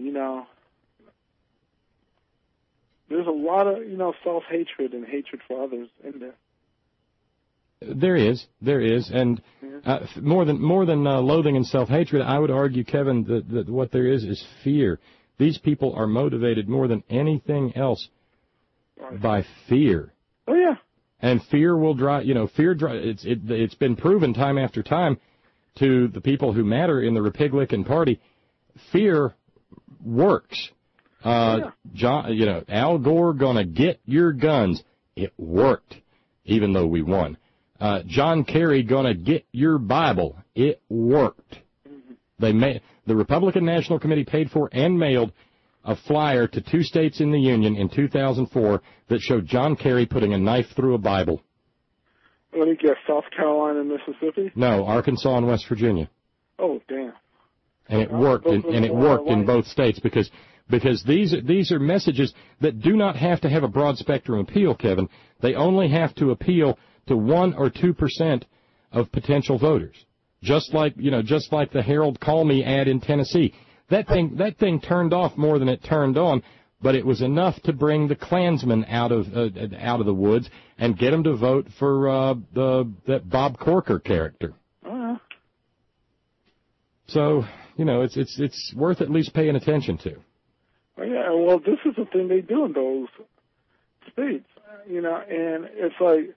S9: There's a lot of, self-hatred and hatred for others in there.
S3: There is, and more than loathing and self-hatred, I would argue, Kevin, that what there is fear. These people are motivated more than anything else by fear.
S9: Oh yeah.
S3: And fear will drive. It's been proven time after time to the people who matter in the Republican Party. Fear works. Al Gore gonna get your guns. It worked, even though we won. John Kerry gonna get your Bible. It worked. The Republican National Committee paid for and mailed a flyer to 2 states in the Union in 2004 that showed John Kerry putting a knife through a Bible.
S9: Let me guess, South Carolina and Mississippi?
S3: No, Arkansas and West Virginia.
S9: Oh, damn.
S3: And it worked, in both states because these are messages that do not have to have a broad spectrum appeal, Kevin. They only have to appeal to 1 or 2% of potential voters. Just like the Harold Call Me ad in Tennessee. That thing turned off more than it turned on, but it was enough to bring the Klansmen out of the woods and get them to vote for that Bob Corker character. So, it's worth at least paying attention to.
S9: Yeah, well, this is the thing they do in those states, and it's like,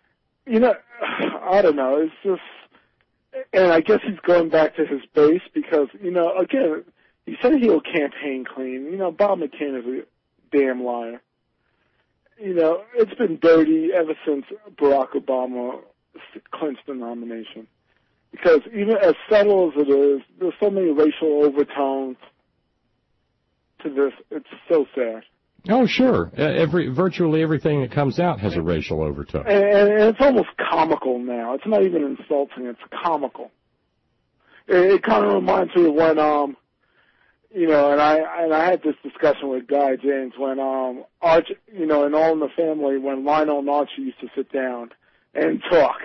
S9: I don't know, it's just, and I guess he's going back to his base because, again, he said he'll campaign clean. Bob McCain is a damn liar. It's been dirty ever since Barack Obama clinched the nomination. Because even as subtle as it is, there's so many racial overtones to this. It's so sad.
S3: Oh, sure. Virtually everything that comes out has a racial overtone.
S9: And it's almost comical now. It's not even insulting. It's comical. It kind of reminds me of when, and I had this discussion with Guy James when Archie, in All in the Family, when Lionel and Archie used to sit down and talk.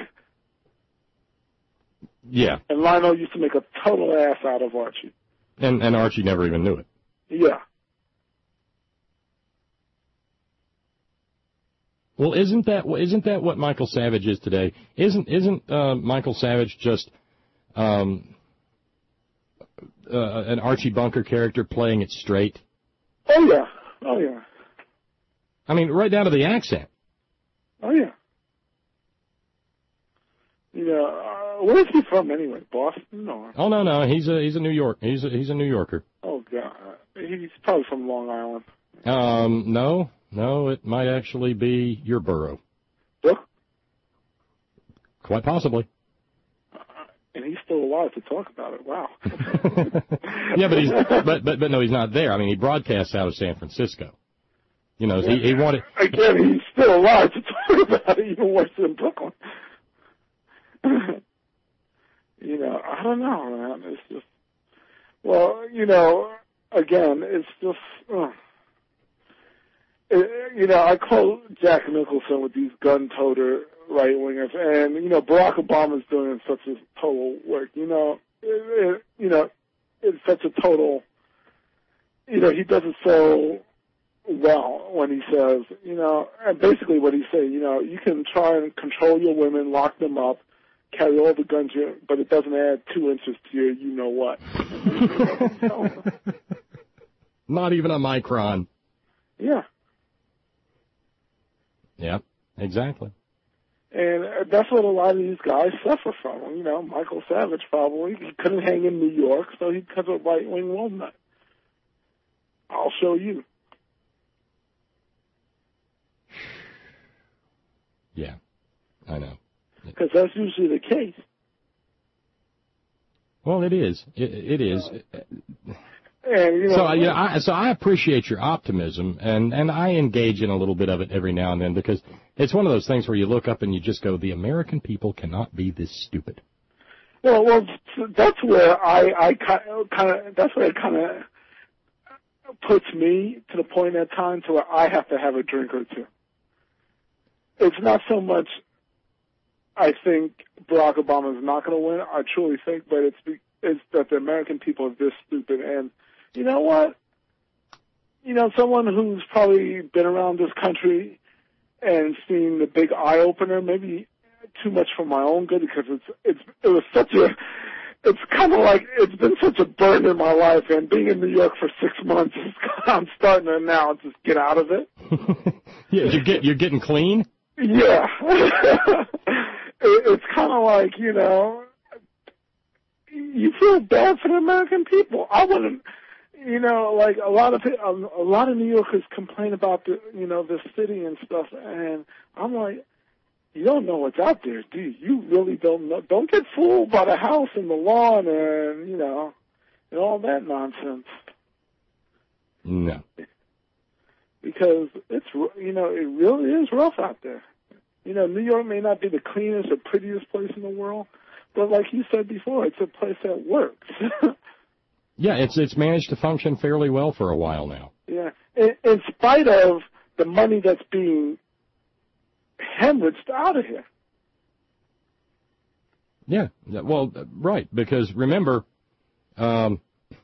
S3: Yeah.
S9: And Lionel used to make a total ass out of Archie.
S3: And Archie never even knew it.
S9: Yeah.
S3: Well, isn't that what Michael Savage is today? Isn't Michael Savage just an Archie Bunker character playing it straight?
S9: Oh yeah.
S3: I mean, right down to the accent.
S9: Oh yeah. Where is he from anyway? Boston or?
S3: Oh no, he's a New York. He's a New Yorker.
S9: Oh God, he's probably from Long Island.
S3: No, it might actually be your borough.
S9: What?
S3: Quite possibly.
S9: And he's still alive to talk about it. Wow.
S3: Yeah, but no, he's not there. I mean, he broadcasts out of San Francisco. He wanted.
S9: Again, he's still alive to talk about it, even worse than Brooklyn. I don't know, man. It's just, again, it's just, I quote Jack Nicholson with these gun-toter right-wingers, and, Barack Obama's doing such a total work, it's such a total, he does it so well when he says, and basically what he said, you can try and control your women, lock them up, carry all the guns, but it doesn't add 2 inches to your you-know-what.
S3: Not even a micron.
S9: Yeah.
S3: Yeah, exactly.
S9: And that's what a lot of these guys suffer from. Michael Savage probably. He couldn't hang in New York, so he becomes a right-wing walnut. I'll show you.
S3: Yeah, I know.
S9: Because that's usually the case.
S3: Well, it is. It is.
S9: And,
S3: so I appreciate your optimism, and I engage in a little bit of it every now and then because it's one of those things where you look up and you just go, the American people cannot be this stupid.
S9: Well, that's where I kind of that's where it kind of puts me to the point at times where I have to have a drink or two. It's not so much I think Barack Obama is not going to win. I truly think, but it's that the American people are this stupid. And you know what? Someone who's probably been around this country and seen the big eye-opener, maybe too much for my own good because it was such a. It's kind of like it's been such a burden in my life, and being in New York for 6 months, I'm starting to now just get out of it.
S3: Yeah, you're getting clean.
S9: Yeah, it's kind of like you feel bad for the American people. I wouldn't, like a lot of New Yorkers complain about the city and stuff, and I'm like, you don't know what's out there, do you? You really don't know. Don't get fooled by the house and the lawn and and all that nonsense.
S3: No,
S9: because it's it really is rough out there. New York may not be the cleanest or prettiest place in the world, but like you said before, it's a place that works.
S3: Yeah, it's managed to function fairly well for a while now.
S9: Yeah, in spite of the money that's being hemorrhaged out of here.
S3: Yeah, well, right, because remember, the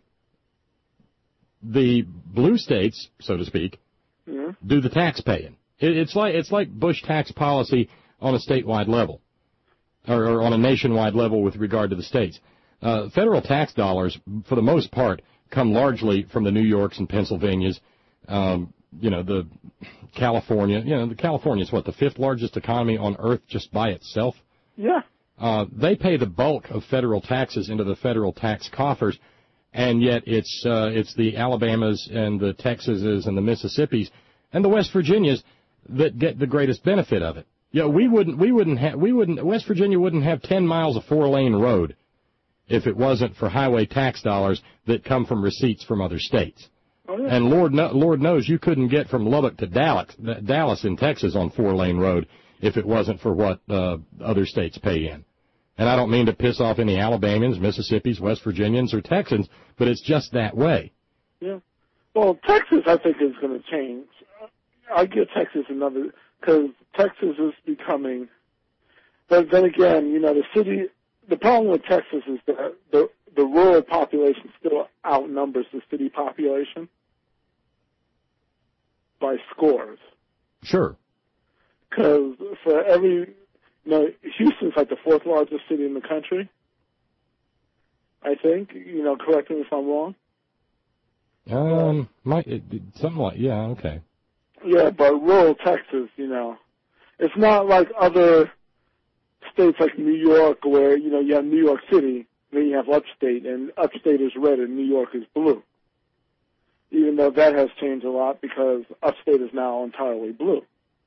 S3: blue states, so to speak, do the tax paying. It's like Bush tax policy on a statewide level, or on a nationwide level with regard to the states. Federal tax dollars, for the most part, come largely from the New Yorks and Pennsylvanias, the California. The California is the fifth largest economy on earth just by itself.
S9: Yeah.
S3: They pay the bulk of federal taxes into the federal tax coffers, and yet it's the Alabamas and the Texases and the Mississippis and the West Virginias that get the greatest benefit of it. West Virginia wouldn't have 10 miles of 4-lane road if it wasn't for highway tax dollars that come from receipts from other states.
S9: Oh, yeah.
S3: And Lord knows you couldn't get from Lubbock to Dallas in Texas on 4-lane road if it wasn't for what other states pay in. And I don't mean to piss off any Alabamians, Mississippis, West Virginians, or Texans, but it's just that way.
S9: Yeah. Well, Texas, I think, is going to change. I give Texas another, because Texas is becoming, but then again, the problem with Texas is that the rural population still outnumbers the city population by scores.
S3: Sure.
S9: Because for every, Houston's like the 4th largest city in the country, I think. Correct me if I'm wrong.
S3: Something like, yeah, okay.
S9: Yeah, but rural Texas, it's not like other states like New York where, you have New York City, then you have upstate, and upstate is red and New York is blue. Even though that has changed a lot because upstate is now entirely blue.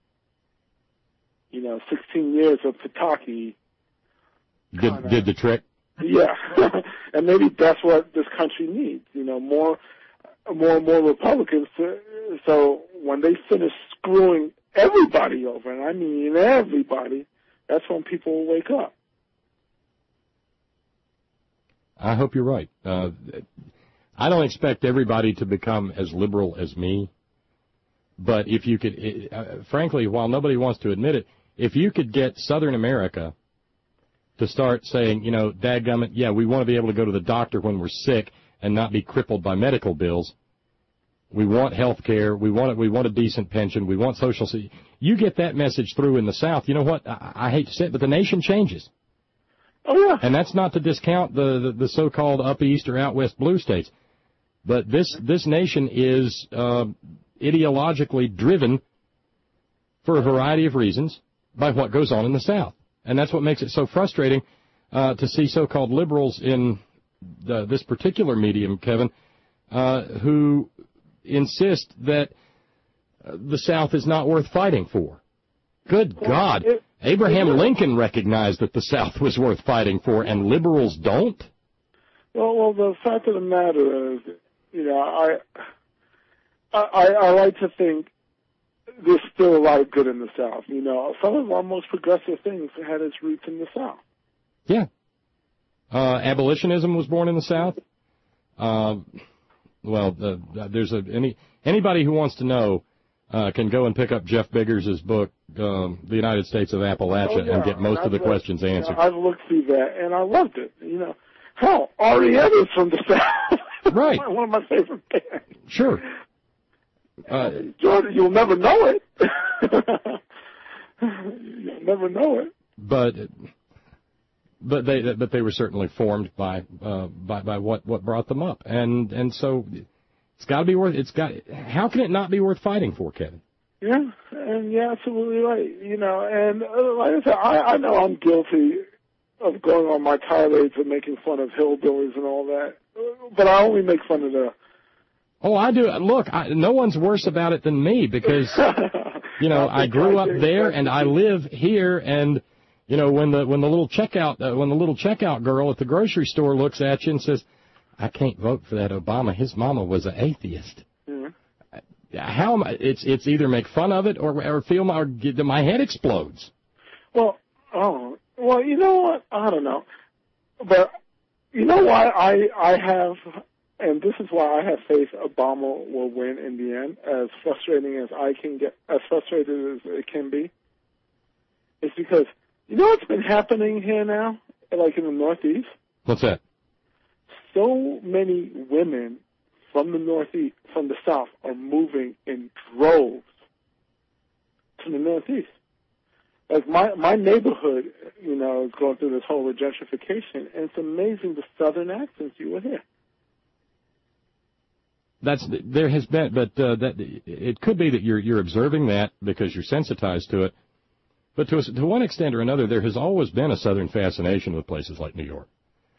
S9: 16 years of Pataki
S3: did the trick.
S9: Yeah, and maybe that's what this country needs, more and more Republicans. So when they finish screwing everybody over, and I mean everybody, that's when people will wake up.
S3: I hope you're right. I don't expect everybody to become as liberal as me, but if you could, frankly, while nobody wants to admit it, if you could get Southern America to start saying, dadgummit, yeah, we want to be able to go to the doctor when we're sick and not be crippled by medical bills. We want health care. We want a decent pension. We want social security. You get that message through in the South. You know what? I hate to say it, but the nation changes.
S9: Oh, yeah.
S3: And that's not to discount the so-called up east or out west blue states. But this nation is ideologically driven for a variety of reasons by what goes on in the South. And that's what makes it so frustrating to see so-called liberals in this particular medium, Kevin, who insist that the South is not worth fighting for. Good God. Abraham Lincoln recognized that the South was worth fighting for, and liberals don't?
S9: Well, the fact of the matter is, I like to think there's still a lot of good in the South. Some of our most progressive things had its roots in the South.
S3: Yeah. Abolitionism was born in the South. There's anybody who wants to know can go and pick up Jeff Biggers' book, The United States of Appalachia, and get most of the questions answered.
S9: I've looked through that, and I loved it. Hell, R.E.M. is from the South.
S3: Right.
S9: One of my favorite bands.
S3: Sure.
S9: Jordan, you'll never know it. You'll never know it.
S3: but they were certainly formed by what brought them up, and so it's got to be worth. How can it not be worth fighting for, Kevin?
S9: Yeah, and you're absolutely right. And like I said, I know I'm guilty of going on my tirades and making fun of hillbillies and all that, but I only make fun of the.
S3: Oh, I do. Look, no one's worse about it than me because, I grew up there and I live here, and, when the little checkout girl at the grocery store looks at you and says, I can't vote for that Obama. His mama was an atheist. Mm-hmm. How am I? It's either make fun of it or feel my head explodes.
S9: Well, you know what? I don't know. But you know why I have. And this is why I have faith Obama will win in the end, as frustrating as as frustrated as it can be. It's because, what's been happening here now, like in the Northeast?
S3: What's that?
S9: So many women from the Northeast, from the South, are moving in droves to the Northeast. Like my neighborhood, is going through this whole gentrification, and it's amazing the Southern accents you will hear.
S3: There has been, but that it could be that you're observing that because you're sensitized to it. But to one extent or another, there has always been a Southern fascination with places like New York.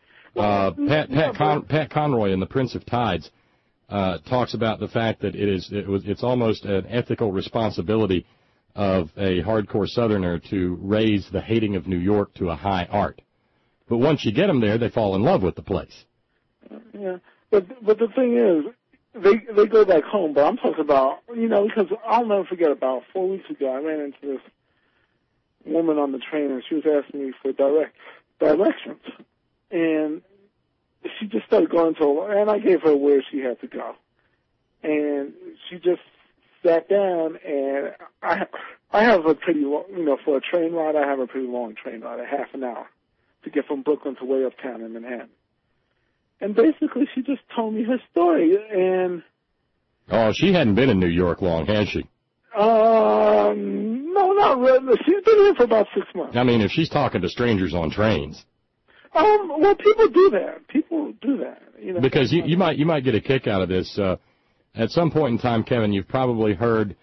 S3: Pat Conroy in The Prince of Tides talks about the fact that it's almost an ethical responsibility of a hardcore Southerner to raise the hating of New York to a high art. But once you get them there, they fall in love with the place.
S9: Yeah, but the thing is, they go back home. But I'm talking about, because I'll never forget, about 4 weeks ago, I ran into this woman on the train, and she was asking me for directions. And she just started going and I gave her where she had to go. And she just sat down, and I have a pretty long, for a train ride, I have a pretty long train ride, a half an hour, to get from Brooklyn to way uptown in Manhattan. And basically, she just told me her story, and...
S3: Oh, she hadn't been in New York long, has she?
S9: No, not really. She's been here for about 6 months.
S3: I mean, if she's talking to strangers on trains...
S9: Well, people do that.
S3: Because you might get a kick out of this. At some point in time, Kevin, you've probably heard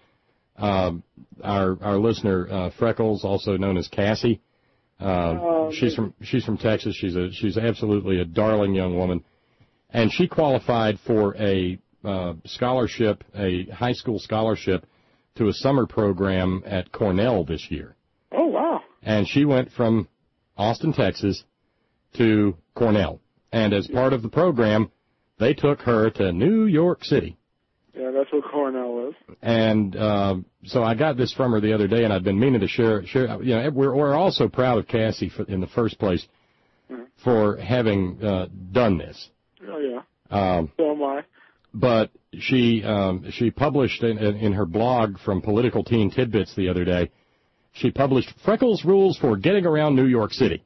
S3: our listener Freckles, also known as Cassie. She's from Texas. She's absolutely a darling young woman, and she qualified for a scholarship, a high school scholarship, to a summer program at Cornell this year.
S9: Oh wow!
S3: And she went from Austin, Texas, to Cornell, and as part of the program, they took her to New York City.
S9: Yeah, that's what Cornell is.
S3: And so I got this from her the other day, and I've been meaning to share. We're also proud of Cassie in the first place for having done this.
S9: Oh yeah. So am I.
S3: But she published in her blog from Political Teen Tidbits the other day. She published Freckles' rules for getting around New York City.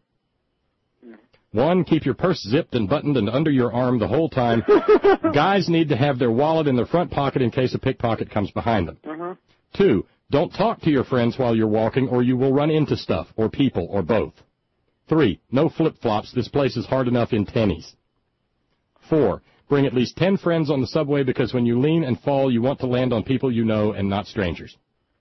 S3: 1, keep your purse zipped and buttoned and under your arm the whole time. Guys need to have their wallet in their front pocket in case a pickpocket comes behind them. 2, don't talk to your friends while you're walking or you will run into stuff or people or both. 3, no flip-flops. This place is hard enough in tennies. 4, bring at least 10 friends on the subway because when you lean and fall, you want to land on people you know and not strangers.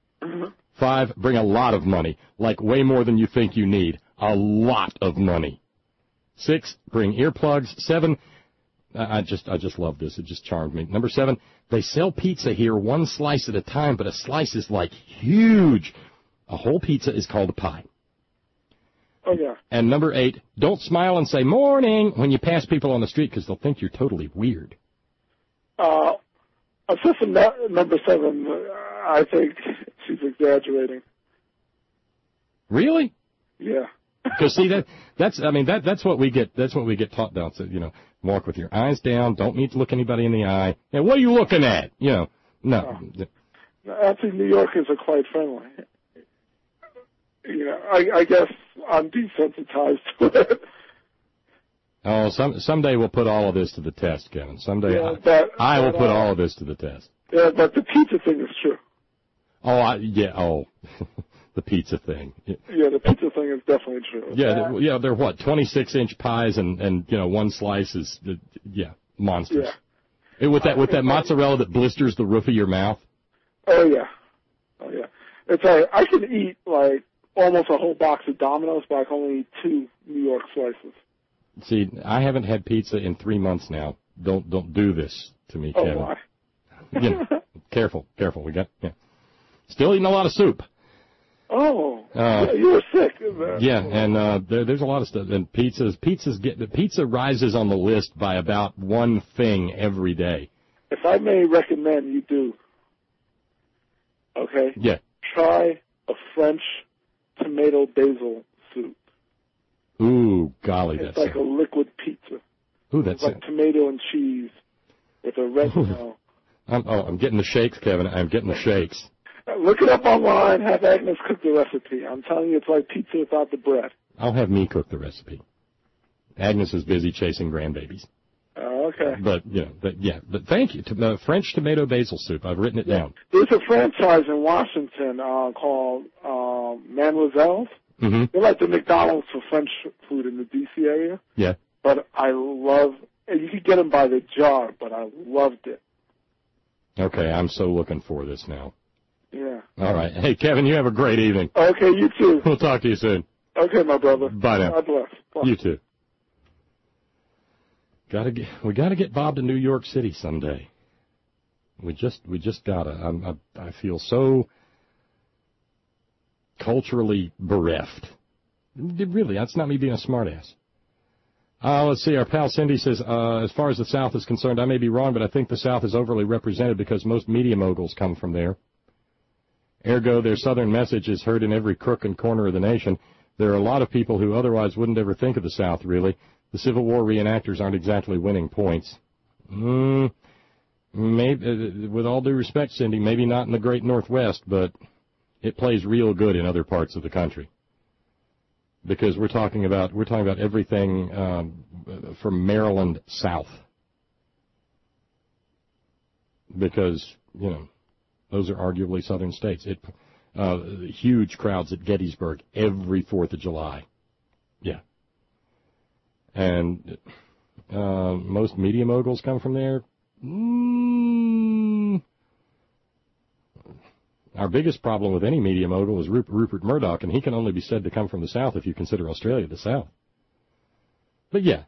S3: 5, bring a lot of money, like way more than you think you need. A lot of money. 6, bring earplugs. 7, I just love this. It just charmed me. Number 7, they sell pizza here 1 slice at a time, but a slice is like huge. A whole pizza is called a pie.
S9: Oh, yeah.
S3: And number 8, don't smile and say morning when you pass people on the street because they'll think you're totally weird.
S9: Assistant number 7, I think she's exaggerating.
S3: Really?
S9: Yeah.
S3: Because see that's what we get taught down. So walk with your eyes down. Don't need to look anybody in the eye. And what are you looking at? No.
S9: Actually, New Yorkers are quite friendly. I guess I'm desensitized to it.
S3: Oh, someday we'll put all of this to the test, Kevin. Someday I will put all of this to the test.
S9: Yeah, but the pizza thing is true.
S3: Oh, yeah. Oh, the pizza thing.
S9: Yeah, the pizza thing is definitely true.
S3: Yeah, they're what, 26-inch pies and one slice is, monsters.
S9: Yeah.
S3: With that mozzarella that blisters the roof of your mouth.
S9: Oh yeah. It's like I can eat like almost a whole box of Domino's, but I can only eat 2 New York slices.
S3: See, I haven't had pizza in 3 months now. Don't do this to me, Kevin.
S9: Oh,
S3: why? Careful. We got still eating a lot of soup.
S9: Oh, you were sick.
S3: Yeah, and there's a lot of stuff. And pizza rises on the list by about one thing every day.
S9: If I may recommend, you do. Okay.
S3: Yeah.
S9: Try a French tomato basil soup.
S3: Ooh, golly,
S9: it's like a liquid pizza.
S3: Ooh, that's
S9: like tomato and cheese with a oregano.
S3: I'm getting the shakes, Kevin. I'm getting the shakes.
S9: Look it up online. Have Agnes cook the recipe. I'm telling you, it's like pizza without the bread.
S3: I'll have me cook the recipe. Agnes is busy chasing grandbabies.
S9: Oh, okay.
S3: But thank you. French tomato basil soup. I've written it down.
S9: There's a franchise in Washington called Mademoiselle's.
S3: Mm-hmm.
S9: They're like the McDonald's for French food in the D.C. area.
S3: Yeah.
S9: But you could get them by the jar, but I loved it.
S3: Okay, I'm so looking for this now.
S9: Yeah.
S3: All right. Hey, Kevin, you have a great evening.
S9: Okay, you too.
S3: We'll talk to you soon.
S9: Okay, my brother.
S3: Bye now.
S9: God bless. Bye.
S3: You too. We gotta get Bob to New York City someday. We just gotta. I feel so culturally bereft. Really, that's not me being a smartass. Let's see. Our pal Cindy says, as far as the South is concerned, I may be wrong, but I think the South is overly represented because most media moguls come from there. Ergo, their Southern message is heard in every crook and corner of the nation. There are a lot of people who otherwise wouldn't ever think of the South, really. The Civil War reenactors aren't exactly winning points. Maybe, with all due respect, Cindy, maybe not in the great Northwest, but it plays real good in other parts of the country. Because we're talking about everything from Maryland south. Because, those are arguably southern states. Huge crowds at Gettysburg every 4th of July. Yeah. And most media moguls come from there. Our biggest problem with any media mogul is Rupert Murdoch, and he can only be said to come from the South if you consider Australia the South. But yeah.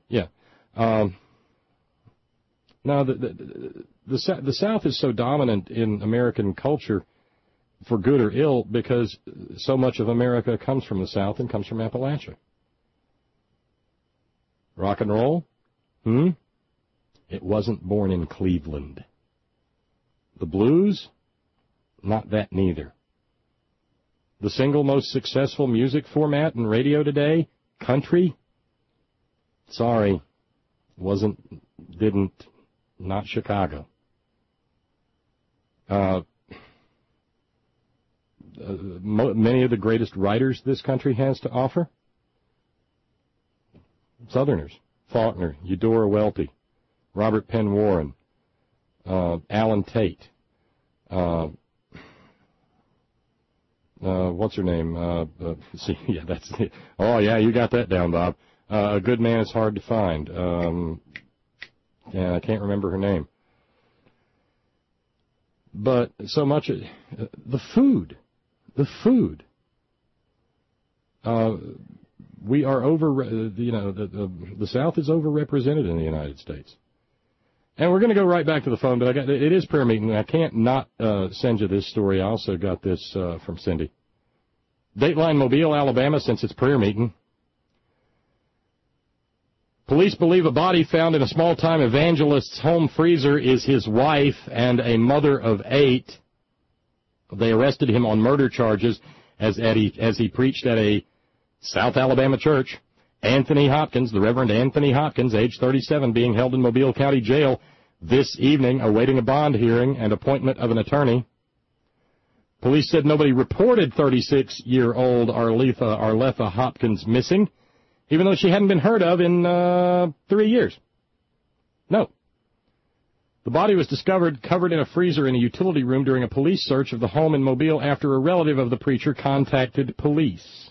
S3: Now, the South is so dominant in American culture, for good or ill, because so much of America comes from the South and comes from Appalachia. Rock and roll? It wasn't born in Cleveland. The blues? Not that neither. The single most successful music format in radio today? Country? Sorry. Not Chicago. Many of the greatest writers this country has to offer? Southerners. Faulkner, Eudora Welty, Robert Penn Warren, Alan Tate, what's her name? That's it. Oh, yeah, you got that down, Bob. A good man is hard to find. I can't remember her name. But so much, the food. We are the South is overrepresented in the United States. And we're going to go right back to the phone, but it is prayer meeting. I can't not send you this story. I also got this from Cindy. Dateline Mobile, Alabama, since it's prayer meeting. Police believe a body found in a small-time evangelist's home freezer is his wife and a mother of 8. They arrested him on murder charges as he preached at a South Alabama church. Anthony Hopkins, the Reverend Anthony Hopkins, age 37, being held in Mobile County Jail this evening, awaiting a bond hearing and appointment of an attorney. Police said nobody reported 36-year-old Arletha Hopkins missing, even though she hadn't been heard of in 3 years. No. The body was discovered covered in a freezer in a utility room during a police search of the home in Mobile after a relative of the preacher contacted police.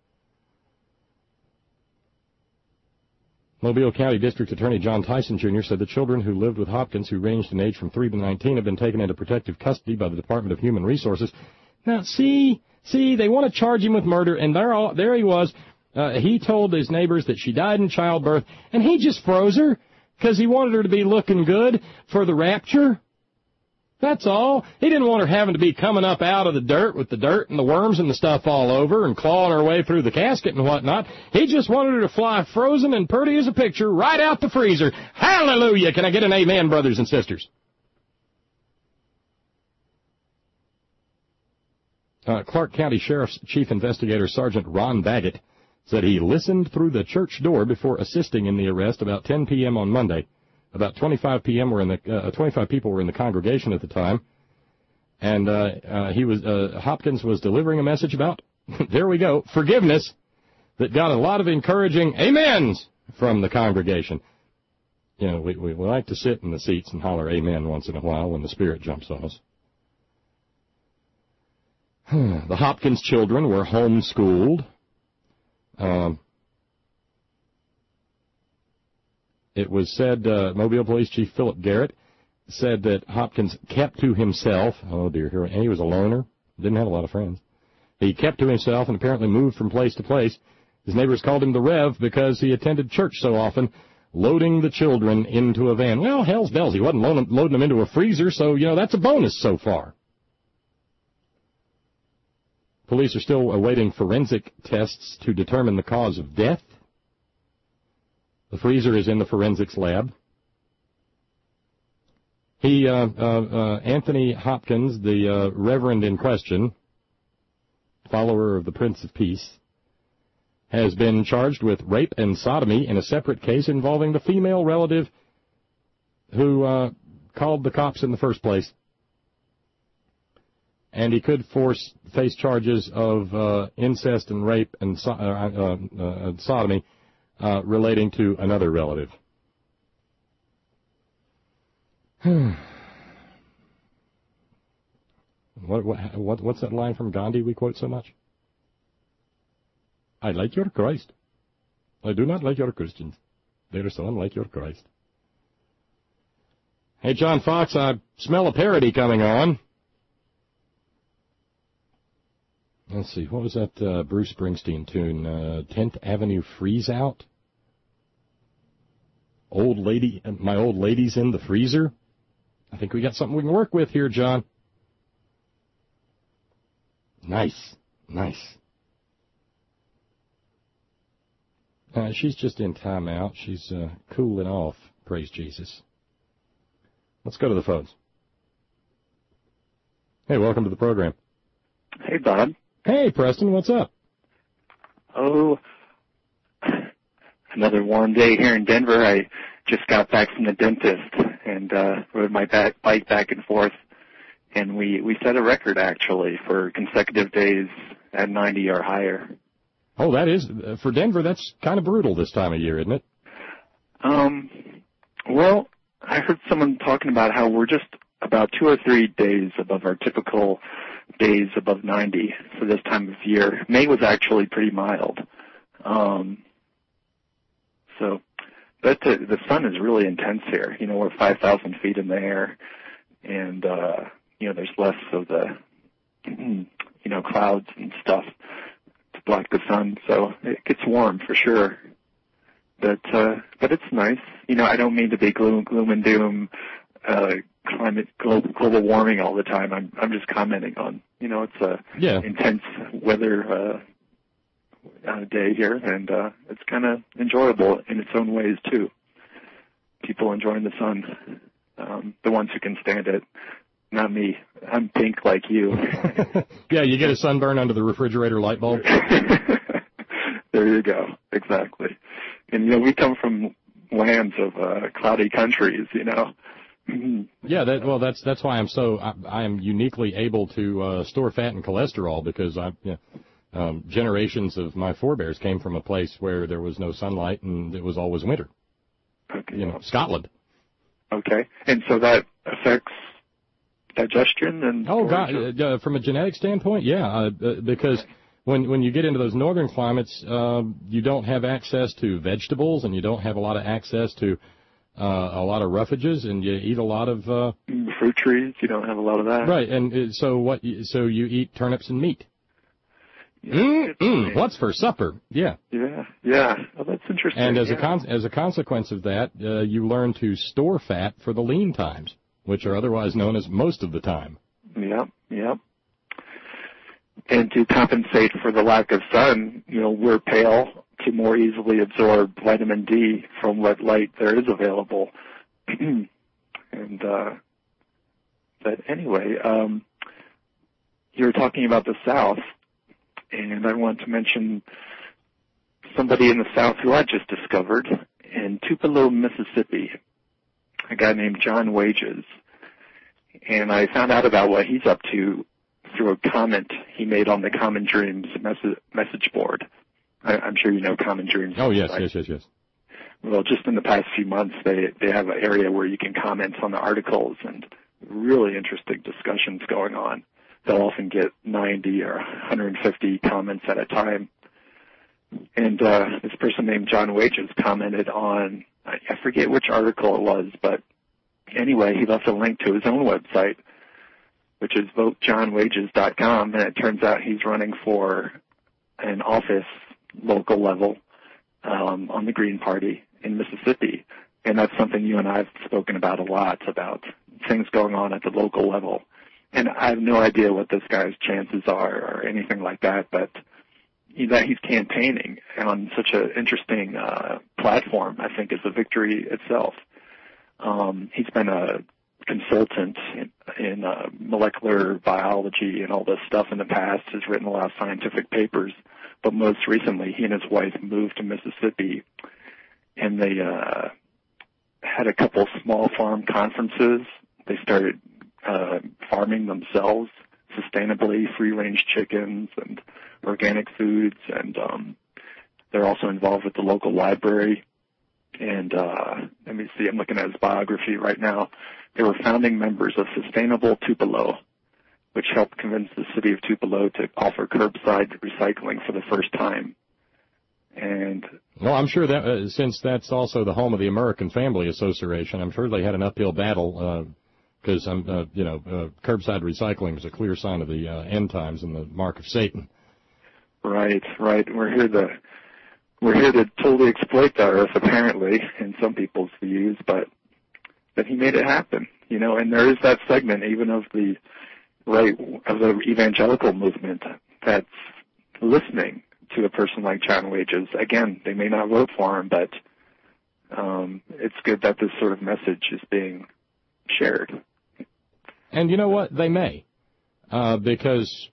S3: Mobile County District Attorney John Tyson, Jr. said the children who lived with Hopkins, who ranged in age from 3 to 19, have been taken into protective custody by the Department of Human Resources. Now, see, they want to charge him with murder, and there he was. He told his neighbors that she died in childbirth, and he just froze her because he wanted her to be looking good for the rapture. That's all. He didn't want her having to be coming up out of the dirt with the dirt and the worms and the stuff all over and clawing her way through the casket and whatnot. He just wanted her to fly frozen and pretty as a picture right out the freezer. Hallelujah! Can I get an amen, brothers and sisters? Clark County Sheriff's Chief Investigator Sergeant Ron Baggett said he listened through the church door before assisting in the arrest about 10 p.m. on Monday. About 25 people were in the congregation at the time, and Hopkins was delivering a message about, there we go, forgiveness, that got a lot of encouraging amens from the congregation. You know, we like to sit in the seats and holler amen once in a while when the Spirit jumps on us. The Hopkins children were homeschooled. It was said, Mobile Police Chief Philip Garrett said that Hopkins kept to himself. Oh, dear. And he was a loner. Didn't have a lot of friends. He kept to himself and apparently moved from place to place. His neighbors called him the Rev because he attended church so often, loading the children into a van. Well, hell's bells. He wasn't loading them into a freezer, so, that's a bonus so far. Police are still awaiting forensic tests to determine the cause of death. The freezer is in the forensics lab. Anthony Hopkins, the reverend in question, follower of the Prince of Peace, has been charged with rape and sodomy in a separate case involving the female relative who called the cops in the first place. And he could face charges of incest and rape and sodomy relating to another relative. What's that line from Gandhi we quote so much? I like your Christ. I do not like your Christians. They are so unlike your Christ. Hey, John Fox, I smell a parody coming on. Let's see, what was that Bruce Springsteen tune? 10th Avenue Freeze Out? My old lady's in the freezer? I think we got something we can work with here, John. Nice. She's just in timeout. She's cooling off, praise Jesus. Let's go to the phones. Hey, welcome to the program.
S10: Hey, Bob.
S3: Hey, Preston, what's up?
S10: Oh, another warm day here in Denver. I just got back from the dentist and rode my bike back and forth, and we set a record, actually, for consecutive days at 90 or higher.
S3: Oh, that is, for Denver, that's kind of brutal this time of year, isn't it?
S10: Well, I heard someone talking about how we're just about 2 or 3 days above our typical days above 90 for this time of year. May was actually pretty mild. But the sun is really intense here. We're 5,000 feet in the air, and, there's less of the, clouds and stuff to block the sun, so it gets warm for sure. But it's nice. I don't mean to be gloom and doom, global warming all the time. I'm just commenting on, it's a intense weather day here, and it's kind of enjoyable in its own ways too. People enjoying the sun, the ones who can stand it. Not me. I'm pink like you.
S3: Yeah, you get a sunburn under the refrigerator light bulb.
S10: There you go. Exactly. And we come from lands of cloudy countries.
S3: Yeah, that's why I am uniquely able to store fat and cholesterol, because generations of my forebears came from a place where there was no sunlight and it was always winter.
S10: Okay.
S3: Scotland.
S10: Okay. And so that affects digestion and...
S3: Oh, God. From a genetic standpoint, yeah, because when you get into those northern climates, you don't have access to vegetables and you don't have a lot of access to a lot of roughages, and you eat a lot of...
S10: fruit trees, you don't have a lot of that.
S3: Right, and so you eat turnips and meat. What's for supper? Yeah.
S10: Yeah. Well, that's interesting.
S3: And as a consequence of that, you learn to store fat for the lean times, which are otherwise known as most of the time.
S10: Yep. And to compensate for the lack of sun, we're pale to more easily absorb vitamin D from what light there is available. And but anyway, you were talking about the South. And I want to mention somebody in the South who I just discovered in Tupelo, Mississippi, a guy named John Wages. And I found out about what he's up to through a comment he made on the Common Dreams message board. I'm sure you know Common Dreams.
S3: Oh, yes.
S10: Well, just in the past few months, they have an area where you can comment on the articles, and really interesting discussions going on. They'll often get 90 or 150 comments at a time. And this person named John Wages commented on, I forget which article it was, but anyway, he left a link to his own website, which is votejohnwages.com, and it turns out he's running for an office, local level, on the Green Party in Mississippi. And that's something you and I have spoken about a lot, about things going on at the local level. And I have no idea what this guy's chances are or anything like that, but that he's campaigning on such an interesting platform, I think, is a victory itself. He's been a consultant in molecular biology and all this stuff in the past, has written a lot of scientific papers, but most recently he and his wife moved to Mississippi, and they had a couple small farm conferences. They started farming themselves sustainably, free-range chickens and organic foods, and they're also involved with the local library. And let me see, I'm looking at his biography right now. They were founding members of Sustainable Tupelo, which helped convince the city of Tupelo to offer curbside recycling for the first time. And
S3: well, I'm sure that since that's also the home of the American Family Association, I'm sure they had an uphill battle. Because curbside recycling is a clear sign of the end times and the mark of Satan. Right.
S10: We're here to totally exploit the earth, apparently, in some people's views, but he made it happen, And there is that segment, even of the evangelical movement, that's listening to a person like John Wages. Again, they may not vote for him, but it's good that this sort of message is being shared.
S3: And you know what? They may, because,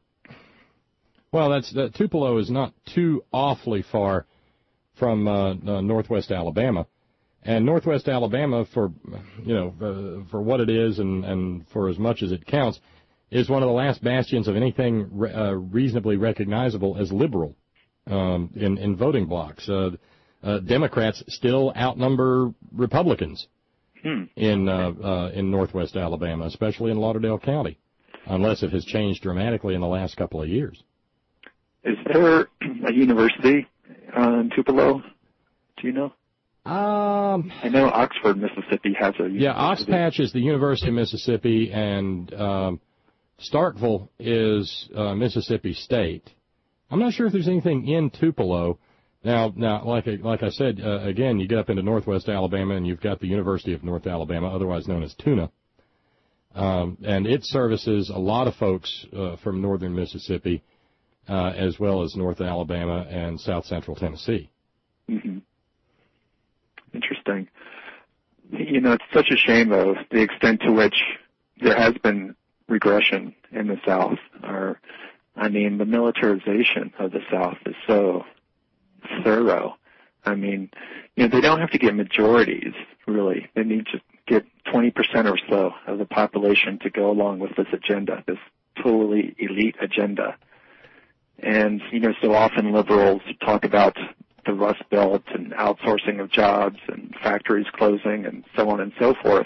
S3: Tupelo is not too awfully far from northwest Alabama, and northwest Alabama, for what it is and for as much as it counts, is one of the last bastions of anything reasonably recognizable as liberal in voting blocks. Democrats still outnumber Republicans in northwest Alabama, especially in Lauderdale County, unless it has changed dramatically in the last couple of years.
S10: Is there a university in Tupelo? Do you know? I know Oxford, Mississippi has a university.
S3: Yeah, Oxpatch is the University of Mississippi, and Starkville is Mississippi State. I'm not sure if there's anything in Tupelo. Now, like I said, again, you get up into northwest Alabama, and you've got the University of North Alabama, otherwise known as Tuna, and it services a lot of folks from northern Mississippi, as well as North Alabama and South Central Tennessee.
S10: Mm-hmm. Interesting. It's such a shame, though, the extent to which there has been regression in the South. The militarization of the South is so thorough. They don't have to get majorities, really. They need to get 20% or so of the population to go along with this agenda, this totally elite agenda. And, so often liberals talk about the Rust Belt and outsourcing of jobs and factories closing and so on and so forth.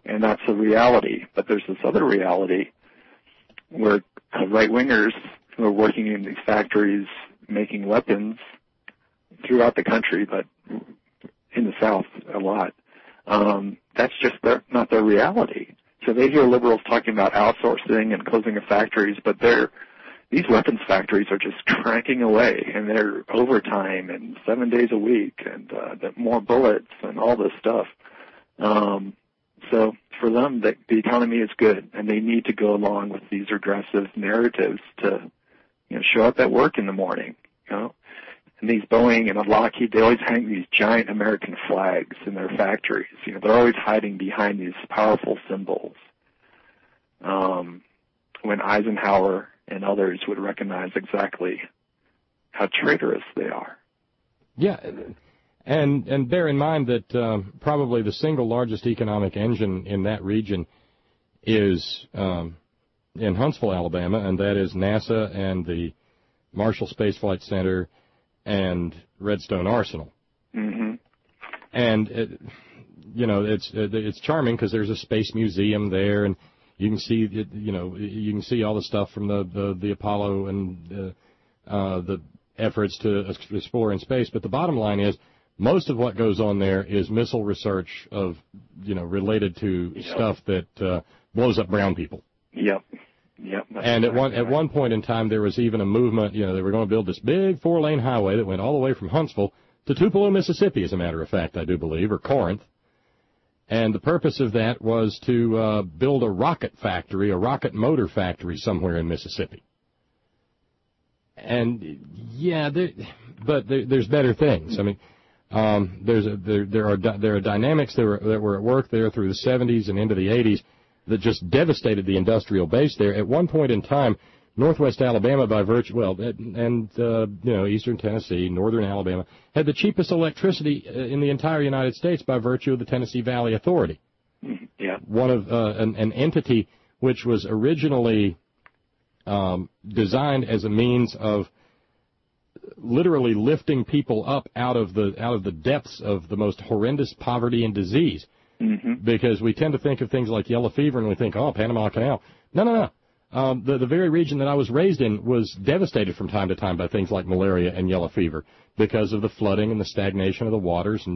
S10: and that's a reality. But there's this other reality where right-wingers who are working in these factories making weapons throughout the country, but in the South a lot, that's just not their reality. So they hear liberals talking about outsourcing and closing of factories, but these weapons factories are just cranking away, and they're overtime and 7 days a week and more bullets and all this stuff. So for them, the economy is good, and they need to go along with these regressive narratives to, show up at work in the morning, And these Boeing and Lockheed, they always hang these giant American flags in their factories. They're always hiding behind these powerful symbols. When Eisenhower and others would recognize exactly how traitorous they are.
S3: Yeah, and bear in mind that probably the single largest economic engine in that region is in Huntsville, Alabama, and that is NASA and the Marshall Space Flight Center and Redstone Arsenal.
S10: Mm-hmm.
S3: And it's charming because there's a space museum there, and you can see you can see all the stuff from the Apollo and the efforts to explore in space. But the bottom line is, most of what goes on there is missile research of related to stuff that blows up brown people.
S10: Yep.
S3: And at one point in time, there was even a movement. They were going to build this big 4-lane highway that went all the way from Huntsville to Tupelo, Mississippi, as a matter of fact, I do believe, or Corinth. And the purpose of that was to build a rocket factory, a rocket motor factory somewhere in Mississippi. And there's better things. I mean, there are dynamics that were at work there through the 70s and into the 80s that just devastated the industrial base there. At one point in time, Northwest Alabama, by virtue, Eastern Tennessee, Northern Alabama, had the cheapest electricity in the entire United States by virtue of the Tennessee Valley Authority.
S10: Yeah.
S3: One of an entity which was originally designed as a means of literally lifting people up out of the depths of the most horrendous poverty and disease.
S10: Mm-hmm.
S3: Because we tend to think of things like yellow fever and we think, Panama Canal. No. The very region that I was raised in was devastated from time to time by things like malaria and yellow fever because of the flooding and the stagnation of the waters.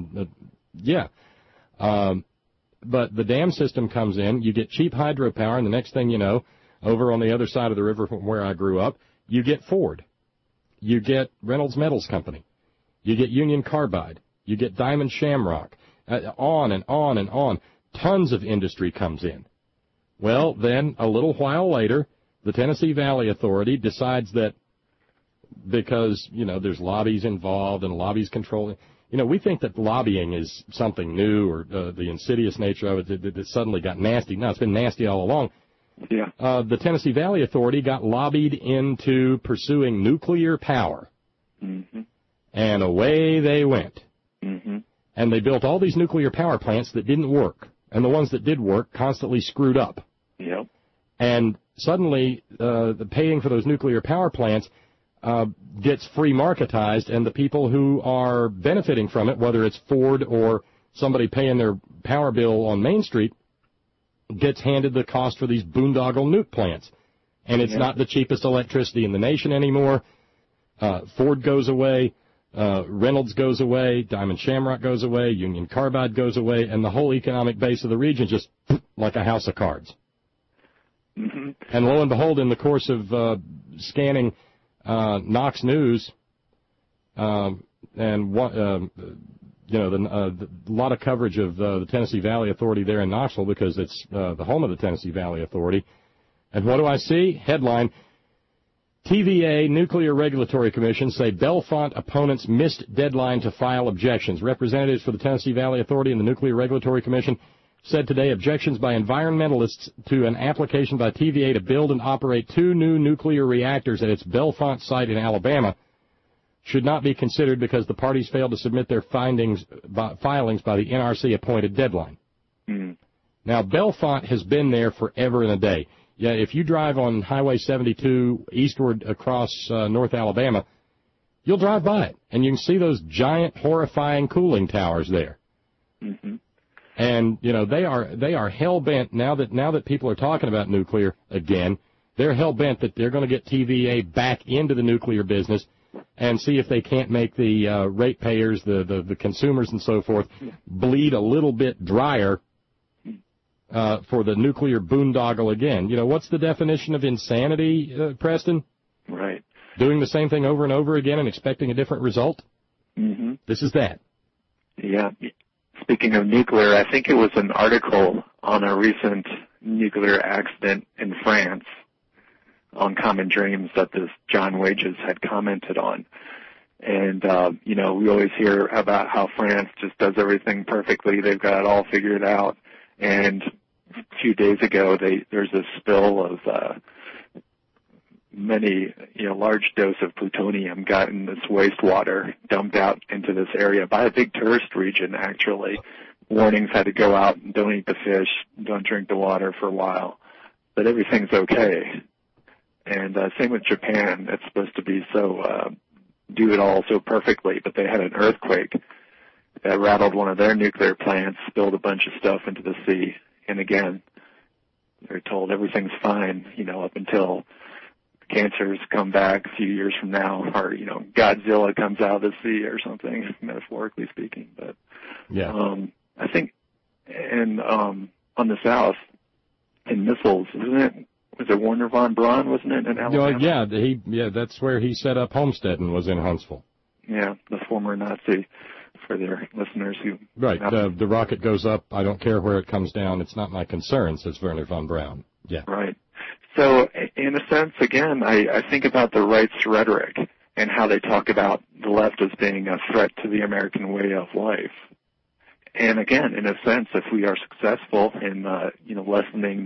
S3: But the dam system comes in, you get cheap hydropower, and the next thing you know, over on the other side of the river from where I grew up, you get Ford. You get Reynolds Metals Company. You get Union Carbide. You get Diamond Shamrock. On and on and on. Tons of industry comes in. Well, then, a little while later, the Tennessee Valley Authority decides that because, there's lobbies involved and lobbies controlling. We think that lobbying is something new or the insidious nature of it that suddenly got nasty. No, it's been nasty all along.
S10: Yeah.
S3: The Tennessee Valley Authority got lobbied into pursuing nuclear power.
S10: Mm-hmm.
S3: And away they went.
S10: Mm-hmm.
S3: And they built all these nuclear power plants that didn't work. And the ones that did work constantly screwed up.
S10: Yep.
S3: And suddenly, the paying for those nuclear power plants gets free marketized, and the people who are benefiting from it, whether it's Ford or somebody paying their power bill on Main Street, gets handed the cost for these boondoggle nuke plants. And it's not the cheapest electricity in the nation anymore. Ford goes away. Reynolds goes away, Diamond Shamrock goes away, Union Carbide goes away, and the whole economic base of the region just like a house of cards.
S10: Mm-hmm.
S3: And lo and behold, in the course of scanning Knox News, a lot of coverage of the Tennessee Valley Authority there in Knoxville because it's the home of the Tennessee Valley Authority. And what do I see? Headline: TVA Nuclear Regulatory Commission say Bellefonte opponents missed deadline to file objections. Representatives for the Tennessee Valley Authority and the Nuclear Regulatory Commission said today objections by environmentalists to an application by TVA to build and operate 2 new nuclear reactors at its Bellefonte site in Alabama should not be considered because the parties failed to submit their filings by the NRC-appointed deadline.
S10: Mm.
S3: Now, Bellefonte has been there forever and a day. Yeah, if you drive on Highway 72 eastward across North Alabama, you'll drive by it, and you can see those giant, horrifying cooling towers there.
S10: Mm-hmm.
S3: And, you know, they are hell-bent, now that people are talking about nuclear again, they're hell-bent that they're going to get TVA back into the nuclear business and see if they can't make the ratepayers, the consumers and so forth, bleed a little bit drier for the nuclear boondoggle again. You know, what's the definition of insanity, Preston?
S10: Right.
S3: Doing the same thing over and over again and expecting a different result?
S10: Mm-hmm.
S3: This is that.
S10: Yeah. Speaking of nuclear, I think it was an article on a recent nuclear accident in France on Common Dreams that this John Wages had commented on. And, you know, we always hear about how France just does everything perfectly. They've got it all figured out. And a few days ago, there's a spill of large dose of plutonium got in this wastewater dumped out into this area by a big tourist region, actually. Warnings had to go out, don't eat the fish, don't drink the water for a while. But everything's okay. And same with Japan. It's supposed to be so do it all so perfectly, but they had an earthquake that rattled one of their nuclear plants, spilled a bunch of stuff into the sea. And again, they're told everything's fine, you know, up until cancers come back a few years from now, or, you know, Godzilla comes out of the sea or something, metaphorically speaking. But
S3: yeah,
S10: I think, and on the South, in missiles, was it Werner von Braun, wasn't it, in Alabama?
S3: Yeah, that's where he set up Homestead and was in Huntsville.
S10: Yeah, the former Nazi, for their listeners who...
S3: Right, the rocket goes up, I don't care where it comes down, it's not my concern, says Werner von Braun. Yeah.
S10: Right. So, in a sense, again, I think about the right's rhetoric and how they talk about the left as being a threat to the American way of life. And again, in a sense, if we are successful in, lessening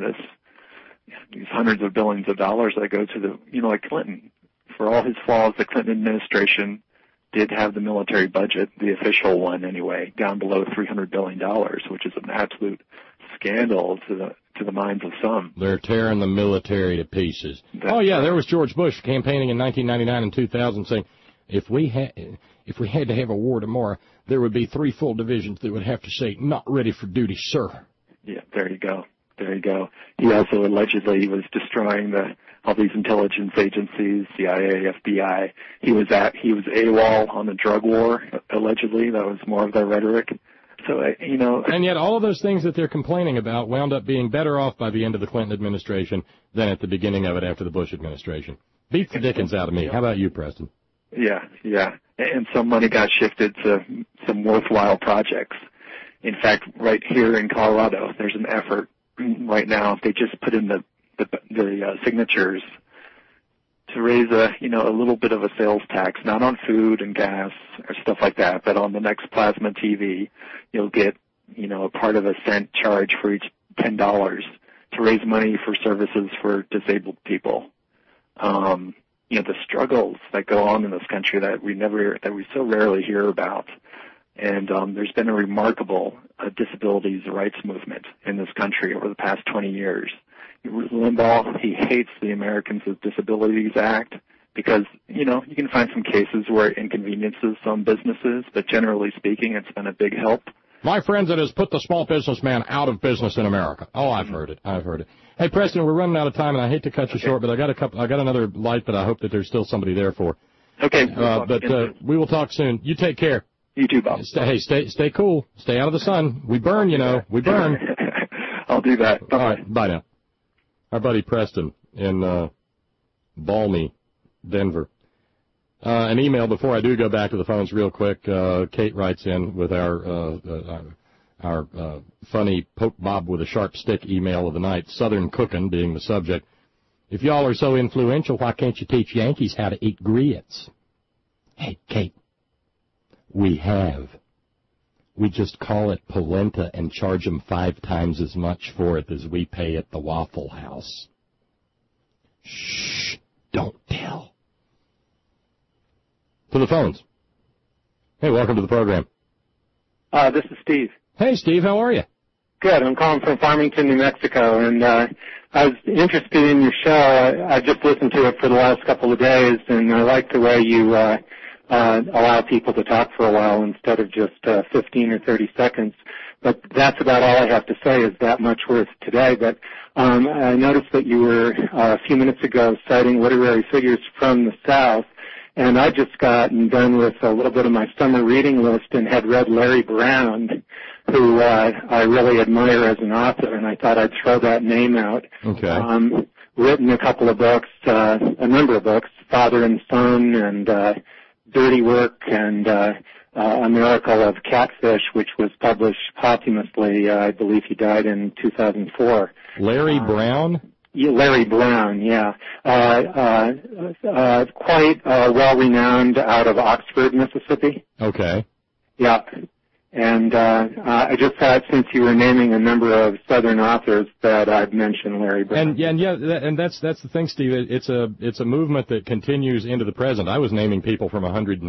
S10: these hundreds of billions of dollars that go to the, like Clinton, for all his flaws, the Clinton administration did have the military budget, the official one anyway, down below $300 billion, which is an absolute scandal to the minds of some.
S3: They're tearing the military to pieces. There was George Bush campaigning in 1999 and 2000 saying, if we had to have a war tomorrow, there would be 3 full divisions that would have to say, not ready for duty, sir.
S10: Yeah, there you go. He also allegedly was destroying all these intelligence agencies, CIA, FBI. He was AWOL on the drug war, allegedly. That was more of their rhetoric. So, And yet all of those things that they're complaining about wound up being better off by the end of the Clinton administration than at the beginning of it after the Bush administration. Beat the dickens out of me. How about you, Preston? Yeah. And some money got shifted to some worthwhile projects. In fact, right here in Colorado, there's an effort right now. They just put in the signatures to raise a little bit of a sales tax, not on food and gas or stuff like that, but on the next plasma TV, you'll get, a part of a cent charge for each $10 to raise money for services for disabled people. The struggles that go on in this country that we so rarely hear about. And there's been a remarkable disabilities rights movement in this country over the past 20 years. Limbaugh, he hates the Americans with Disabilities Act because, you can find some cases where it inconveniences some businesses, but generally speaking, it's been a big help.
S3: My friends, it has put the small businessman out of business in America. Oh, I've heard it. Hey, Preston, we're running out of time, and I hate to cut you short, but I got another light that I hope that there's still somebody there for.
S10: Okay.
S3: We will talk soon. You take care.
S10: You too, Bob.
S3: Stay cool. Stay out of the sun. We burn, We burn.
S10: I'll do that. Bye.
S3: All right. Bye now. Our buddy Preston in balmy Denver. An email before I do go back to the phones real quick. Kate writes in with our funny poke Bob with a sharp stick email of the night, Southern Cookin' being the subject. If y'all are so influential, why can't you teach Yankees how to eat grits? Hey, Kate, we have. We just call it polenta and charge them 5 times as much for it as we pay at the Waffle House. Shh, don't tell. To the phones. Hey, welcome to the program.
S11: This is Steve.
S3: Hey, Steve, how are you?
S11: Good. I'm calling from Farmington, New Mexico, and I was interested in your show. I just listened to it for the last couple of days, and I like the way you allow people to talk for a while instead of just 15 or 30 seconds. But that's about all I have to say is that much worth today. But I noticed that you were a few minutes ago citing literary figures from the South, and I just gotten done with a little bit of my summer reading list and had read Larry Brown, who I really admire as an author, and I thought I'd throw that name out.
S3: Okay.
S11: Written a couple of books, a number of books, Father and Son and Dirty Work and A Miracle of Catfish, which was published posthumously. I believe he died in 2004.
S3: Larry Brown?
S11: Yeah, Larry Brown, yeah. Quite well-renowned out of Oxford, Mississippi.
S3: Okay.
S11: Yeah. And I just thought, since you were naming a number of Southern authors, that I'd mention Larry Brown.
S3: And that's the thing, Steve. It's a movement that continues into the present. I was naming people from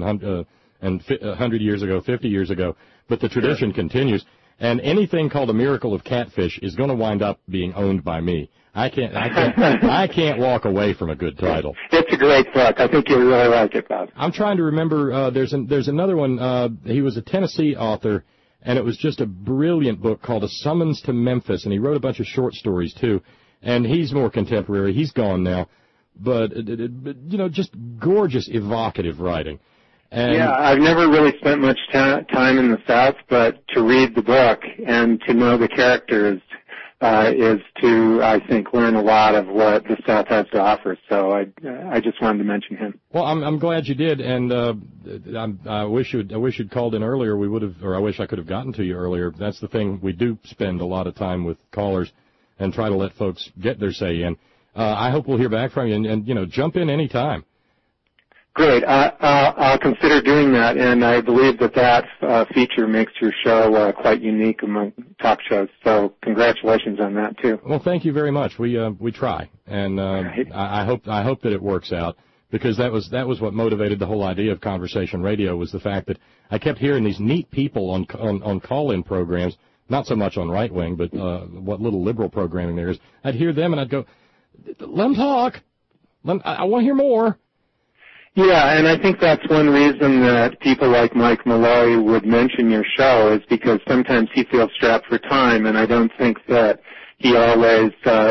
S3: 100 years ago, 50 years ago, but the tradition continues. And anything called A Miracle of Catfish is going to wind up being owned by me. I can't walk away from a good title.
S11: It's a great book. I think you'll really like it, Bob.
S3: I'm trying to remember. There's another one. He was a Tennessee author, and it was just a brilliant book called A Summons to Memphis, and he wrote a bunch of short stories too. And he's more contemporary. He's gone now, but just gorgeous, evocative writing. And
S11: yeah, I've never really spent much time in the South, but to read the book and to know the characters is to, I think, learn a lot of what the South has to offer. So I just wanted to mention him.
S3: Well, I'm glad you did, and I wish you'd called in earlier. We would have, or I wish I could have gotten to you earlier. That's the thing. We do spend a lot of time with callers and try to let folks get their say in. I hope we'll hear back from you, and jump in any time.
S11: Great. I'll consider doing that, and I believe that feature makes your show quite unique among talk shows. So congratulations on that too.
S3: Well, thank you very much. We try, and right. I hope that it works out, because that was what motivated the whole idea of conversation radio, was the fact that I kept hearing these neat people on call-in programs, not so much on right wing, but what little liberal programming there is. I'd hear them and I'd go, let them talk. I want to hear more.
S11: Yeah, and I think that's one reason that people like Mike Malloy would mention your show, is because sometimes he feels strapped for time, and I don't think that he always,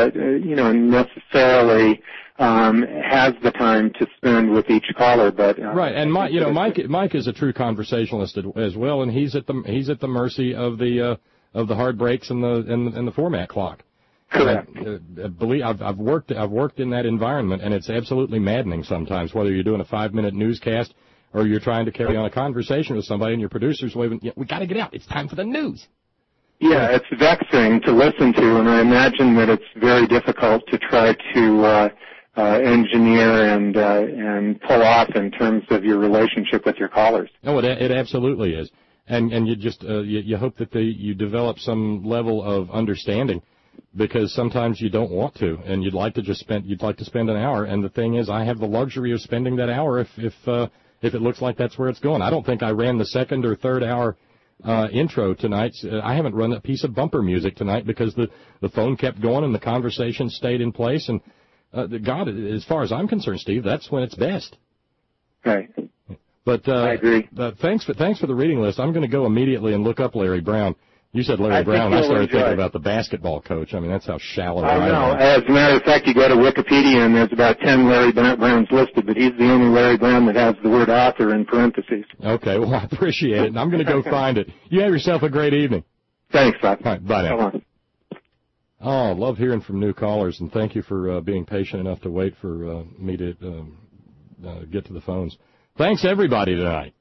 S11: necessarily has the time to spend with each caller. But
S3: right, and Mike is a true conversationalist as well, and he's at the mercy of the hard breaks and the format clock.
S11: Correct.
S3: I've worked in that environment, and it's absolutely maddening sometimes, whether you're doing a 5-minute newscast or you're trying to carry on a conversation with somebody and your producer's waving, we got to get out. It's time for the news.
S11: Yeah, it's vexing to listen to, and I imagine that it's very difficult to try to engineer and pull off in terms of your relationship with your callers.
S3: No, it absolutely is. And you just you hope that you develop some level of understanding, because sometimes you don't want to, and you'd like to spend an hour. And the thing is, I have the luxury of spending that hour if it looks like that's where it's going. I don't think I ran the second or third hour intro tonight. I haven't run a piece of bumper music tonight because the phone kept going and the conversation stayed in place. And God, as far as I'm concerned, Steve, that's when it's best.
S11: Right.
S3: But
S11: I agree.
S3: Thanks for the reading list. I'm going to go immediately and look up Larry Brown. You said Larry Brown. I started thinking about the basketball coach. I mean, that's how shallow I
S11: know.
S3: am.
S11: As a matter of fact, you go to Wikipedia and there's about 10 Larry Browns listed, but he's the only Larry Brown that has the word author in parentheses.
S3: Okay, well, I appreciate it, and I'm going to go find it. You have yourself a great evening.
S11: Thanks, Bob.
S3: All right, bye now.
S11: Come on.
S3: Oh, love hearing from new callers, and thank you for being patient enough to wait for me to get to the phones. Thanks, everybody, tonight.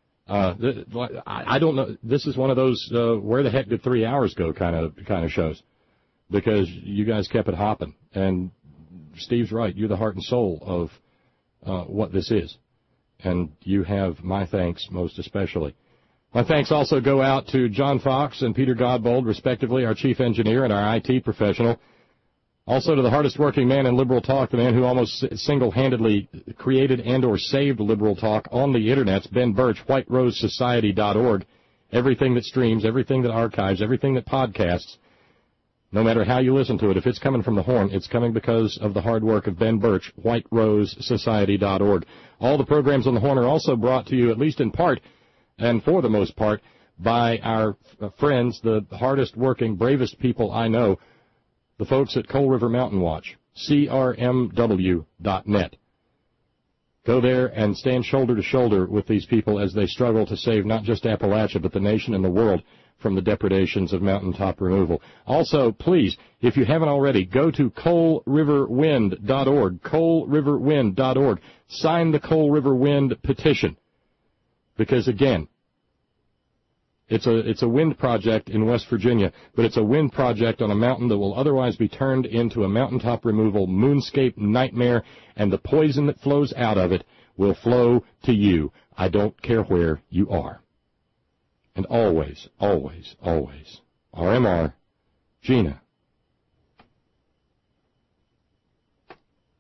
S3: I don't know. This is one of those where the heck did 3 hours go kind of shows, because you guys kept it hopping. And Steve's right. You're the heart and soul of what this is, and you have my thanks most especially. My thanks also go out to John Fox and Peter Godbold, respectively, our chief engineer and our IT professional. Also to the hardest working man in liberal talk, the man who almost single-handedly created and or saved liberal talk on the Internet, Ben Birch, whiterosesociety.org. Everything that streams, everything that archives, everything that podcasts, no matter how you listen to it, if it's coming from the horn, it's coming because of the hard work of Ben Birch, whiterosesociety.org. All the programs on the horn are also brought to you, at least in part, and for the most part, by our friends, the hardest working, bravest people I know, the folks at Coal River Mountain Watch, crmw.net. Go there and stand shoulder to shoulder with these people as they struggle to save not just Appalachia, but the nation and the world from the depredations of mountaintop removal. Also, please, if you haven't already, go to coalriverwind.org, coalriverwind.org. Sign the Coal River Wind petition. Because, again, it's a wind project in West Virginia, but it's a wind project on a mountain that will otherwise be turned into a mountaintop removal moonscape nightmare, and the poison that flows out of it will flow to you. I don't care where you are. And always, always, always, RMR, Gina.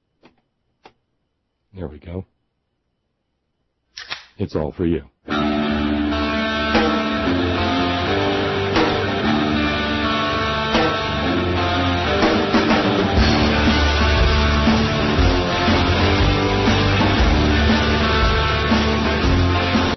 S3: There we go. It's all for you.